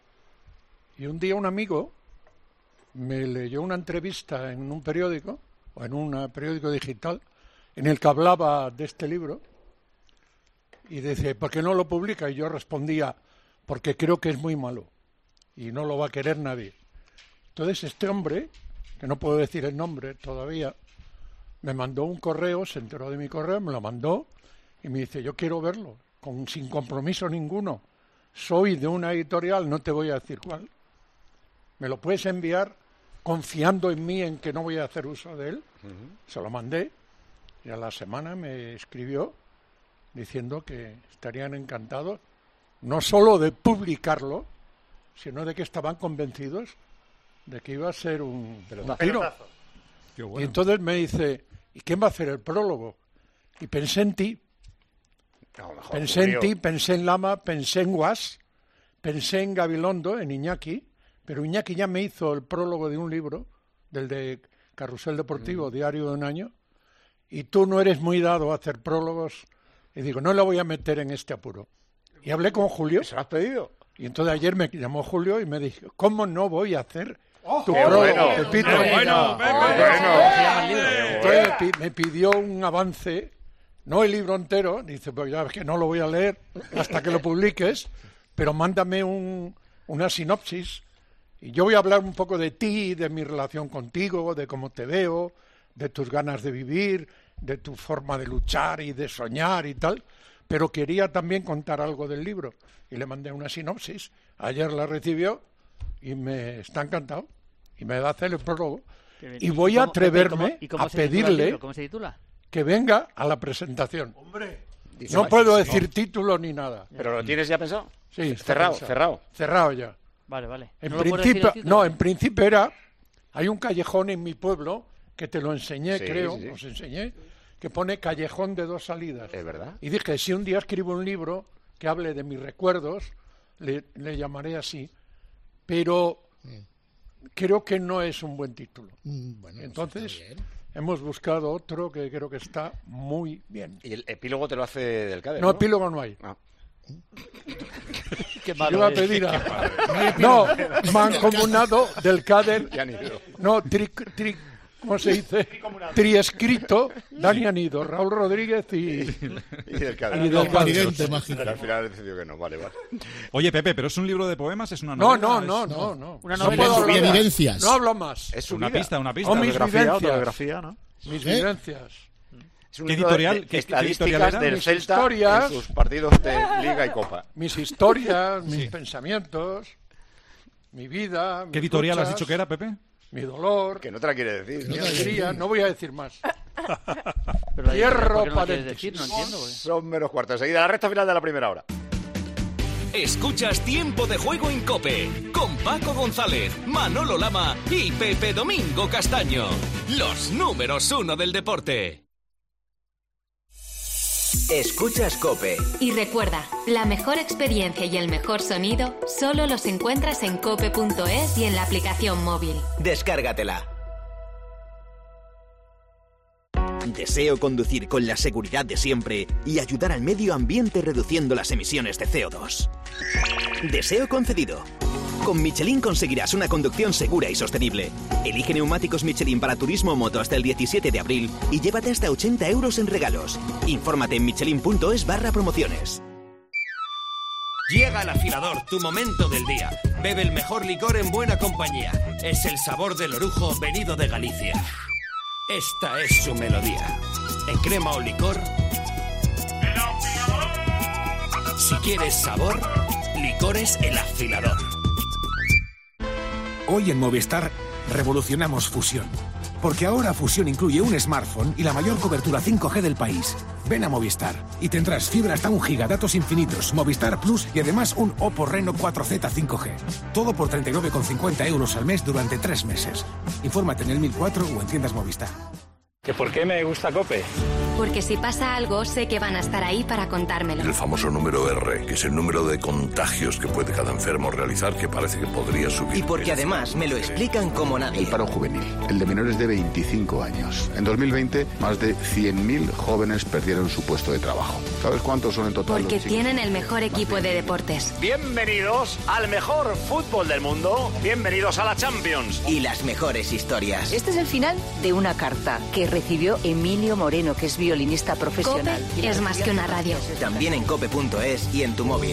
Y un día un amigo me leyó una entrevista en un periódico, o en un periódico digital, en el que hablaba de este libro, y dice, ¿por qué no lo publica? Y yo respondía, porque creo que es muy malo, y no lo va a querer nadie. Entonces este hombre, que no puedo decir el nombre todavía, me mandó un correo, se enteró de mi correo, me lo mandó, y me dice, yo quiero verlo, sin compromiso ninguno. Soy de una editorial, no te voy a decir cuál. ¿Me lo puedes enviar confiando en mí, en que no voy a hacer uso de él? Se lo mandé y a la semana me escribió diciendo que estarían encantados no solo de publicarlo, sino de que estaban convencidos de que iba a ser un tiro. Qué bueno. Y entonces me dice, ¿y quién va a hacer el prólogo? Y pensé en ti. Pensé en ti, pensé en Lama, pensé en Guas, pensé en Gabilondo, en Iñaki, pero Iñaki ya me hizo el prólogo de un libro, del de Carrusel Deportivo, Diario de un año, y tú no eres muy dado a hacer prólogos, y digo, no la voy a meter en este apuro. Y hablé con Julio. ¿Se lo has pedido? Y entonces ayer me llamó Julio y me dijo, ¿cómo no voy a hacer tu ¡Qué prólogo, bueno! Pepito? ¡Qué bueno! Entonces me pidió un avance, no el libro entero, dice, pues ya ves que no lo voy a leer hasta que lo publiques, pero mándame una sinopsis, y yo voy a hablar un poco de ti, de mi relación contigo, de cómo te veo, de tus ganas de vivir, de tu forma de luchar y de soñar y tal, pero quería también contar algo del libro, y le mandé una sinopsis, ayer la recibió, y me está encantado, y me va a hacer el prólogo, y voy a atreverme a pedirle ¿Cómo se titula? que venga a la presentación. ¡Hombre! No puedo decir título ni nada. ¿Pero lo tienes ya pensado? Sí, está cerrado, pensado. cerrado. Cerrado ya. Vale. En ¿No lo puedes decir el principio, título? no, en principio era, hay un callejón en mi pueblo que te lo enseñé, Sí, creo, sí. os enseñé, que pone Callejón de dos salidas. Es verdad. Y dije, si un día escribo un libro que hable de mis recuerdos, le llamaré así, pero creo que no es un buen título. Bueno, entonces hemos buscado otro que creo que está muy bien. ¿Y el epílogo te lo hace Del Cader? No, epílogo no hay. Qué Yo iba a pedir mancomunado Del Cader. No, ¿cómo se dice? Triescrito, Dani Anido, Raúl Rodríguez y Del Cader. y Del Cader. Pero al final he decidido que no, vale. Oye, Pepe, ¿pero es un libro de poemas? ¿Es una No, novela? no. Una No novela. puedo hablar más. Evidencias. No hablo más. Es su Una vida. pista. O mis vivencias. Autobiografía, ¿no? Mis vivencias. Es un ¿Qué libro editorial? de ¿Qué estadísticas editorial era? del Mis Celta historias. en sus partidos de Liga y Copa. Mis historias, mis pensamientos, mi vida. ¿Qué mis editorial has luchas, dicho que era, Pepe? Mi dolor. Que no te la quiere decir. Mi alegría. No voy a decir más. Pero la Hierro ¿por qué no lo quieres paréntesis. decir? No entiendo. güey. Son menos cuartos. Enseguida, la recta final de la primera hora. Escuchas Tiempo de Juego en COPE con Paco González, Manolo Lama y Pepe Domingo Castaño. Los números 1 del deporte. Escuchas COPE. Y recuerda, la mejor experiencia y el mejor sonido solo los encuentras en cope.es y en la aplicación móvil. Descárgatela. Deseo conducir con la seguridad de siempre y ayudar al medio ambiente reduciendo las emisiones de CO2. Deseo concedido. Con Michelin conseguirás una conducción segura y sostenible. Elige neumáticos Michelin para turismo o moto hasta el 17 de abril y llévate hasta 80 euros en regalos. Infórmate en michelin.es/promociones. Llega el afilador, tu momento del día. Bebe el mejor licor en buena compañía. Es el sabor del orujo venido de Galicia. Esta es su melodía. En crema o licor. Si quieres sabor, Licores El Afilador. Hoy en Movistar revolucionamos Fusión. Porque ahora Fusión incluye un smartphone y la mayor cobertura 5G del país. Ven a Movistar y tendrás fibra hasta 1 GB, datos infinitos, Movistar Plus y además un Oppo Reno 4Z 5G. Todo por 39,50 euros al mes durante 3 meses. Infórmate en el 1004 o en tiendas Movistar. ¿Que por qué me gusta COPE? Porque si pasa algo, sé que van a estar ahí para contármelo. El famoso número R, que es el número de contagios que puede cada enfermo realizar, que parece que podría subir. Y porque además me lo explican como nadie. El paro juvenil, el de menores de 25 años. En 2020, más de 100.000 jóvenes perdieron su puesto de trabajo. ¿Sabes cuántos son en total? Porque tienen el mejor equipo de deportes. Bienvenidos al mejor fútbol del mundo. Bienvenidos a la Champions. Y las mejores historias. Este es el final de una carta que recibió Emilio Moreno, que es violinista profesional. COPE es más que una radio. También en cope.es y en tu móvil.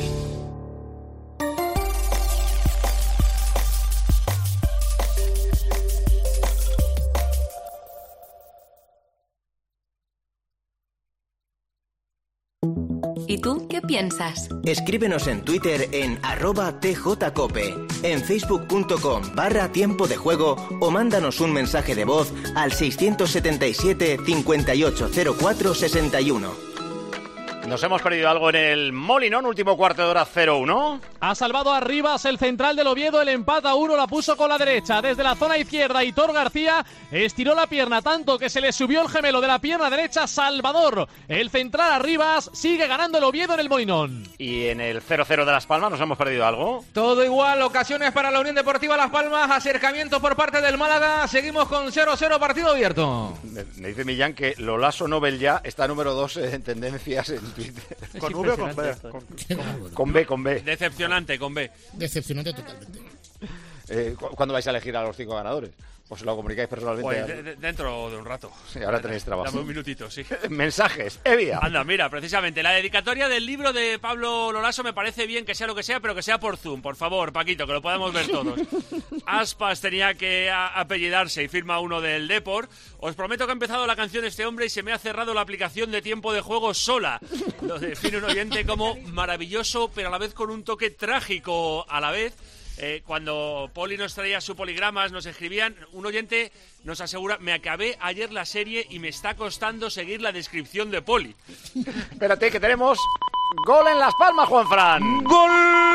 ¿Y tú qué piensas? Escríbenos en Twitter en @tjcope, en facebook.com/tiempo de juego o mándanos un mensaje de voz al 677 580461. Nos hemos perdido algo en el Molinón, último cuarto de hora 0-1. Ha salvado a Rivas el central del Oviedo, el empate a 1, la puso con la derecha. Desde la zona izquierda, Hitor García estiró la pierna tanto que se le subió el gemelo de la pierna derecha, Salvador. El central a Rivas, sigue ganando el Oviedo en el Molinón. Y en el 0-0 de Las Palmas, ¿nos hemos perdido algo? Todo igual, ocasiones para la Unión Deportiva Las Palmas, acercamiento por parte del Málaga, seguimos con 0-0, partido abierto. Me dice Millán que Lolaso Nobel ya está número 2 en tendencias en Twitter. ¿Con V o con B? Con B. Decepcionante, con B. Decepcionante totalmente. ¿Cuándo vais a elegir a los 5 ganadores? ¿Os lo comunicáis personalmente? Pues dentro de un rato. Sí, ahora tenéis trabajo. Dame un minutito, sí. Mensajes, Evia. Anda, mira, precisamente, la dedicatoria del libro de Pablo Lolaso me parece bien que sea lo que sea, pero que sea por Zoom, por favor, Paquito, que lo podamos ver todos. Aspas tenía que apellidarse y firma uno del Depor. Os prometo que ha empezado la canción de este hombre y se me ha cerrado la aplicación de tiempo de juego sola. Lo define un oyente como maravilloso, pero a la vez con un toque trágico a la vez. Cuando Poli nos traía su poligramas, nos escribían, un oyente nos asegura, me acabé ayer la serie y me está costando seguir la descripción de Poli. Espérate, que tenemos gol en Las Palmas, Juanfran. ¡Gol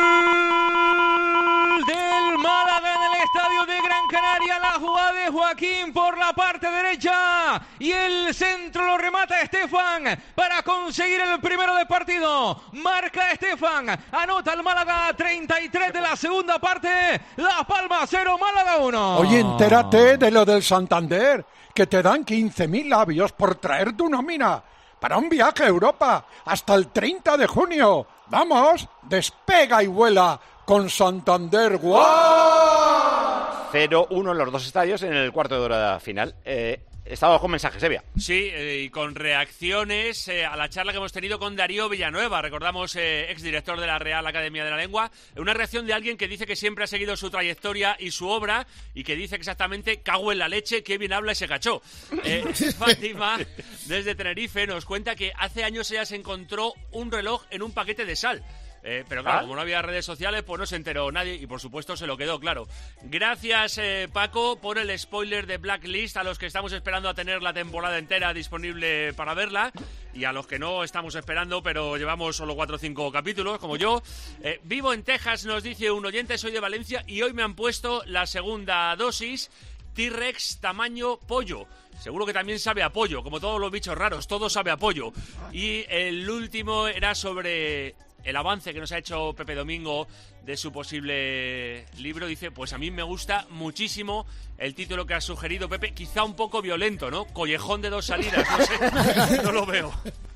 del Málaga en el estadio de Gran Canaria! La jugada de Joaquín por la parte derecha y el centro lo remata Estefan para conseguir el primero del partido. Marca Estefan, anota el Málaga 33 de la segunda parte. Las Palmas 0, Málaga 1. Oye, entérate de lo del Santander, que te dan 15.000 labios por traer tu nómina para un viaje a Europa hasta el 30 de junio. Vamos, despega y vuela con Santander. ¡Guau! 0-1 en los dos estadios en el cuarto de hora final. Estamos con mensajes, Evia. Sí, y con reacciones a la charla que hemos tenido con Darío Villanueva, recordamos, exdirector de la Real Academia de la Lengua, una reacción de alguien que dice que siempre ha seguido su trayectoria y su obra y que dice exactamente, cago en la leche, qué bien habla ese cachó. Fátima, desde Tenerife, nos cuenta que hace años ella se encontró un reloj en un paquete de sal. Pero claro, como no había redes sociales, pues no se enteró nadie y por supuesto se lo quedó claro. Gracias, Paco, por el spoiler de Blacklist a los que estamos esperando a tener la temporada entera disponible para verla y a los que no estamos esperando, pero llevamos solo 4 o 5 capítulos, como yo. Vivo en Texas, nos dice un oyente, soy de Valencia y hoy me han puesto la segunda dosis T-Rex tamaño pollo. Seguro que también sabe a pollo, como todos los bichos raros, todo sabe a pollo. Y el último era sobre el avance que nos ha hecho Pepe Domingo de su posible libro. Dice, pues a mí me gusta muchísimo el título que has sugerido, Pepe, quizá un poco violento, ¿no? Collejón de 2 salidas, no sé, no lo veo.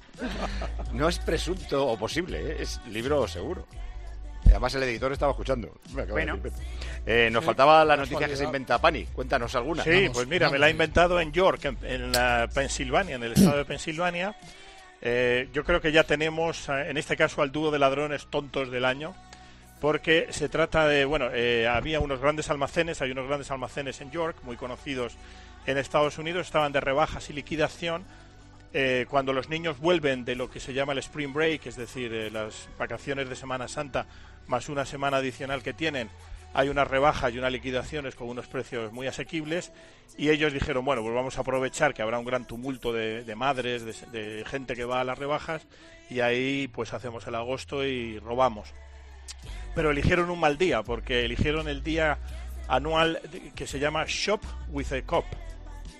No es presunto o posible, es libro seguro. Además el editor estaba escuchando. Bueno. Nos faltaba la noticia que se inventa Pani. Cuéntanos alguna. Sí, vamos, pues mira, me la he inventado en York, en la Pensilvania, en el estado de Pensilvania. Yo creo que ya tenemos, en este caso, al dúo de ladrones tontos del año, porque se trata de, bueno, había unos grandes almacenes, hay unos grandes almacenes en York, muy conocidos en Estados Unidos, estaban de rebajas y liquidación. Cuando los niños vuelven de lo que se llama el Spring Break, es decir, las vacaciones de Semana Santa, más una semana adicional que tienen, hay unas rebajas y unas liquidaciones con unos precios muy asequibles, y ellos dijeron, bueno, pues vamos a aprovechar que habrá un gran tumulto de madres, de gente que va a las rebajas, y ahí pues hacemos el agosto y robamos. Pero eligieron un mal día, porque eligieron el día anual que se llama Shop with a Cop.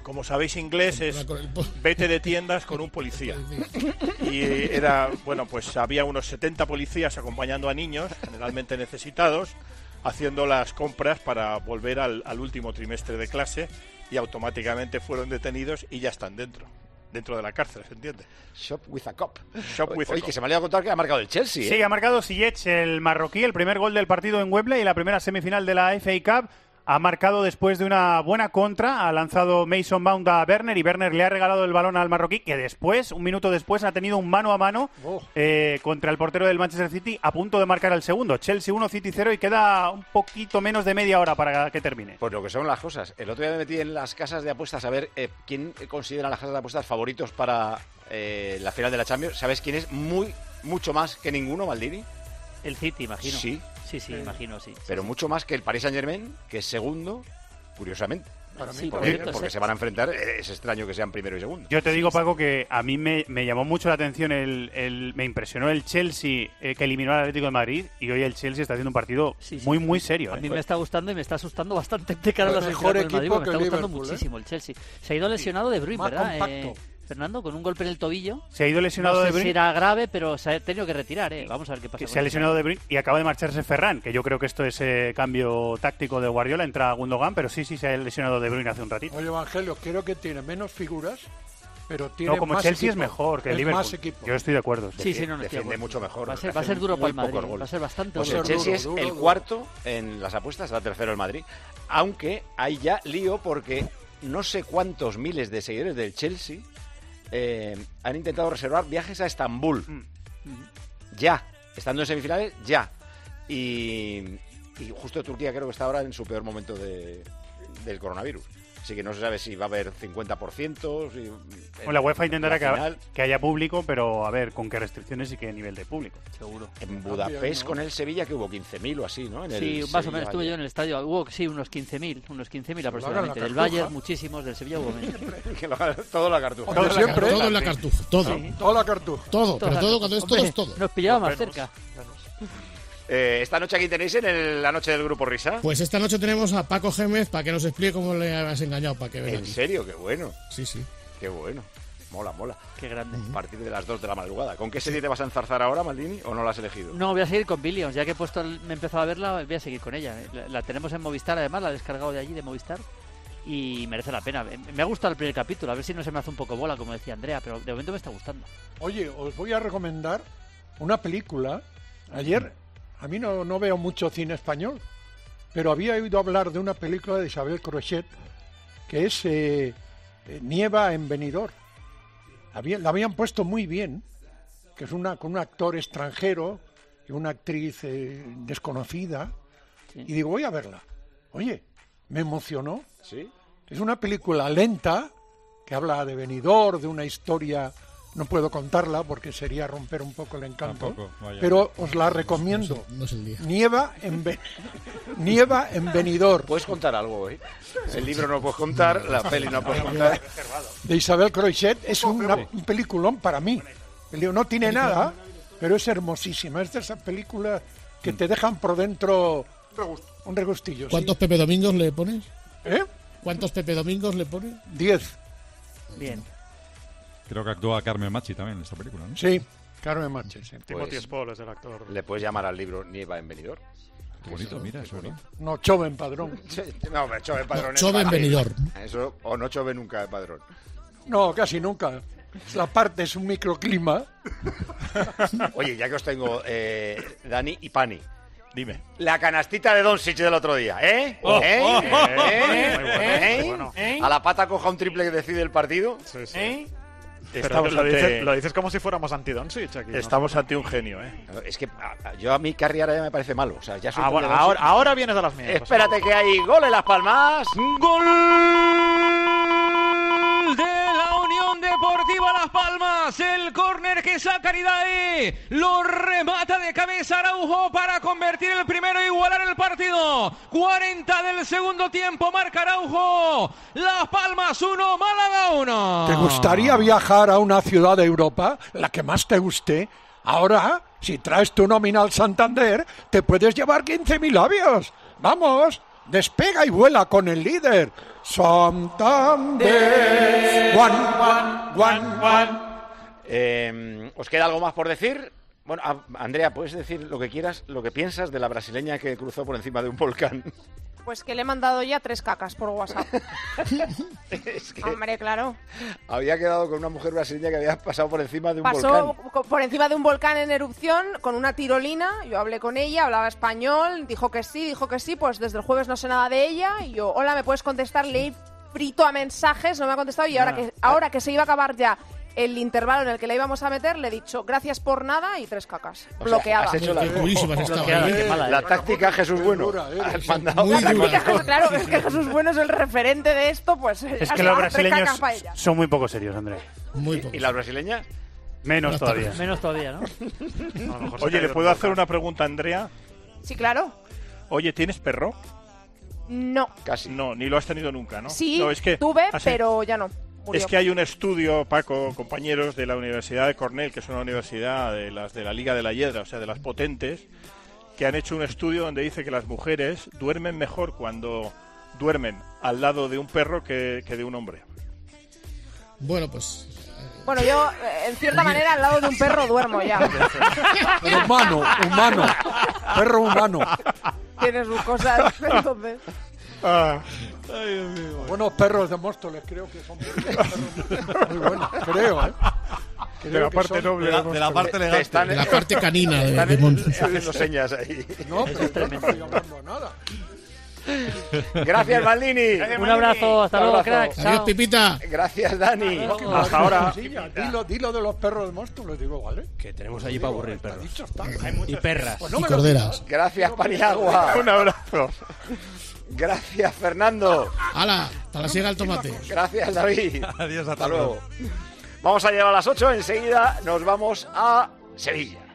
como sabéis inglés, es vete de tiendas con un policía. Y era, bueno, pues había unos 70 policías acompañando a niños, generalmente necesitados, haciendo las compras para volver al último trimestre de clase, y automáticamente fueron detenidos y ya están dentro de la cárcel, ¿se entiende? Shop with a cop. Oye, que se me ha olvidado contar que ha marcado el Chelsea. Sí, ha marcado Ziyech, el marroquí, el primer gol del partido en Wembley y la primera semifinal de la FA Cup. Ha marcado después de una buena contra, ha lanzado Mason Mount a Werner y Werner le ha regalado el balón al marroquí, que después, un minuto después, ha tenido un mano a mano contra el portero del Manchester City, a punto de marcar el segundo. Chelsea 1, City 0 y queda un poquito menos de media hora para que termine. Pues lo que son las cosas. El otro día me metí en las casas de apuestas a ver quién considera las casas de apuestas favoritos para la final de la Champions. ¿Sabes quién es mucho más que ninguno, Maldini? El City, imagino. Sí. Sí, imagino, sí. Pero mucho más que el Paris Saint-Germain, que es segundo, curiosamente. Para mí, porque se van a enfrentar, es extraño que sean primero y segundo. Yo te digo, Paco, que a mí me llamó mucho la atención, me impresionó el Chelsea que eliminó al Atlético de Madrid, y hoy el Chelsea está haciendo un partido muy serio. A mí me está gustando y me está asustando bastante de cara a la mejor equipo Madrid, me está gustando Liverpool, muchísimo el Chelsea. Se ha ido lesionado De Bruyne, más ¿verdad? compacto. Fernando, con un golpe en el tobillo. Se ha ido lesionado no sé De Bruyne. si era grave, pero se ha tenido que retirar, Vamos a ver qué pasa. Se ha lesionado De Bruyne y acaba de marcharse Ferran, que yo creo que esto es cambio táctico de Guardiola, entra Gundogan, pero sí se ha lesionado De Bruyne hace un ratito. Oye, Evangelio, creo que tiene menos figuras, pero tiene como más Chelsea equipo. es mejor que el Liverpool. Más equipo. Yo estoy de acuerdo. Sí, no defiende mucho mejor. Va a ser duro para el Madrid. Va a ser bastante duro. duro. El Chelsea es el cuarto en las apuestas, está tercero el Madrid. Aunque hay ya lío porque no sé cuántos miles de seguidores del Chelsea han intentado reservar viajes a Estambul. Ya, estando en semifinales, ya. Y justo Turquía creo que está ahora en su peor momento del coronavirus. Así que no se sabe si va a haber 50%. La UEFA intentará que haya público, pero a ver con qué restricciones y qué nivel de público. Seguro. En Budapest con el Sevilla que hubo 15.000 o así, ¿no? Sí, más o menos estuve yo en el estadio. Hubo, unos 15.000 aproximadamente. Del Bayern muchísimos, del Sevilla hubo menos. Todo la cartuja. Todo en la cartuja. Todo. Sí. Toda la cartuja. Todo, pero todo cuando es todo es todo. Nos pillaba más cerca. Esta noche aquí tenéis en la noche del Grupo Risa. Pues esta noche tenemos a Paco Gémez para que nos explique cómo le has engañado para que venga. ¿En serio? Qué bueno. Sí. Qué bueno. Mola. Qué grande. A partir de las 2 de la madrugada. ¿Con qué serie te vas a enzarzar ahora, Maldini, o no la has elegido? No, voy a seguir con Billions. Ya que me he empezado a verla, voy a seguir con ella. La tenemos en Movistar, además, la he descargado de allí, de Movistar. Y merece la pena. Me ha gustado el primer capítulo, a ver si no se me hace un poco bola, como decía Andrea, pero de momento me está gustando. Oye, os voy a recomendar una película. Ayer, a mí no veo mucho cine español, pero había oído hablar de una película de Isabel Crochet que es Nieva en Benidorm. La habían puesto muy bien, que es con un actor extranjero y una actriz desconocida. Sí. Y digo, voy a verla. Oye, me emocionó. ¿Sí? Es una película lenta que habla de Benidorm, de una historia. No puedo contarla porque sería romper un poco el encanto, pero os la recomiendo. No es el día. Nieva en Benidorm. ¿Puedes contar algo hoy? El libro no puedes contar, la peli no puedes contar. De Isabel Crochet es un peliculón para mí. No tiene nada, pero es hermosísima. Es de esas películas que te dejan por dentro un regustillo. ¿Cuántos Pepe Domingos le pones? ¿Cuántos Pepe Domingos le pones? 10. Bien. Creo que actúa Carmen Machi también en esta película, ¿no? Sí, Carmen Machi, sí. Timothy Spall es el actor. Le puedes llamar al libro Nieva en Benidorm. Qué bonito, mira, eso, ¿no? No, Chove en Padrón. No, Chove en Padrón. Chove en Benidorm. Eso, o no chove nunca en Padrón. No, casi nunca. La parte es un microclima. Oye, ya que os tengo, Dani y Pani. Dime. La canastita de Doncic del otro día, A la pata coja un triple que decide el partido. Sí. Pero lo dices como si fuéramos anti-Doncic aquí. Estamos ante un genio, Es que a mí Curry ahora ya me parece malo. O sea, ya soy bueno, ahora vienes a las mías. Espérate que hay gol en Las Palmas. ¡Gol de la Unión Deportiva Las Palmas! El córner que saca Aridane, lo remata de cabeza Araujo para convertir el primero e igualar el partido. 40 del segundo tiempo, marca Araujo. Las Palmas 1, Málaga 1. ¿Te gustaría viajar a una ciudad de Europa, la que más te guste? Ahora, si traes tu nómina al Santander, te puedes llevar 15.000 avios. ¡Vamos! Despega y vuela con el líder. Santander. ¿Os queda algo más por decir? Bueno, Andrea, puedes decir lo que quieras, lo que piensas de la brasileña que cruzó por encima de un volcán. Pues que le he mandado ya 3 cacas por WhatsApp. Es que Hombre, claro. había quedado con una mujer brasileña que había pasado por encima de un volcán. Pasó por encima de un volcán en erupción con una tirolina. Yo hablé con ella, hablaba español, dijo que sí. Pues desde el jueves no sé nada de ella. Y yo, hola, ¿me puedes contestar? Le he frito a mensajes, no me ha contestado. Y ahora que se iba a acabar ya el intervalo en el que la íbamos a meter, le he dicho gracias por nada y 3 cacas. Bloqueada. Has hecho Bloqueada. la táctica Jesús Bueno. Has mandado Claro, es que Jesús Bueno es el referente de esto, pues es que los brasileños son muy poco serios, André. ¿Y las brasileñas? Menos todavía. Menos todavía, ¿no? Oye, ¿le puedo hacer una pregunta a Andrea? Sí, claro. Oye, ¿tienes perro? No. Casi. No, ni lo has tenido nunca, ¿no? Sí, no, es que tuve, pero ya no. Murió. Es que hay un estudio, Paco, compañeros de la Universidad de Cornell, que es una universidad de la Liga de la Hiedra, o sea, de las potentes, que han hecho un estudio donde dice que las mujeres duermen mejor cuando duermen al lado de un perro que de un hombre. Bueno, pues... Bueno, yo, en cierta manera, al lado de un perro duermo ya. Pero humano. Perro humano. Tiene sus cosas, entonces... Buenos perros de Móstoles, creo que son muy buenos, creo, ¿eh? De la parte noble de la parte legal. De la parte canina de Están haciendo señas ahí. No, pero no estoy hablando nada. Gracias, Maldini. Un abrazo, hasta luego, cracks. Adiós, Pipita. Gracias, Dani. Hasta ahora. Dilo de los perros de Móstoles, digo, ¿vale? Que tenemos allí para aburrir perros. Y perras. Pues no Y me lo corderas. Gracias, Paniagua. Un abrazo. Gracias, Fernando. ¡Hala! Para la siega el tomate. Gracias, David. Adiós, Hasta luego. Vamos a llegar a las 8. Enseguida nos vamos a Sevilla.